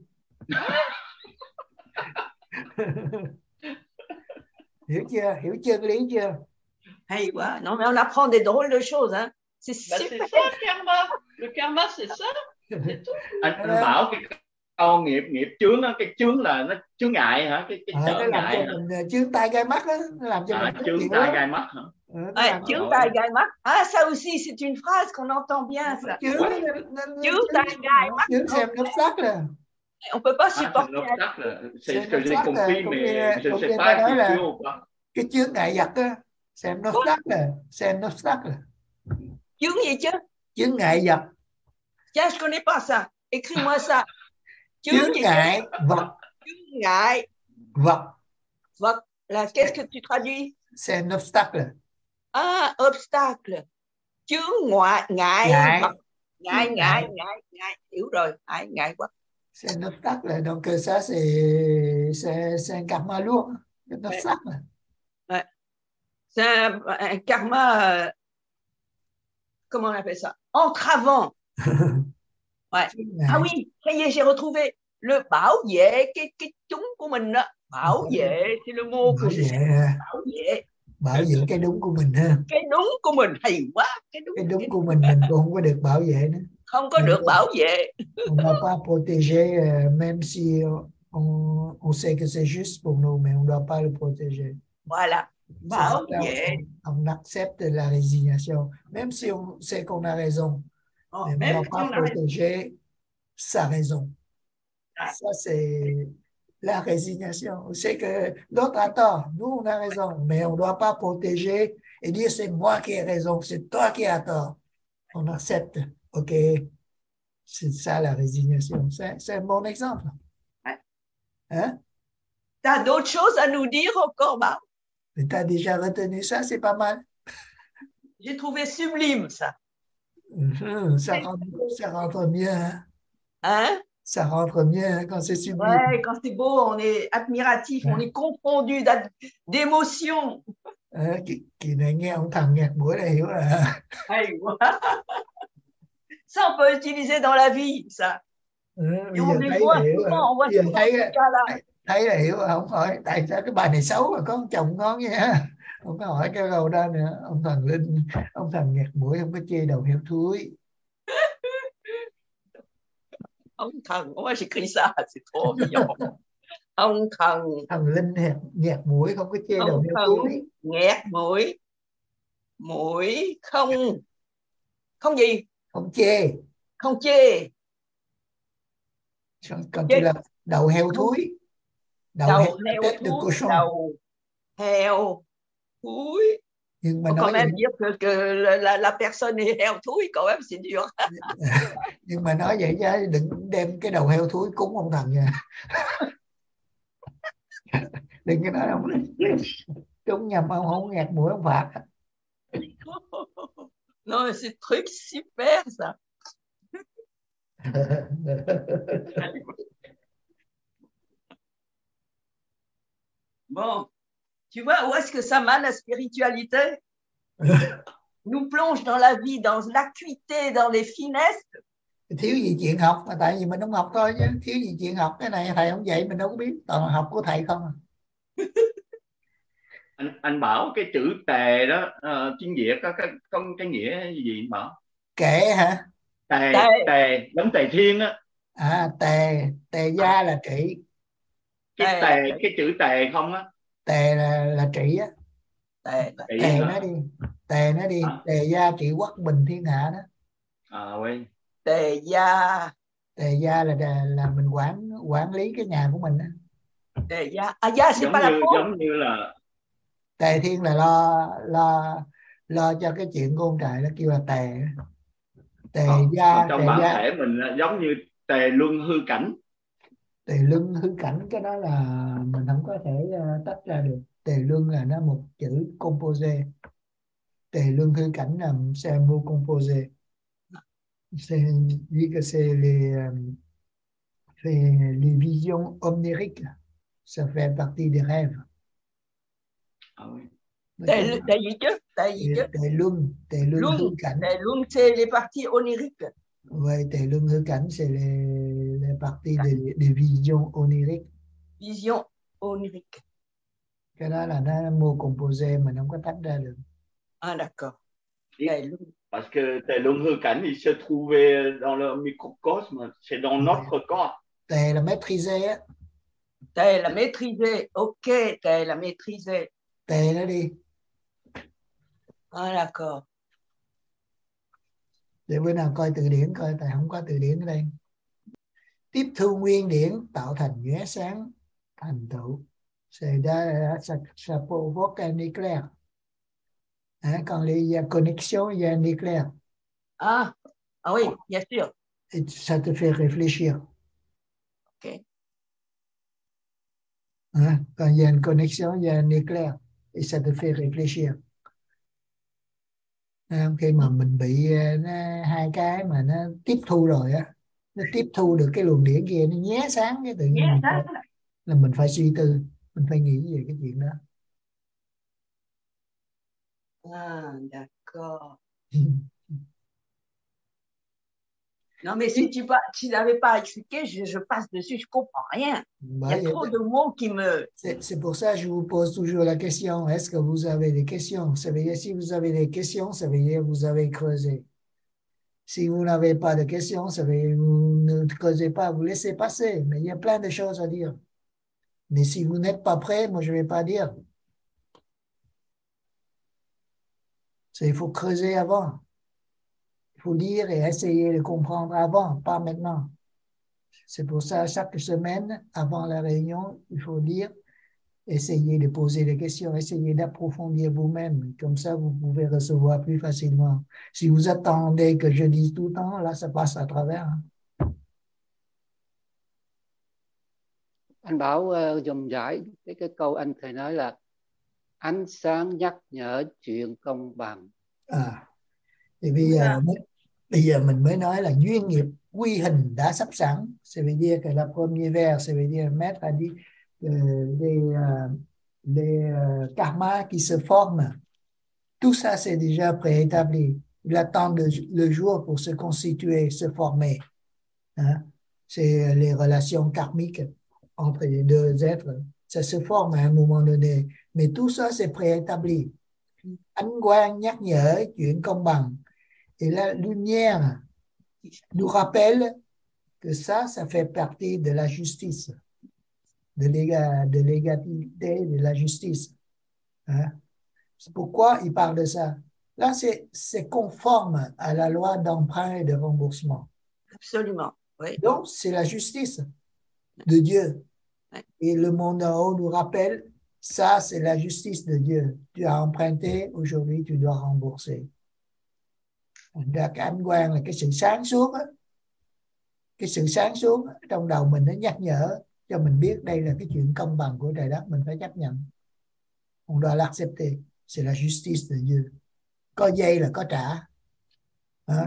Speaker 1: Hiểu chưa? Hiểu chưa cái lý chưa?
Speaker 2: Hey, ouais. Non, mais on apprend des drôles de choses. Hein. C'est
Speaker 5: Bah, c'est
Speaker 2: super.
Speaker 5: ça le karma. Le karma, c'est ça. C'est tout.
Speaker 4: Anh, anh bảo cái câu nghiệp nghiệp chướng đó, cái chướng là nó chướng ngại hả? Cái, cái
Speaker 1: À,
Speaker 4: trở
Speaker 1: nó làm
Speaker 4: ngại
Speaker 1: cho
Speaker 4: hả?
Speaker 1: mình chướng tai gai mắt đó, nó làm cho
Speaker 4: À,
Speaker 1: mình khó
Speaker 4: chướng
Speaker 1: chịu
Speaker 4: tai
Speaker 1: lắm.
Speaker 4: gai mắt hả?
Speaker 1: Ừ, nó
Speaker 2: Ouais,
Speaker 1: làm
Speaker 2: chướng
Speaker 4: Ouais.
Speaker 2: tai gai mắt. Ah, ça aussi, c'est une phrase qu'on entend bien, ça.
Speaker 1: chướng
Speaker 4: Ouais.
Speaker 1: nó, nó, nó,
Speaker 2: Chướng tai gai mắt.
Speaker 1: chướng xem nó sắc là
Speaker 2: On peut pas
Speaker 4: Ah, c'est
Speaker 2: supporter.
Speaker 4: l'obstacle. C'est
Speaker 1: xem
Speaker 4: ce
Speaker 1: nó
Speaker 4: que j'ai
Speaker 1: sắc là
Speaker 4: compris,
Speaker 1: cũng như
Speaker 4: mais je ne
Speaker 1: cũng
Speaker 4: sais
Speaker 1: như ta
Speaker 4: pas
Speaker 1: nói
Speaker 4: si
Speaker 1: là
Speaker 4: sûr ou pas.
Speaker 1: cái chướng ngại vật á, xem nó sắc là xem nó sắc là
Speaker 2: Chướng gì chứ?
Speaker 1: chướng ngại vật,
Speaker 2: Tiens, je connais pas ça. Écris-moi ça. Chướng
Speaker 1: chướng
Speaker 2: gì chứ?
Speaker 1: ngại vật,
Speaker 2: Chướng ngại
Speaker 1: vật,
Speaker 2: vật là qu'est-ce que tu traduis?
Speaker 1: c'est un obstacle.
Speaker 2: Ah, obstacle. Chướng ngoại ngại
Speaker 1: Ngại.
Speaker 2: vật. Ngại
Speaker 1: Chướng
Speaker 2: ngại
Speaker 1: ngại.
Speaker 2: ngại ngại. Hiểu rồi. Ngại ngại vật.
Speaker 1: C'est un obstacle. Donc ça, c'est c'est c'est un karma lourd. Un
Speaker 2: Ouais.
Speaker 1: obstacle.
Speaker 2: Ouais. C'est un, un karma. euh, comment on appelle ça? Entravant. Ouais.
Speaker 1: Chướng ngại.
Speaker 2: Ah oui, ça y est, j'ai retrouvé le bảo vệ cái cái chúng của mình đó. Bảo vệ, c'est le mot que
Speaker 1: Bảo
Speaker 2: je
Speaker 1: vệ,
Speaker 2: cherche. Bảo vệ
Speaker 1: bảo vệ cái đúng của mình ha.
Speaker 2: cái đúng của mình, hay quá. Cái đúng,
Speaker 1: Cái đúng
Speaker 2: cái
Speaker 1: của mình mình cũng không có được bảo vệ nữa.
Speaker 2: không có được bảo vệ.
Speaker 1: On ne doit pas protéger, euh, même si on, on sait que c'est juste pour nous, mais on ne doit pas le protéger.
Speaker 2: Voilà.
Speaker 1: C'est
Speaker 2: Bảo
Speaker 1: pour ça
Speaker 2: vệ.
Speaker 1: on, on accepte la résignation, même si on sait qu'on a raison,
Speaker 2: Oh,
Speaker 1: mais on ne
Speaker 2: même
Speaker 1: doit
Speaker 2: si
Speaker 1: pas
Speaker 2: on a raison.
Speaker 1: protéger sa raison.
Speaker 2: Ouais.
Speaker 1: Ça, c'est la résignation. On sait que l'autre a tort, nous, on a raison, mais on ne doit pas protéger et dire c'est moi qui ai raison, c'est toi qui as tort. On accepte, ok, c'est ça la résignation. C'est, c'est un bon exemple.
Speaker 2: Ouais.
Speaker 1: Hein?
Speaker 2: Tu as d'autres choses à nous dire encore, Marc?
Speaker 1: Tu as déjà retenu ça, c'est pas mal.
Speaker 2: J'ai trouvé sublime ça.
Speaker 1: Mmh, ça, rentre, ça rentre bien. Hein?
Speaker 2: Hein?
Speaker 1: Ça rentre bien hein, quand c'est sublime.
Speaker 2: Ouais, quand c'est beau, on est admiratif,
Speaker 1: Ouais.
Speaker 2: on est confondu d'ad- d'émotions.
Speaker 1: À, kỳ, kỳ này nghe ông thằng nhạc mũi là hiểu là
Speaker 2: Hay quá. Ça, on peut utiliser dans la vie, ça.
Speaker 1: ừ,
Speaker 2: Et
Speaker 1: bây
Speaker 2: on
Speaker 1: giờ
Speaker 2: les
Speaker 1: thấy
Speaker 2: voit
Speaker 1: là hiểu rồi.
Speaker 2: souvent, on voit
Speaker 1: Bây giờ
Speaker 2: souvent
Speaker 1: thấy,
Speaker 2: ces cas-là.
Speaker 1: thấy, thấy là hiểu rồi. Không hỏi tại sao cái bài này xấu mà có ông chồng ngon nha. Không có hỏi cái câu đó nữa. Ông thần linh, ông thần nhạc mũi không có chê đầu heo thúi.
Speaker 2: Ông thần, moi j'écris ça, c'est trop mignon. Ông thần,
Speaker 1: Thần linh nhạc, nhạc mũi không có chê đầu
Speaker 2: ông
Speaker 1: heo
Speaker 2: thần
Speaker 1: thúi.
Speaker 2: nghẹt mũi. Mũi không, không gì?
Speaker 1: Không chê.
Speaker 2: Không chê.
Speaker 1: Còn, còn
Speaker 2: Chê.
Speaker 1: chỉ là đầu heo thúi. Đầu,
Speaker 2: Đầu
Speaker 1: heo
Speaker 2: heo
Speaker 1: tête de
Speaker 2: thúi,
Speaker 1: cochon.
Speaker 2: đầu heo thúi.
Speaker 1: Nhưng mà
Speaker 2: faut
Speaker 1: nói
Speaker 2: quand même
Speaker 1: vậy,
Speaker 2: dire que, que la, la personne est heo thúi, quand même, c'est dur.
Speaker 1: nhưng mà nói vậy chứ đừng đem cái đầu heo thúi cúng ông thần nha. Đừng cái nói ông cúng nhầm ông không nghẹt mũi ông phạt.
Speaker 2: Non, mais c'est truc super, ça. Bon, tu vois, où est-ce que ça m'a, la spiritualité? Nous plonge dans la vie, dans l'acuité, dans les finesses.
Speaker 1: Thiếu gì chuyện học, mà tại vì mình không học thôi chứ. Thiếu gì chuyện học, cái này thầy không dạy mình đâu có biết. Toàn là học của thầy không à.
Speaker 4: anh anh bảo cái chữ tề đó uh, tiếng Việt có cái có cái nghĩa gì anh bảo?
Speaker 1: Kệ hả?
Speaker 4: Tề,
Speaker 2: Tề.
Speaker 4: tề giống Tề Thiên á.
Speaker 1: À, tề, tề gia là trị.
Speaker 4: Cái
Speaker 2: Tề,
Speaker 4: tề, cái chữ tề không á.
Speaker 1: Tề là là trị á.
Speaker 2: tề,
Speaker 4: Trị
Speaker 1: Tề
Speaker 4: hả?
Speaker 1: nó đi, tề nó đi,
Speaker 4: À?
Speaker 1: tề gia trị quốc bình thiên hạ đó.
Speaker 4: À quên.
Speaker 2: tề gia.
Speaker 1: Tề gia là là, là mình quản quản lý cái nhà của mình đó.
Speaker 2: Tề gia. À gia, c'est
Speaker 4: Giống
Speaker 2: pas la
Speaker 4: như
Speaker 2: peau.
Speaker 4: giống như là
Speaker 1: Tề thiên là lo lo lo cho cái chuyện của ông trời, nó kêu là tề. Tề
Speaker 4: còn,
Speaker 1: gia,
Speaker 4: còn trong
Speaker 1: tề
Speaker 4: bản
Speaker 1: gia,
Speaker 4: thể mình giống như tề luân hư cảnh.
Speaker 1: tề luân hư cảnh, cái đó là mình không có thể uh, tách ra được. Tề luân là nó một chữ composé, tề luân hư cảnh là c'est un mot composé. C'est dit que c'est les um, les visions omniriques, ça fait partie des rêves.
Speaker 4: À,
Speaker 2: Tề, tề gì chứ? Tề gì chứ?
Speaker 1: Tề luân, tề luân hư
Speaker 2: Lung.
Speaker 1: cảnh.
Speaker 2: Tề lung, c'est les parties oniriques.
Speaker 1: Oui, tề luân hư cảnh, c'est les, les parties des, des visions oniriques.
Speaker 2: Vision onirique.
Speaker 1: Cái đó là nó mot composé, mình không có tách ra được.
Speaker 2: Ah, d'accord.
Speaker 4: Tề lung. Parce que tề luân hư cảnh il se trouvait dans le microcosme, c'est dans notre corps.
Speaker 1: Tề là maîtriser á.
Speaker 2: Tề là maîtriser. Ok, tề là maîtriser.
Speaker 1: Tề nó đi.
Speaker 2: Ah, d'accord.
Speaker 1: Để bữa nào coi từ điển coi, tại không có từ điển ở đây. Tiếp thu nguyên điển tạo thành nhoé sáng thành tựu. C'est là ça, ça provoque un éclair. Hein, quand il y a connexion, il y a un éclair.
Speaker 2: Ah, ah oui, bien sûr.
Speaker 1: Et ça te fait réfléchir.
Speaker 2: Ok.
Speaker 1: Hein, quand il y a une connexion, il y a un éclair. Et ça te fait réfléchir. Khi mà mình bị nó, hai cái mà nó tiếp thu rồi á, nó tiếp thu được cái luồng điển kia, nó nhé sáng cái tự nhiên mình phải, là mình phải suy tư, mình phải nghĩ về cái chuyện đó.
Speaker 2: Ah, d'accord. Non, mais si tu si n'avais pas expliqué, je, je passe dessus, je comprends rien. Il y a trop de mots qui me...
Speaker 1: C'est pour ça que je vous pose toujours la question. Est-ce que vous avez des questions? Ça veut dire, si vous avez des questions, ça veut dire que vous avez creusé. Si vous n'avez pas de questions, ça veut dire que vous ne creusez pas, vous laissez passer. Mais il y a plein de choses à dire. Mais si vous n'êtes pas prêt, moi, je ne vais pas dire. Il faut creuser avant. Il faut lire et essayer de comprendre avant, pas maintenant. C'est pour ça, chaque semaine, avant la réunion, il faut lire, essayer de poser des questions, essayer d'approfondir vous-même. Comme ça, vous pouvez recevoir plus facilement. Si vous attendez que je dise tout le temps, là, ça passe à travers.
Speaker 6: Anh Bảo uh, dùm giải cái, cái câu anh thầy nói là ánh sáng nhắc nhở chuyện công bằng.
Speaker 1: À, thì bây giờ, mới, bây giờ mình mới nói là duyên nghiệp quy hình đã sắp sẵn. Ça veut dire que la première vers, ça veut dire maître a dit euh, les, euh, les euh, karmas qui se forment, tout ça c'est déjà préétabli. Il attend le, le jour pour se constituer, se former. Hein? C'est les relations karmiques entre les deux êtres. Ça se forme à un moment donné. Mais tout ça c'est préétabli. Ánh quang nhắc nhở chuyện công bằng. Et la lumière nous rappelle que ça, ça fait partie de la justice, de l'égalité, de la justice. Hein? C'est pourquoi il parle de ça. Là, c'est conforme à la loi d'emprunt et de remboursement.
Speaker 2: Absolument, oui.
Speaker 1: Donc, c'est la justice de Dieu. Et le monde en haut nous rappelle Ça, c'est la justice de Dieu. Tu as emprunté, aujourd'hui, tu dois rembourser. Thành ra cái ánh quang là cái sự sáng suốt á. Cái sự sáng suốt á, trong đầu mình nó nhắc nhở cho mình biết đây là cái chuyện công bằng của trời đất, mình phải chấp nhận. On doit l'accepter. C'est la justice de Dieu. Có dây là có trả. À,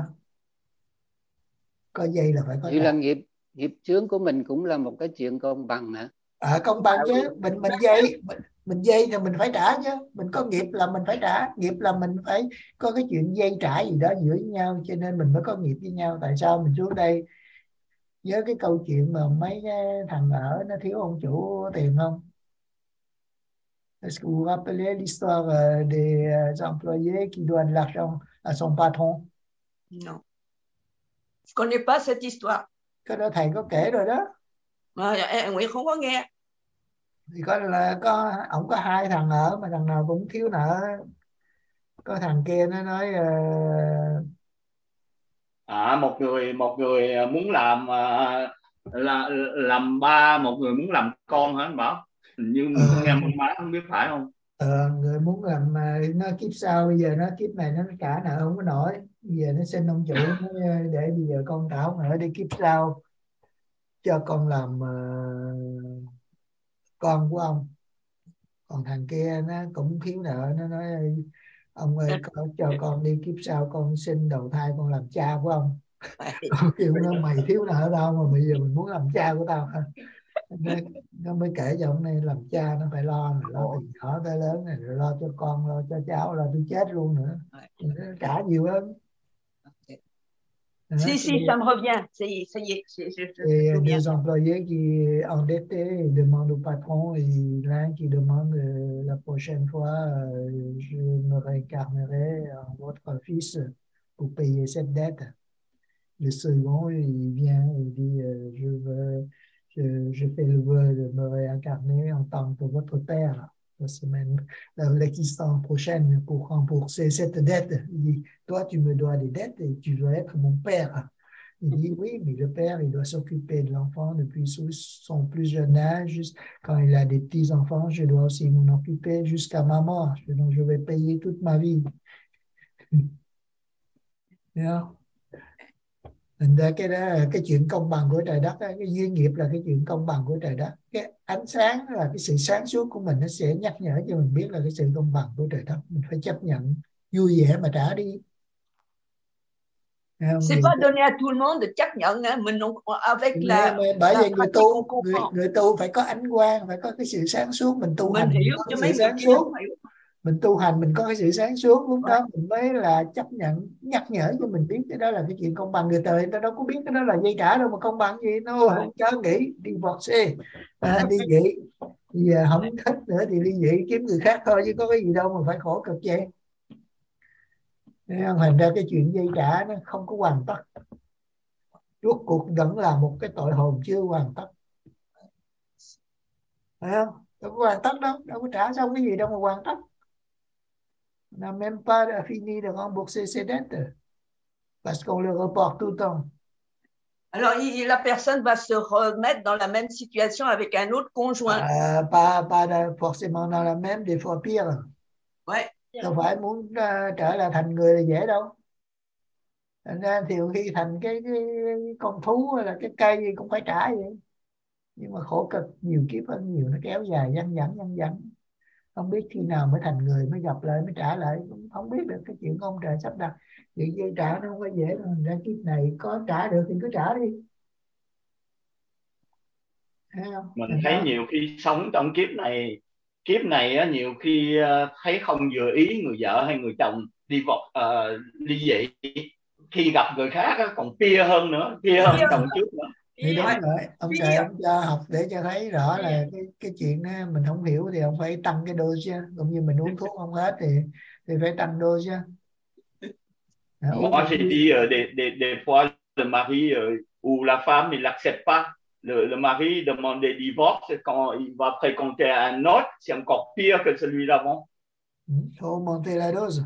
Speaker 1: có dây là phải có
Speaker 6: Vậy
Speaker 1: trả.
Speaker 6: là nghiệp nghiệp chướng của mình cũng là một cái chuyện công bằng hả?
Speaker 1: À, công bằng chứ. Mình mình dây mình, mình dây thì mình phải trả chứ. Mình có nghiệp là mình phải trả. Nghiệp là mình phải có cái chuyện dây trả gì đó giữa nhau, cho nên mình mới có nghiệp với nhau. Tại sao mình xuống đây nhớ cái câu chuyện mà mấy cái thằng ở nó thiếu ông chủ tiền không? Est-ce que vous vous rappelez l'histoire des employés qui doivent de l'argent à son patron?
Speaker 2: Non. Je connais pas cette histoire.
Speaker 1: Cái đó thầy có kể rồi đó.
Speaker 2: Mà Nguyễn không có nghe.
Speaker 1: Thì có là có ổng có hai thằng ở mà thằng nào cũng thiếu nợ. Có thằng kia nó nói uh...
Speaker 4: à một người một người muốn làm là làm ba, một người muốn làm con hả anh Bảo? Hình như mình có nghe môn má, không biết phải không?
Speaker 1: Ờ, người muốn làm nó kiếp sau, bây giờ nó kiếp này nó trả nợ không có nổi, bây giờ nó xin ông chủ nó, để bây giờ con trả không nợ, đi kiếp sau cho con làm uh, con của ông. Còn thằng kia nó cũng thiếu nợ, nó nói ông ơi con, cho con đi kiếp sau con xin đầu thai con làm cha của ông. Con kêu nó mày thiếu nợ tao mà bây giờ mình muốn làm cha của tao hả? Nó, nó mới kể cho ông này làm cha nó phải lo này, lo từ nhỏ tới lớn này, rồi lo cho con, lo cho cháu, lo tôi chết luôn nữa, nó trả nhiều hơn.
Speaker 2: Đó, si, si, ça me revient. Ça y est, ça y est. Je, je, je
Speaker 1: et deux employés qui endettés ils demandent au patron, et l'un qui demande euh, la prochaine fois euh, je me réincarnerai en votre fils pour payer cette dette. Le second il vient et dit euh, je veux je, je fais le vœu de me réincarner en tant que votre père la semaine l'existence prochaine pour rembourser cette dette. Il dit toi tu me dois des dettes et tu veux être mon père. Il dit oui, mais le père, il doit s'occuper de l'enfant depuis son plus jeune âge. Quand il a des petits-enfants, je dois aussi m'en occuper jusqu'à ma mort. Donc, je vais payer toute ma vie. Yeah. Thành ra cái đó là cái chuyện công bằng của trời đất đó. Cái duyên nghiệp là cái chuyện công bằng của trời đất. Cái ánh sáng là cái sự sáng suốt của mình, nó sẽ nhắc nhở cho mình biết là cái sự công bằng của trời đất. Mình phải chấp nhận, vui vẻ mà trả đi.
Speaker 2: C'est pas donné à tout le monde de chấp nhận hein, mình avec la,
Speaker 1: bởi
Speaker 2: la
Speaker 1: vì người tu người, người tu phải có ánh quang, phải có cái sự sáng suốt, mình tu
Speaker 2: mình
Speaker 1: hành
Speaker 2: hiểu,
Speaker 1: có
Speaker 2: cho
Speaker 1: cái sự sáng suốt, mình tu hành mình có cái sự sáng suốt, lúc đó mình mới là chấp nhận, nhắc nhở cho mình biết cái đó là cái chuyện công bằng. Người đời người ta đâu có biết cái đó là dây trả đâu mà công bằng gì, nó không cho nghĩ đi vọt xe à, đi vậy, giờ không thích nữa thì đi vậy kiếm người khác thôi, chứ có cái gì đâu mà phải khổ cực vậy. Thành ra cái chuyện dây trả nó không có hoàn tất, rốt cuộc vẫn là một cái tội hồn chưa hoàn tất, phải không? Đâu có hoàn tất đâu, đâu có trả xong cái gì đâu mà hoàn tất. On n'a même pas fini de rembourser ses dettes parce qu'on le reporte tout le temps.
Speaker 2: Alors il, la personne va se remettre dans la même situation avec un autre conjoint.
Speaker 1: À, pas pas forcément dans la même, des fois pire.
Speaker 2: Ouais.
Speaker 1: Đâu phải muốn uh, trở lại thành người là dễ đâu. Thành ra thì khi thành cái, cái, cái con thú hay là cái cây gì cũng phải trả vậy. Nhưng mà khổ cực nhiều kiếp hơn nhiều, nó kéo dài dăn dẳng dăn dẳng. Không biết khi nào mới thành người, mới gặp lại, mới trả lại, cũng không biết được cái chuyện ông trời sắp đặt. Chuyện dây trả nó không có dễ đâu. Thành ra kiếp này có trả được thì cứ trả đi. Thấy không?
Speaker 4: Mình
Speaker 1: Thành
Speaker 4: thấy
Speaker 1: ra...
Speaker 4: nhiều khi sống trong kiếp này kiếp này á, nhiều khi uh, thấy không vừa ý người vợ hay người chồng đi vọt uh, ly dị, khi gặp người khác á, còn pia hơn nữa, pia hơn chồng trước nữa.
Speaker 1: Thì đúng rồi, ông trời ông cho học để cho thấy rõ là cái cái chuyện đó mình không hiểu thì ông phải tăng cái dose chứ, cũng như mình uống thuốc không hết thì thì phải tăng dose chứ.
Speaker 4: Moi j'ai dit euh, des, des, des fois le mari euh, ou la femme il n'accepte pas. Le, le mari demande des divorces quand il va fréquenter un autre, c'est encore pire que celui d'avant.
Speaker 1: Faut monter la dose.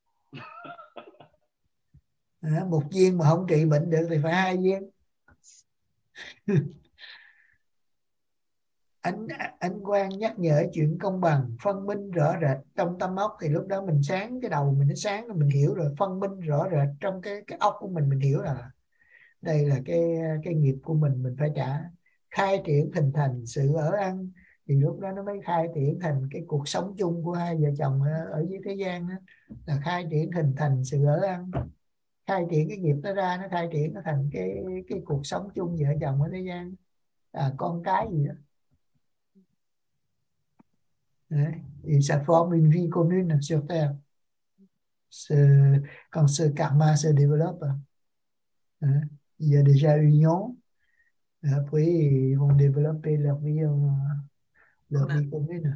Speaker 1: À, một viên mà không trị bệnh được thì phải hai viên. Ánh ánh quang nhắc nhở chuyện công bằng, phân minh rõ rệt trong tâm óc, thì lúc đó mình sáng, cái đầu mình nó sáng, mình hiểu rồi. Phân minh rõ rệt trong cái cái óc của mình mình hiểu là đây là cái cái nghiệp của mình mình phải trả. Khai triển hình thành sự ở ăn, thì lúc đó nó mới khai triển thành cái cuộc sống chung của hai vợ chồng ở, ở dưới thế gian đó, là khai triển hình thành sự ở ăn. Khai triển cái nghiệp nó ra, nó khai triển nó thành cái cái cuộc sống chung vợ chồng ở thế gian, à, con cái gì đó. Đấy. Et ça forme une vie commune sur terre. Ce, quand ce karma se développe, hein, il y a déjà union. Après, ils vont développer leur vie, leur vie commune.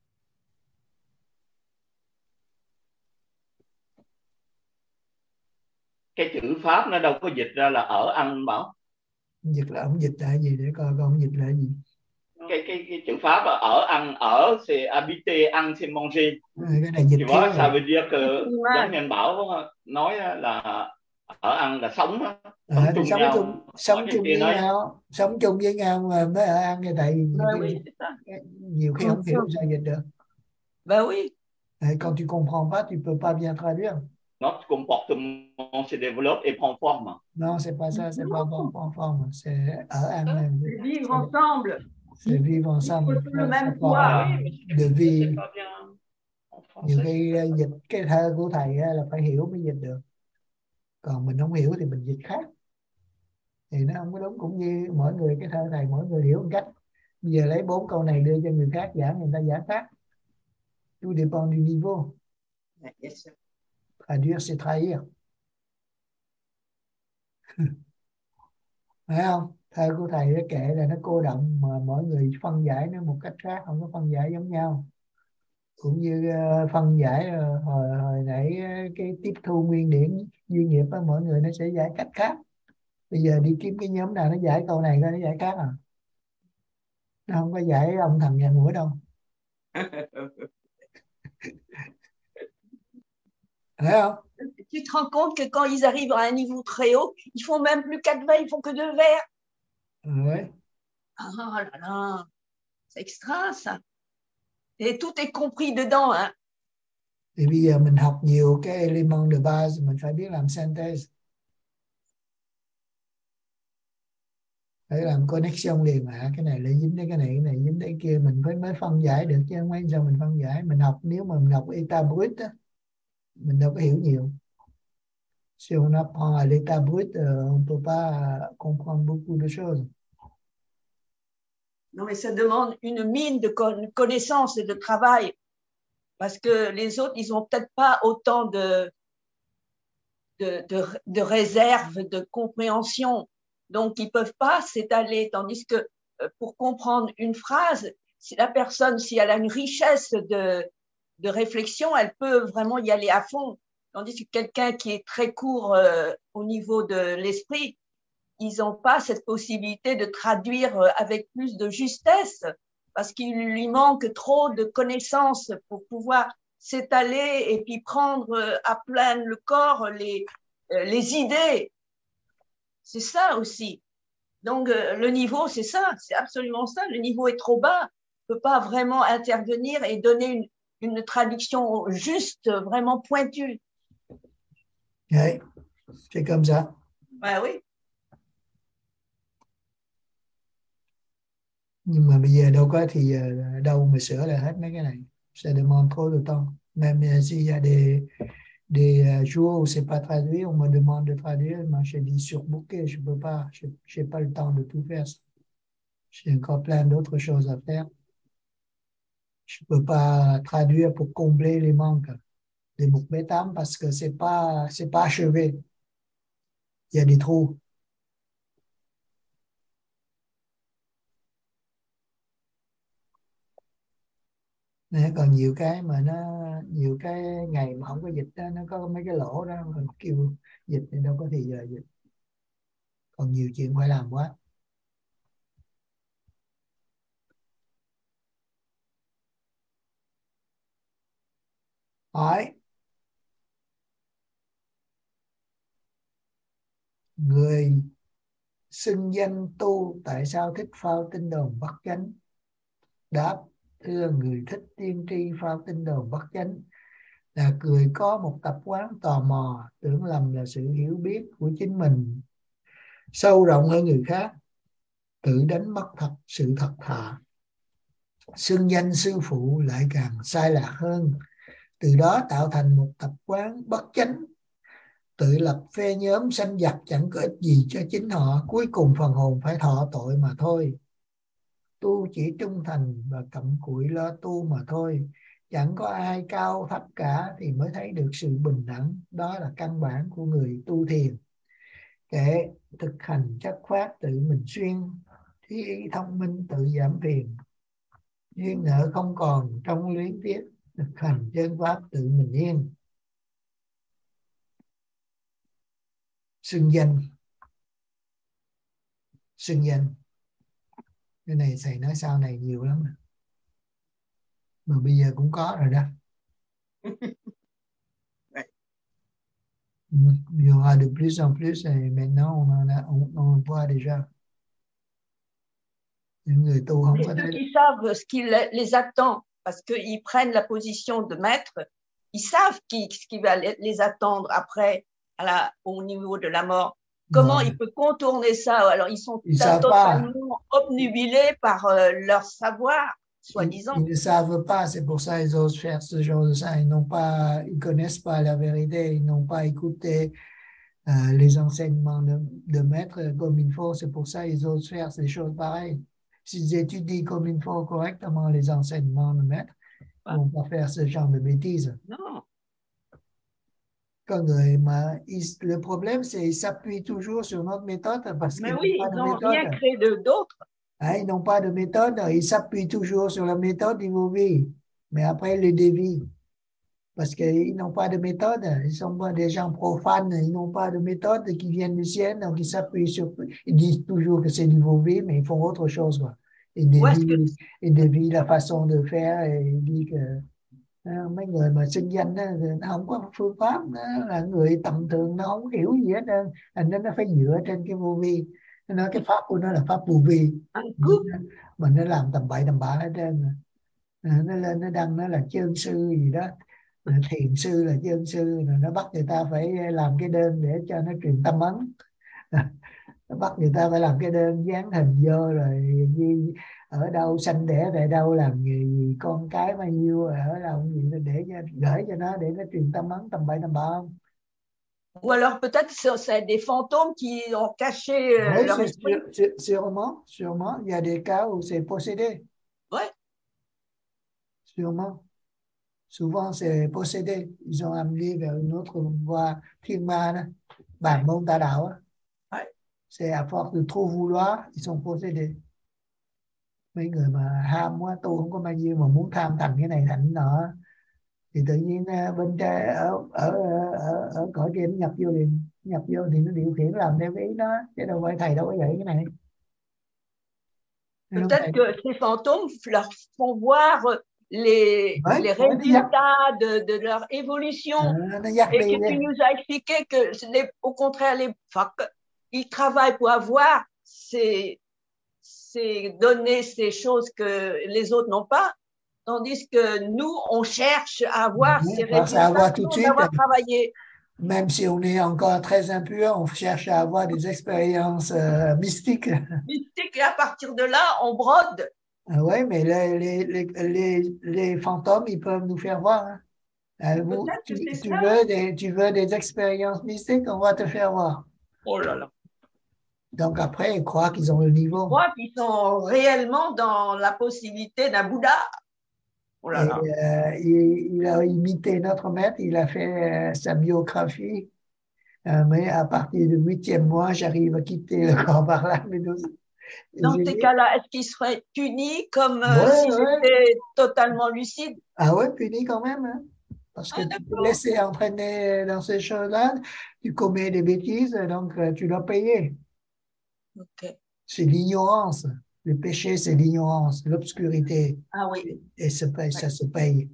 Speaker 4: Cái chữ pháp nó đâu có dịch ra là ở ăn Bảo.
Speaker 1: Dịch là ông dịch là gì để coi coi ông dịch là gì?
Speaker 4: Cái cái cái chữ pháp là ở ăn, ở c'est habiter, ăn c'est manger.
Speaker 1: Cái này dịch
Speaker 4: thì
Speaker 1: thiếu.
Speaker 4: Ça veut dire que giống như anh Bảo nói là ở ăn là sống, sống
Speaker 1: à,
Speaker 4: chung
Speaker 1: sống
Speaker 4: nhau.
Speaker 1: chung sống chung với
Speaker 4: nói...
Speaker 1: nhau sống chung với nhau mà mới ở ăn. Như tại vì nhiều,
Speaker 2: Bah
Speaker 1: khi,
Speaker 2: oui, c'est ça.
Speaker 1: nhiều khi không hiểu sao dịch được.
Speaker 2: Bah oui.
Speaker 1: Et quand tu comprends pas, tu peux pas bien traduire.
Speaker 4: Notre comportement se développe et prend forme.
Speaker 1: Non, c'est pas ça, c'est pas prendre forme, c'est ở ăn.
Speaker 2: C'est vivre ensemble.
Speaker 1: C'est vivre ensemble.
Speaker 2: Vivre sous le même toit.
Speaker 1: De vie. Nhiều khi dịch cái thơ của thầy là phải hiểu mới dịch được. Còn mình không hiểu thì mình dịch khác. Thì nó không có đúng. Cũng như mỗi người cái thơ thầy mỗi người hiểu một cách. Bây giờ lấy bốn câu này đưa cho người khác giảng, người ta giảng khác. Tout dépend du niveau.
Speaker 2: Yes.
Speaker 1: Traduire c'est trahir. Phải không? Thơ của thầy nó kể là nó cô động mà mỗi người phân giải nó một cách khác, không có phân giải giống nhau. Cũng như uh, phân giải uh, hồi, hồi nãy uh, cái tiếp thu nguyên điển duy nghiệp đó, mỗi người nó sẽ giải cách khác. Bây giờ đi kiếm cái nhóm nào nó giải câu này coi nó giải khác à. Nó không có giải ông thằng nhà mũi đâu. Thấy không?
Speaker 2: Tu te rends compte que quand ils arrivent à un niveau très haut, ils font même plus quatre vers, ils font que deux vers.
Speaker 1: Oui.
Speaker 2: Oh là là, c'est extra ça. Et tout est compris dedans, hein.
Speaker 1: Thì bây giờ mình học nhiều cái element de base, mình phải biết làm synthèse, phải làm connection liền. À, cái này lại dính đến cái này, cái này dính đến kia, mình phải mới phân giải được, chứ không phải sao mình phân giải. Mình học, nếu mà mình học état brut á, mình đâu có hiểu nhiều. Si on apprend à l'état brut, on ne peut pas comprendre beaucoup de choses.
Speaker 2: Non, mais ça demande une mine de connaissances et de travail. Parce que les autres, ils n'ont peut-être pas autant de, de, de, de réserve, de compréhension. Donc, ils ne peuvent pas s'étaler. Tandis que pour comprendre une phrase, si la personne, si elle a une richesse de, de réflexion, elle peut vraiment y aller à fond. Tandis que quelqu'un qui est très court euh, au niveau de l'esprit, ils n'ont pas cette possibilité de traduire avec plus de justesse parce qu'il lui manque trop de connaissances pour pouvoir s'étaler et puis prendre à plein le corps les, les idées. C'est ça aussi. Donc, le niveau, c'est ça, c'est absolument ça. Le niveau est trop bas. On ne peut pas vraiment intervenir et donner une, une traduction juste, vraiment pointue.
Speaker 1: Oui, c'est comme ça.
Speaker 2: Ben oui.
Speaker 1: Nhưng mà bây giờ đâu có thì giờ đâu mà sửa lại hết mấy cái này. Ça demande trop de temps. Même s'il y a des, des jours où c'est pas traduit, on me demande de traduire, moi je dis surbooké, je peux pas, je n'ai pas le temps de tout faire. J'ai encore plein d'autres choses à faire. Je peux pas traduire pour combler les manques des boucs bétam parce que c'est pas, c'est pas achevé. Il y a des trous. Nên còn nhiều cái mà nó nhiều cái ngày mà không có dịch đó, nó có mấy cái lỗ đó, mình kêu dịch thì đâu có thì giờ dịch. Còn nhiều chuyện phải làm quá. Hỏi người xưng danh tu tại sao thích phao tin đồn bắt chánh? đáp: thưa người thích tiên tri phao tin đồn bất chánh, là người có một tập quán tò mò, tưởng lầm là sự hiểu biết của chính mình sâu rộng hơn người khác, tự đánh mất thật sự thật thà, xưng danh sư phụ lại càng sai lạc hơn, từ đó tạo thành một tập quán bất chánh, tự lập phe nhóm sanh giặc chẳng có ích gì cho chính họ, cuối cùng phần hồn phải thọ tội mà thôi. Tu chỉ trung thành và cặm cụi lo tu mà thôi, chẳng có ai cao thấp cả thì mới thấy được sự bình đẳng, đó là căn bản của người tu thiền. Kệ thực hành chất phát tự mình xuyên, thí ý thông minh tự giảm phiền, duyên nợ không còn trong luyến tiếc, thực hành chân pháp tự mình yên. Xưng danh, xưng danh cái này thầy nói sau này nhiều lắm mà bây giờ cũng có rồi đó. Il y aura de plus en plus et maintenant on en a, on, on le voit déjà. Những người tu không
Speaker 2: Et
Speaker 1: có
Speaker 2: ceux
Speaker 1: thấy.
Speaker 2: qui savent ce qui les attend, parce qu'ils prennent la position de maître, ils savent qui, ce qui va les attendre après, à la, au niveau de la mort. Comment
Speaker 1: Non.
Speaker 2: il peut contourner ça? Alors, ils sont
Speaker 1: Ils
Speaker 2: totalement obnubilés par euh, leur savoir, soi-disant.
Speaker 1: Ils, ils ne savent pas, c'est pour ça qu'ils osent faire ce genre de ça. Ils n'ont pas, ils connaissent pas la vérité, ils n'ont pas écouté euh, les enseignements de, de maître comme il faut. C'est pour ça qu'ils osent faire ces choses pareilles. S'ils étudient comme il faut correctement les enseignements de maître, ils ne vont pas faire ce genre de bêtises.
Speaker 2: Non.
Speaker 1: Quand, euh, ma, il, le problème, c'est qu'ils s'appuient toujours sur notre méthode parce qu'ils
Speaker 2: oui,
Speaker 1: n'ont pas de
Speaker 2: ils
Speaker 1: méthode.
Speaker 2: Rien créé de, d'autre.
Speaker 1: Hein, ils n'ont pas de méthode, ils s'appuient toujours sur la méthode niveau vie, mais après ils le dévient. Parce qu'ils n'ont pas de méthode, ils sont pas des gens profanes, ils n'ont pas de méthode qui viennent du ciel, donc ils s'appuient sur, ils disent toujours que c'est niveau vie, mais ils font autre chose, quoi. Ils dévient, que... ils dévient la façon de faire et ils disent que mấy người mà xưng danh đó, nó không có phương pháp, nó là người tầm thường, nó không hiểu gì hết trơn, thành ra nó phải dựa trên cái vô vi, nó nói cái pháp của nó là pháp vô vi, mà nó làm tầm bậy tầm bạ hết trơn. Nó lên nó đăng nó là chân sư gì đó, thiền sư là chân sư, rồi nó bắt người ta phải làm cái đơn để cho nó truyền tâm ấn. Nó bắt người ta phải làm cái đơn dán hình vô, rồi gì ở đâu sanh đẻ tại đâu, làm nghề gì, con cái bao nhiêu, ở đâu gì, để cho gửi cho nó để nó truyền tâm ấn tầm bậy tầm bạ không?
Speaker 2: Ou alors peut-être que c'est des fantômes qui ont caché euh,
Speaker 1: oui,
Speaker 2: leur esprit.
Speaker 1: Sûr, sûrement, sûrement. Il y a des cas où c'est possédé.
Speaker 2: Oui.
Speaker 1: Sûrement. Souvent c'est possédé. Ils ont amené vers une autre voie thiên ma đó. Bản môn tà đạo đó.
Speaker 2: Oui.
Speaker 1: C'est à force de trop vouloir, ils sont possédés. Mấy người mà ham quá, tu không có bao nhiêu mà muốn tham thành cái này thành cái nọ, thì tự nhiên bên trái ở ở ở ở cõi kia nó nhập vô liền, nhập vô thì nó điều khiển làm theo cái ý đó, chứ đâu phải thầy đâu có dạy cái này.
Speaker 2: Peut-être que ces fantômes leur font voir les, ouais, les résultats de, de leur évolution. Ah, et que tu nous as expliqué que, les, au contraire, les, enfin, ils travaillent pour avoir ces, ces données, ces choses que les autres n'ont pas, tandis que nous, on cherche à avoir
Speaker 1: oui,
Speaker 2: ces résultats
Speaker 1: avoir tout de suite,
Speaker 2: d'avoir travaillé.
Speaker 1: Même si on est encore très impur, on cherche à avoir des expériences euh, mystiques.
Speaker 2: Mystiques, et à partir de là, on brode.
Speaker 1: Ah oui, mais les, les, les, les, les fantômes, ils peuvent nous faire voir. Hein. Euh, vous, tu, tu, veux des, tu veux des expériences mystiques, on va te faire voir.
Speaker 2: Oh là là.
Speaker 1: Donc après, ils croient qu'ils ont le niveau.
Speaker 2: Ils croient qu'ils sont réellement dans la possibilité d'un Bouddha.
Speaker 1: Oh là là. Et, euh, il, il a imité notre maître, il a fait euh, sa biographie. Euh, mais à partir du huitième mois, j'arrive à quitter le corps par là. Mais nous,
Speaker 2: dans ces cas-là, est-ce qu'il serait puni comme euh,
Speaker 1: ouais,
Speaker 2: s'il
Speaker 1: ouais.
Speaker 2: était totalement lucide?
Speaker 1: Ah ouais, puni quand même. Hein? Parce que ah, tu te laisses entraîner dans ces choses-là, tu commets des bêtises, donc tu dois payer.
Speaker 2: Okay.
Speaker 1: C'est l'ignorance. Le péché, c'est l'ignorance, l'obscurité.
Speaker 2: Ah oui.
Speaker 1: Et ça, paye, ça se paye.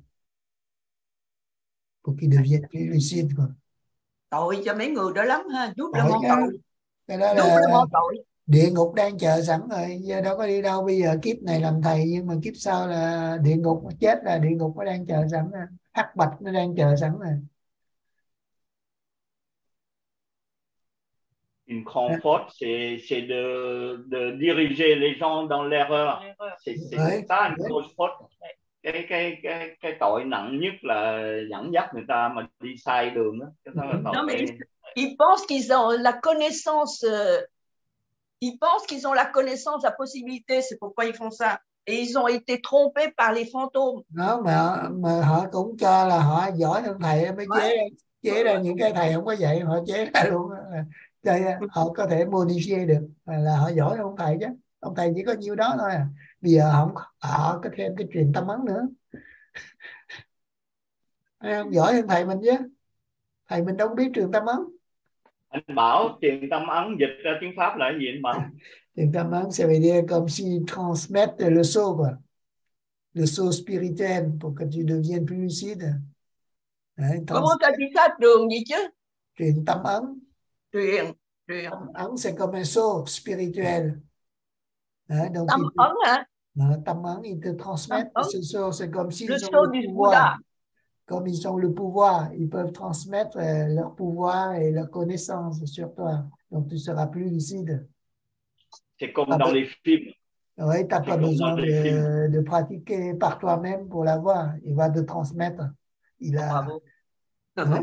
Speaker 1: Pour qu'ils deviennent plus lucides. Quoi.
Speaker 2: Tội cho mấy người đó lắm ha, doublement
Speaker 1: tội.
Speaker 2: tội. Doublement tội.
Speaker 1: Địa ngục đang chờ sẵn rồi, giờ đâu có đi đâu. Bây giờ kiếp này làm thầy, nhưng mà kiếp sau là địa ngục, chết là địa ngục nó đang chờ sẵn rồi, hắc bạch nó đang chờ sẵn rồi.
Speaker 4: Une crampote, c'est c'est de, de diriger les gens dans l'erreur. C'est
Speaker 1: Ouais,
Speaker 4: ça une
Speaker 1: ouais.
Speaker 4: cause faute. Cái cái cái cái tội nặng nhất là dẫn dắt người ta mà đi sai đường đó. Cái đó là tội.
Speaker 2: Non, mais ils, ils pensent qu'ils ont la connaissance, euh, ils pensent qu'ils ont la connaissance, la possibilité, c'est pourquoi ils font ça. Et ils ont été trompés par les fantômes.
Speaker 1: Đó, mà mà họ cũng cho là họ giỏi hơn thầy mới chế
Speaker 2: Ouais.
Speaker 1: chế ra những cái thầy không có dạy, họ chế ra luôn. Chơi họ có thể modify được là họ giỏi hơn ông thầy chứ. Ông thầy chỉ có nhiêu đó thôi à. Bây giờ họ, họ có thêm cái truyền tâm ấn nữa. Không giỏi hơn thầy mình chứ. Thầy mình đâu biết truyền tâm ấn.
Speaker 4: Anh Bảo, truyền tâm ấn dịch ra tiếng Pháp là cái gì anh Bảo?
Speaker 1: Truyền tâm ấn ça veut dire comme si transmettre le sceau quoi. Le sceau spirituel pour que tu deviennes plus lucide. Đấy,
Speaker 2: Comment tu as dit ça, Trường gì chứ?
Speaker 1: Truyền tâm ấn.
Speaker 2: Truyền, truyền.
Speaker 1: Tâm ấn c'est comme un sceau spirituel. Đấy, donc
Speaker 2: tâm ấn hả?
Speaker 1: Tâm ấn, ils te transmettent ce sceau, c'est comme s'ils
Speaker 2: le
Speaker 1: ont
Speaker 2: sceau
Speaker 1: le
Speaker 2: du
Speaker 1: pouvoir.
Speaker 2: Bouddha.
Speaker 1: Comme ils ont le pouvoir, ils peuvent transmettre leur pouvoir et leur connaissance sur toi. Donc tu seras plus lucide.
Speaker 4: C'est comme dans les films.
Speaker 1: Oui, tu n'as pas besoin de, de pratiquer par toi-même pour l'avoir. Il va te transmettre. Il a...
Speaker 2: Bravo.
Speaker 1: Hein?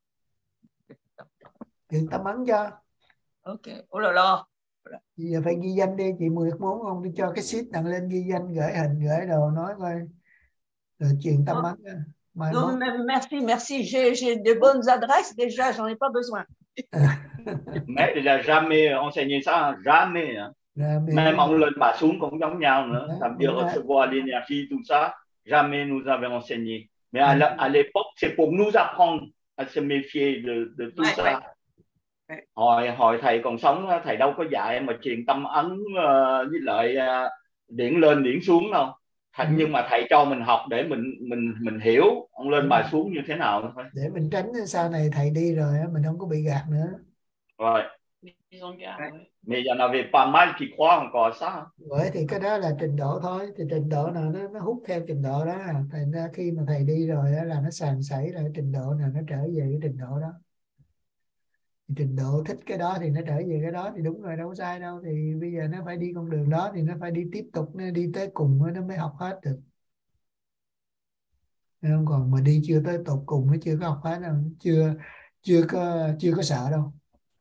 Speaker 1: Thì tâm ấn cho.
Speaker 2: Ok. Oh là là.
Speaker 1: Giờ phải ghi danh đi, chị Mười muốn không đi cho cái sheet đăng lên ghi danh, gửi hình, gửi đồ, nói coi. Rồi truyền tâm ấn.
Speaker 2: Non, merci, merci. J'ai, j'ai de bonnes adresses déjà, j'en ai pas besoin.
Speaker 4: Mais il n'a jamais enseigné ça, jamais. Hein.
Speaker 1: Jamais.
Speaker 4: Même on lên bà xuống cũng giống nhau nữa. Ça veut dire recevoir l'énergie, tout ça. Jamais nous avait enseigné. Mais à, à l'époque, c'est pour nous apprendre à se méfier de, de tout ouais, ça. Ouais. Ouais. Hồi, hồi thầy còn sống, thầy đâu có dạy mà truyền tâm ấn uh, với lại uh, điển lên điển xuống đâu. Thầy, ừ. Nhưng mà thầy cho mình học để mình mình mình hiểu ông lên ừ. bài xuống như thế nào thôi. Để mình tránh sau này thầy đi rồi mình không có bị gạt nữa. Rồi. Mais il y en avait pas mal qui croient encore ça. Vậy thì cái đó là trình độ thôi, thì trình độ nào nó nó hút theo trình độ đó. Thành ra khi mà thầy đi rồi đó, là nó sàn sảy rồi, trình độ nào nó trở về cái trình độ đó. Thì trình độ thích cái đó thì nó trở về cái đó thì đúng rồi, đâu có sai đâu. Thì bây giờ nó phải đi con đường đó thì nó phải đi tiếp tục, nó đi tới cùng nó mới học hết được. Không còn mà đi chưa tới tột cùng nó chưa có học hết đâu, chưa chưa có chưa có sợ đâu.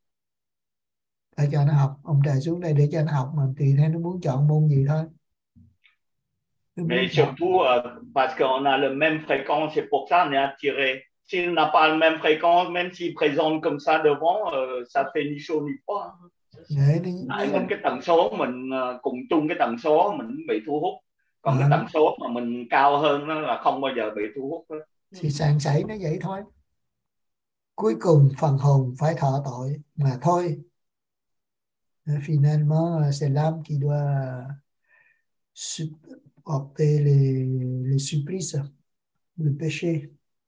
Speaker 4: Để cho nó học, ông trời xuống đây để cho nó học, mà tùy theo nó muốn chọn môn gì thôi. Mais surtout euh, parce qu'on a la même fréquence, c'est pour ça on est attiré. S'il n'a pas la même fréquence, même s'il présente comme ça devant, euh, ça fait ni chaud ni froid. Tại mình cái tần số mình uh, cùng chung cái tần số mình bị thu hút. Còn à. cái tần số mà mình cao hơn đó là không bao giờ bị thu hút đó. Thì sàn sảy nó vậy thôi. Cuối cùng phần hồn phải thọ tội mà thôi. Finalement, c'est l'âme qui doit supporter les, les supplices, le péché.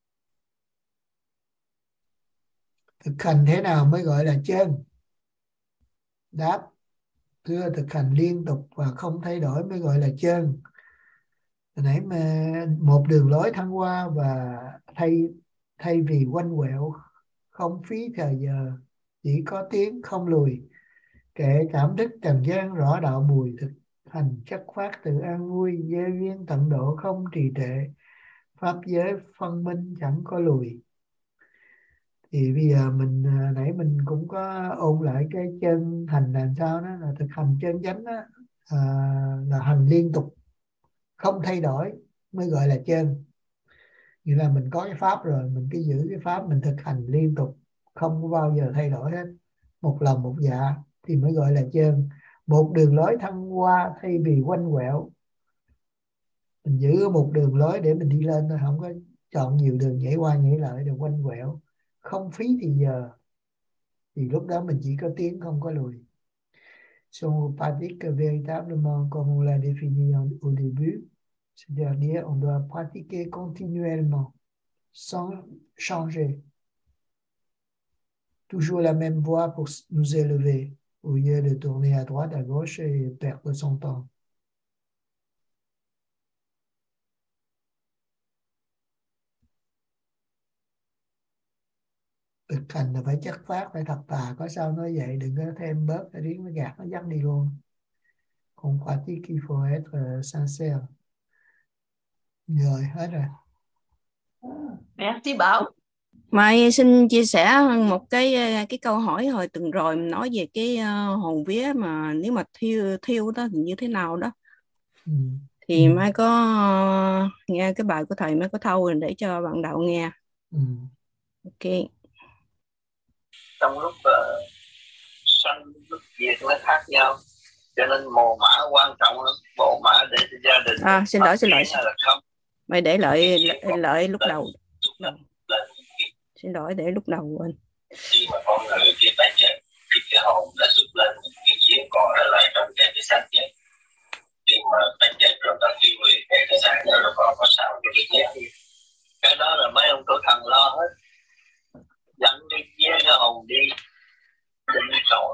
Speaker 4: Thực hành thế nào mới gọi là chân? Đáp: thưa, thực hành liên tục và không thay đổi mới gọi là chân. Hồi nãy mà một đường lối thăng hoa và thay thay vì quanh quẹo, không phí thời giờ, chỉ có tiến không lùi. Kệ cảm thức trần gian rõ đạo mùi, thực hành chất phát tự an vui, giới duyên tận độ không trì trệ, pháp giới phân minh chẳng có lùi. Thì bây giờ mình nãy mình cũng có ôn lại cái chân hành làm sao đó, là thực hành chân chánh đó, à, là hành liên tục không thay đổi mới gọi là chân. Nghĩa là mình có cái pháp rồi, mình cứ giữ cái pháp, mình thực hành liên tục không có bao giờ thay đổi hết, một lòng một dạ thì mới gọi là chân. Một đường lối thăng hoa thay vì quanh quẹo, mình giữ một đường lối để mình đi lên thôi, không có chọn nhiều đường nhảy qua nhảy lại rồi quanh quẹo, không phí thì giờ, thì lúc đó mình chỉ có tiến không có lùi. Son pratique véritablement comme on l'a défini au début, c'est-à-dire on doit pratiquer continuellement sans changer, toujours la même voie pour nous élever,
Speaker 1: au lieu de tourner à droite, à gauche et perdre son temps. Thực hành là phải chất phát, phải thật thà, có sao nói vậy, đừng có thêm bớt, cái riêng nó gạt, nó dắt đi luôn. Qu'on pratique, il faut être euh, sincère. Rồi, hết rồi.
Speaker 2: Merci Bảo.
Speaker 7: Mai xin chia sẻ một cái cái câu hỏi hồi tuần rồi mình nói về cái uh, hồn vía mà nếu mà thiêu thiêu đó thì như thế nào đó.
Speaker 1: Ừ.
Speaker 7: Thì
Speaker 1: ừ.
Speaker 7: Mai có uh, nghe cái bài của thầy Mai có thâu để cho bạn đạo nghe.
Speaker 1: Ừ.
Speaker 7: Ok.
Speaker 8: Trong lúc uh, sanh lúc diệt nó khác nhau, cho nên mồ mã quan trọng lắm. Mồ mã để cho gia đình.
Speaker 7: À, xin lỗi xin lỗi.
Speaker 8: Không.
Speaker 7: Mày để lợi lợi, lợi lúc đầu. đầu. Xin lỗi để lúc đầu quên.
Speaker 8: Khi mà con người khi tái chết thì cái hồn đã xuất lên, cái chiếc còn ở lại trong cái cái xác chết. Khi mà tái chết rồi ta tiêu hủy cái cái xác đó rồi còn có sao cho cái chết đi. Cái đó là mấy ông tổ thần lo hết. Dẫn đi với cái hồn đi đi tội.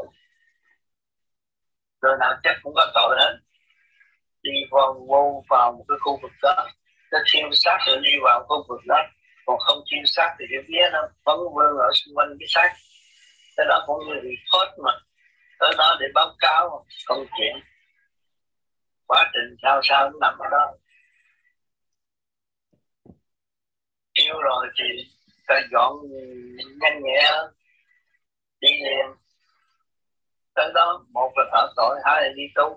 Speaker 8: Rồi nào chết cũng có tội hết. Đi vào vô vào một cái khu vực đó, nó thiêu xác rồi đi vào khu vực đó. Còn không chiêu xác thì cái vía nó vẫn vương ở xung quanh cái xác. Cái đó cũng như report mà. Tới đó để báo cáo công chuyện. Quá trình sao sao nó nằm ở đó. Yêu rồi thì phải dọn nhanh nhẹ hơn. Đi liền. Tới đó một là thở tội, hai là đi tu.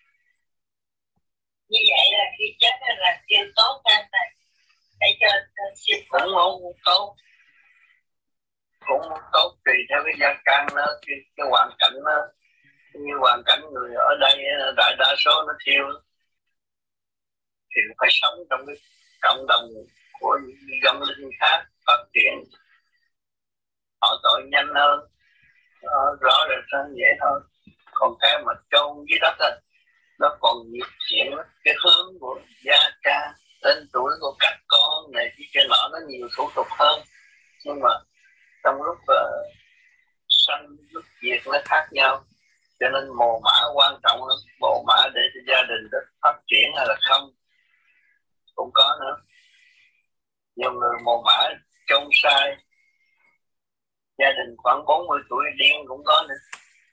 Speaker 8: Như vậy là khi chết là kêu tốt hơn này. Để cho cũng không tốt, cũng không tốt tùy theo cái gia căn nó, cái, cái hoàn cảnh nó. Như hoàn cảnh người ở đây đại đa số nó thiêu thì phải sống trong cái cộng đồng của những dân linh khác phát triển, họ tội nhanh hơn, nó rõ rệt hơn, dễ hơn. Còn cái mà chôn dưới đất á, nó còn nhiệt chuyển cái hướng của gia ca, tên tuổi của các con này cái chuyện nọ, nó nhiều thủ tục hơn. Nhưng mà trong lúc uh, sanh lúc diệt nó khác nhau, cho nên mồ mã quan trọng lắm. Mồ mã để cho gia đình được phát triển hay là không cũng có nữa. Nhiều người mồ mã trông sai, gia đình khoảng bốn mươi tuổi điên cũng có nữa.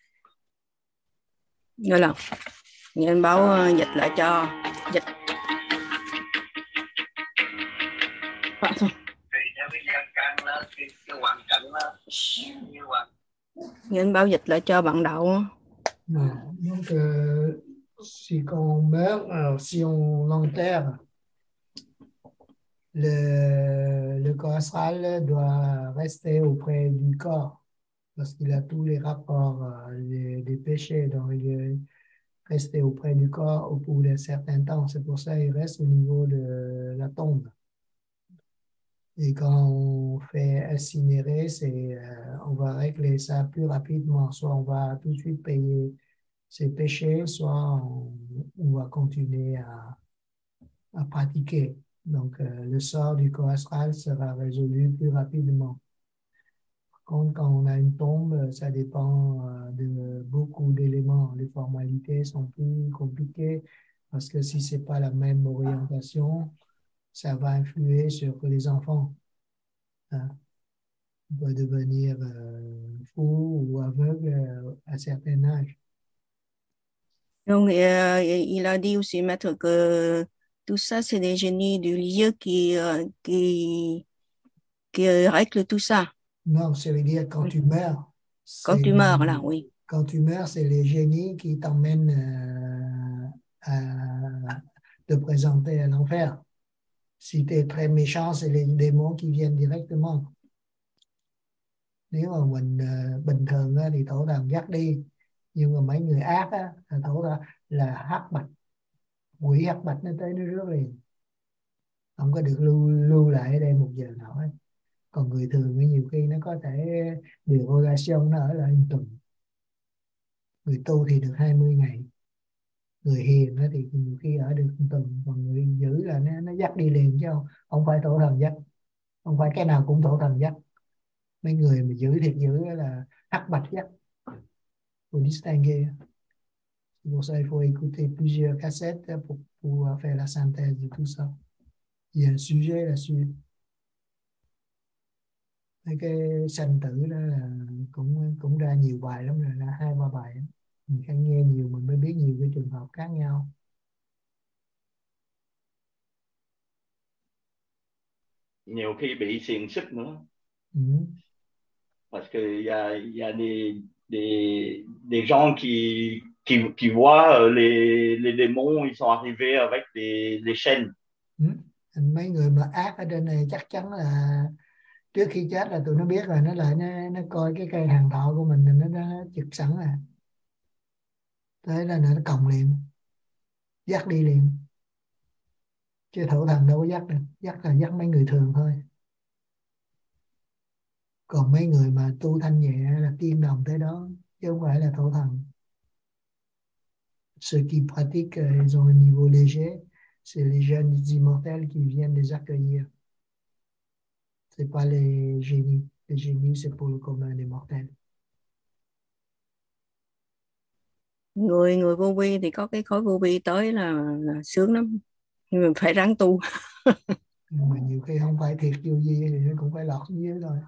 Speaker 7: Rồi là anh báo uh, dịch lại cho dịch. Anh báo dịch lại cho bạn đậu.
Speaker 1: Donc, euh, si on meurt, alors si on l'enterre, le, le corps astral doit rester auprès du corps parce qu'il a tous les rapports euh, les, des péchés, donc il est resté auprès du corps au bout d'un certain temps. C'est pour ça qu'il reste au niveau de la tombe. Et quand on fait incinérer, c'est, euh, on va régler ça plus rapidement. Soit on va tout de suite payer ses péchés, soit on, on va continuer à, à pratiquer. Donc, euh, le sort du corps astral sera résolu plus rapidement. Par contre, quand on a une tombe, ça dépend euh, de beaucoup d'éléments. Les formalités sont plus compliquées parce que si c'est pas la même orientation, ça va influer sur les enfants. Hein? On peut devenir euh, fou ou aveugle euh, à certain âge.
Speaker 7: Donc, euh, il a dit aussi, maître, que tout ça, c'est des génies du lieu qui, euh, qui, qui règlent tout ça.
Speaker 1: Non, ça veut dire quand tu meurs.
Speaker 7: Quand tu meurs, là, oui.
Speaker 1: Quand tu meurs, c'est les génies qui t'emmènent euh, à te présenter à l'enfer. Si tu es très méchant, c'est les démons qui viennent directement. Nếu mà mình uh, bình thường á, thì tổ thần dắt đi. Nhưng mà mấy người ác á, tổ ra là hắc bạch. Quỷ hắc bạch nó tới nó rước liền. Không có được lưu, lưu lại ở đây một giờ nào hết. Còn người thường thì nhiều khi nó có thể derogation, nó ở lại một tuần. Người tu thì được hai mươi ngày. Người hiền thì nhiều khi ở được một tuần. Còn người dữ là nó, nó dắt đi liền chứ không, không phải tổ thần dắt. Không phải cái nào cũng tổ thần dắt. Mấy người mà giữ thiệt giữ là hắc bạch dắt. faut distinguer. C'est pour ça il faut écouter plusieurs cassettes pour pouvoir faire la synthèse de tout ça. Il y a un sujet là-dessus. Mấy cái sanh tử đó là cũng cũng ra nhiều bài lắm rồi, ra hai ba bài. Mình phải nghe nhiều mình mới biết nhiều cái trường hợp khác nhau.
Speaker 4: Nhiều khi bị xiềng xích nữa.
Speaker 1: Ừ.
Speaker 4: Parce qu'il y a, il y a des, des, des gens qui, qui, qui voient les, les démons, ils sont arrivés avec des, des chaînes.
Speaker 1: Ừ. Mấy người mà ác ở trên này chắc chắn là trước khi chết là tụi nó biết rồi, nó lại nó, nó coi cái cây hàng thọ của mình, nó, nó chực sẵn rồi. Thế là nó còng liền, dắt đi liền. Chứ thổ thần đâu có dắt được, dắt là dắt mấy người thường thôi. Còn mấy người mà tu thanh nhẹ là tiên đồng tới đó, chứ không phải là thổ thần. Ceux qui pratiquent, ils ont un niveau léger, c'est les jeunes immortels qui viennent les accueillir. C'est pas les génies. Les génies, c'est pour le commun des mortels.
Speaker 7: Người người vô vi thì có cái khối vô vi tới là, là sướng lắm. Nhưng mình phải ráng tu.
Speaker 1: Nhưng mà nhiều khi không phải thiệt vô vi thì nó cũng phải lọt dưới thôi.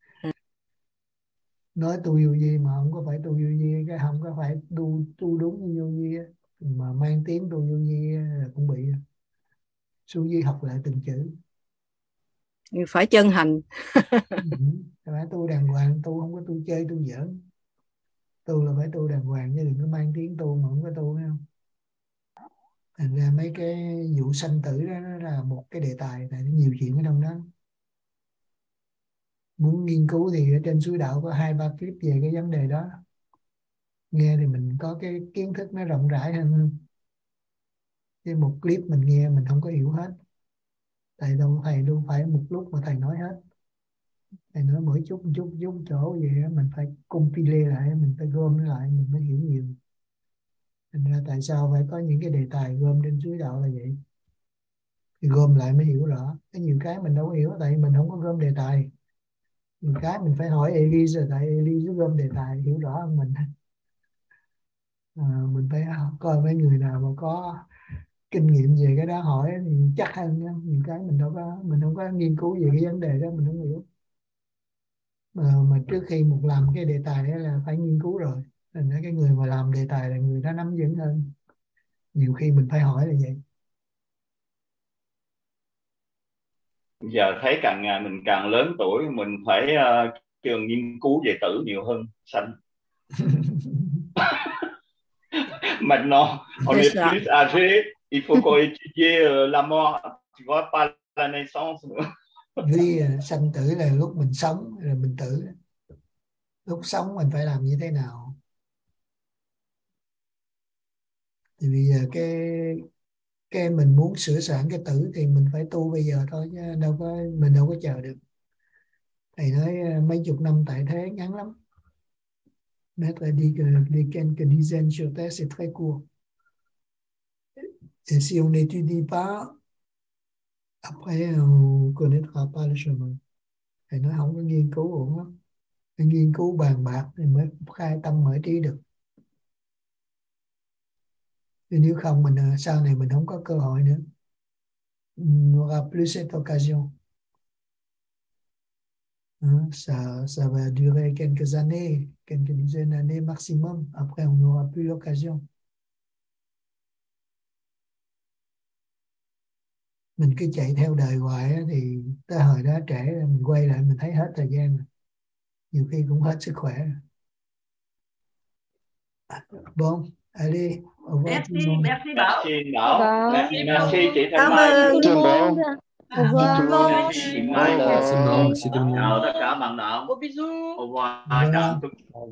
Speaker 1: Nói tu vô vi mà không có phải tu vô vi, cái không có phải tu tu đúng như vô vi mà mang tiếng tu vô vi là cũng bị. Xuống dưới học lại từng chữ.
Speaker 7: Phải chân hành.
Speaker 1: Ừ, phải tu đàng hoàng, tu không có tu chơi tu giỡn. Tu là phải tu đàng hoàng chứ đừng có mang tiếng tu mà không có tu, phải không? Thành ra mấy cái vụ sanh tử đó nó là một cái đề tài, tại nhiều chuyện ở trong đó. Muốn nghiên cứu thì ở trên Suối Đạo có hai ba clip về cái vấn đề đó. Nghe thì mình có cái kiến thức nó rộng rãi hơn. Chứ một clip mình nghe mình không có hiểu hết. Tại đâu thầy đâu phải một lúc mà thầy nói hết. Thầy nói mỗi chút một chút chút chỗ vậy đó, mình phải compile lại, mình phải gom nó lại mình mới hiểu nhiều. Thành ra tại sao phải có những cái đề tài gom trên Suối Đạo là vậy. Thì gom lại mới hiểu rõ. Cái nhiều cái mình đâu có hiểu tại mình không có gom đề tài. Nhiều cái mình phải hỏi Elise, tại Elise gom đề tài hiểu rõ hơn mình. À, mình phải coi mấy người nào mà có kinh nghiệm về cái đó hỏi thì chắc hơn. Nhiều cái mình đâu có mình không có nghiên cứu về cái vấn đề đó mình không hiểu. Mà, mà trước khi một làm cái đề tài đó là phải nghiên cứu rồi. Nên cái người mà làm đề tài là người đó nắm vững hơn. Nhiều khi mình phải hỏi là vậy.
Speaker 4: Giờ thấy càng ngày mình càng lớn tuổi, mình phải uh, trường nghiên cứu về tử nhiều hơn sanh. Maintenant, on est plus âgé, il faut qu'on étudie uh, la mort, tu vois, pas la naissance nữa.
Speaker 1: Vì sanh tử là lúc mình sống rồi mình tử. Lúc sống mình phải làm như thế nào? Thì bây giờ cái cái mình muốn sửa soạn cái tử thì mình phải tu bây giờ thôi chứ đâu có mình đâu có chờ được. Thầy nói mấy chục năm tại thế ngắn lắm. Maître dit que les quelques dizaines sur terre c'est très court. Et si on n'étudie pas, après on connaîtra pas le chemin. Thầy nói không có nghiên cứu ổn lắm. Phải nghiên cứu bàn bạc thì mới khai tâm mở trí được. Nếu không mình sau này mình không có cơ hội nữa. On n'aura plus cette occasion. Hein, ça, ça va durer quelques années, quelques dizaines d'années maximum. Après, on n'aura plus l'occasion. Mình cứ chạy theo đời hoài thì tới hồi đó trễ mình quay lại mình thấy hết thời gian rồi. Nhiều khi cũng hết sức khỏe. Bon, allez, au revoir.
Speaker 2: Merci, merci Bảo.
Speaker 4: Merci Bảo. Merci, merci chị Thanh
Speaker 7: Cảm
Speaker 4: Mai.
Speaker 7: ơn.
Speaker 6: Cảm ơn.
Speaker 3: Au revoir.
Speaker 4: Merci chị Mai.
Speaker 9: Merci, Mom. Merci tout le monde.
Speaker 4: Chào tất cả bạn đạo.
Speaker 5: Gros bisous.
Speaker 4: Au revoir.
Speaker 1: Au revoir.
Speaker 4: Chào.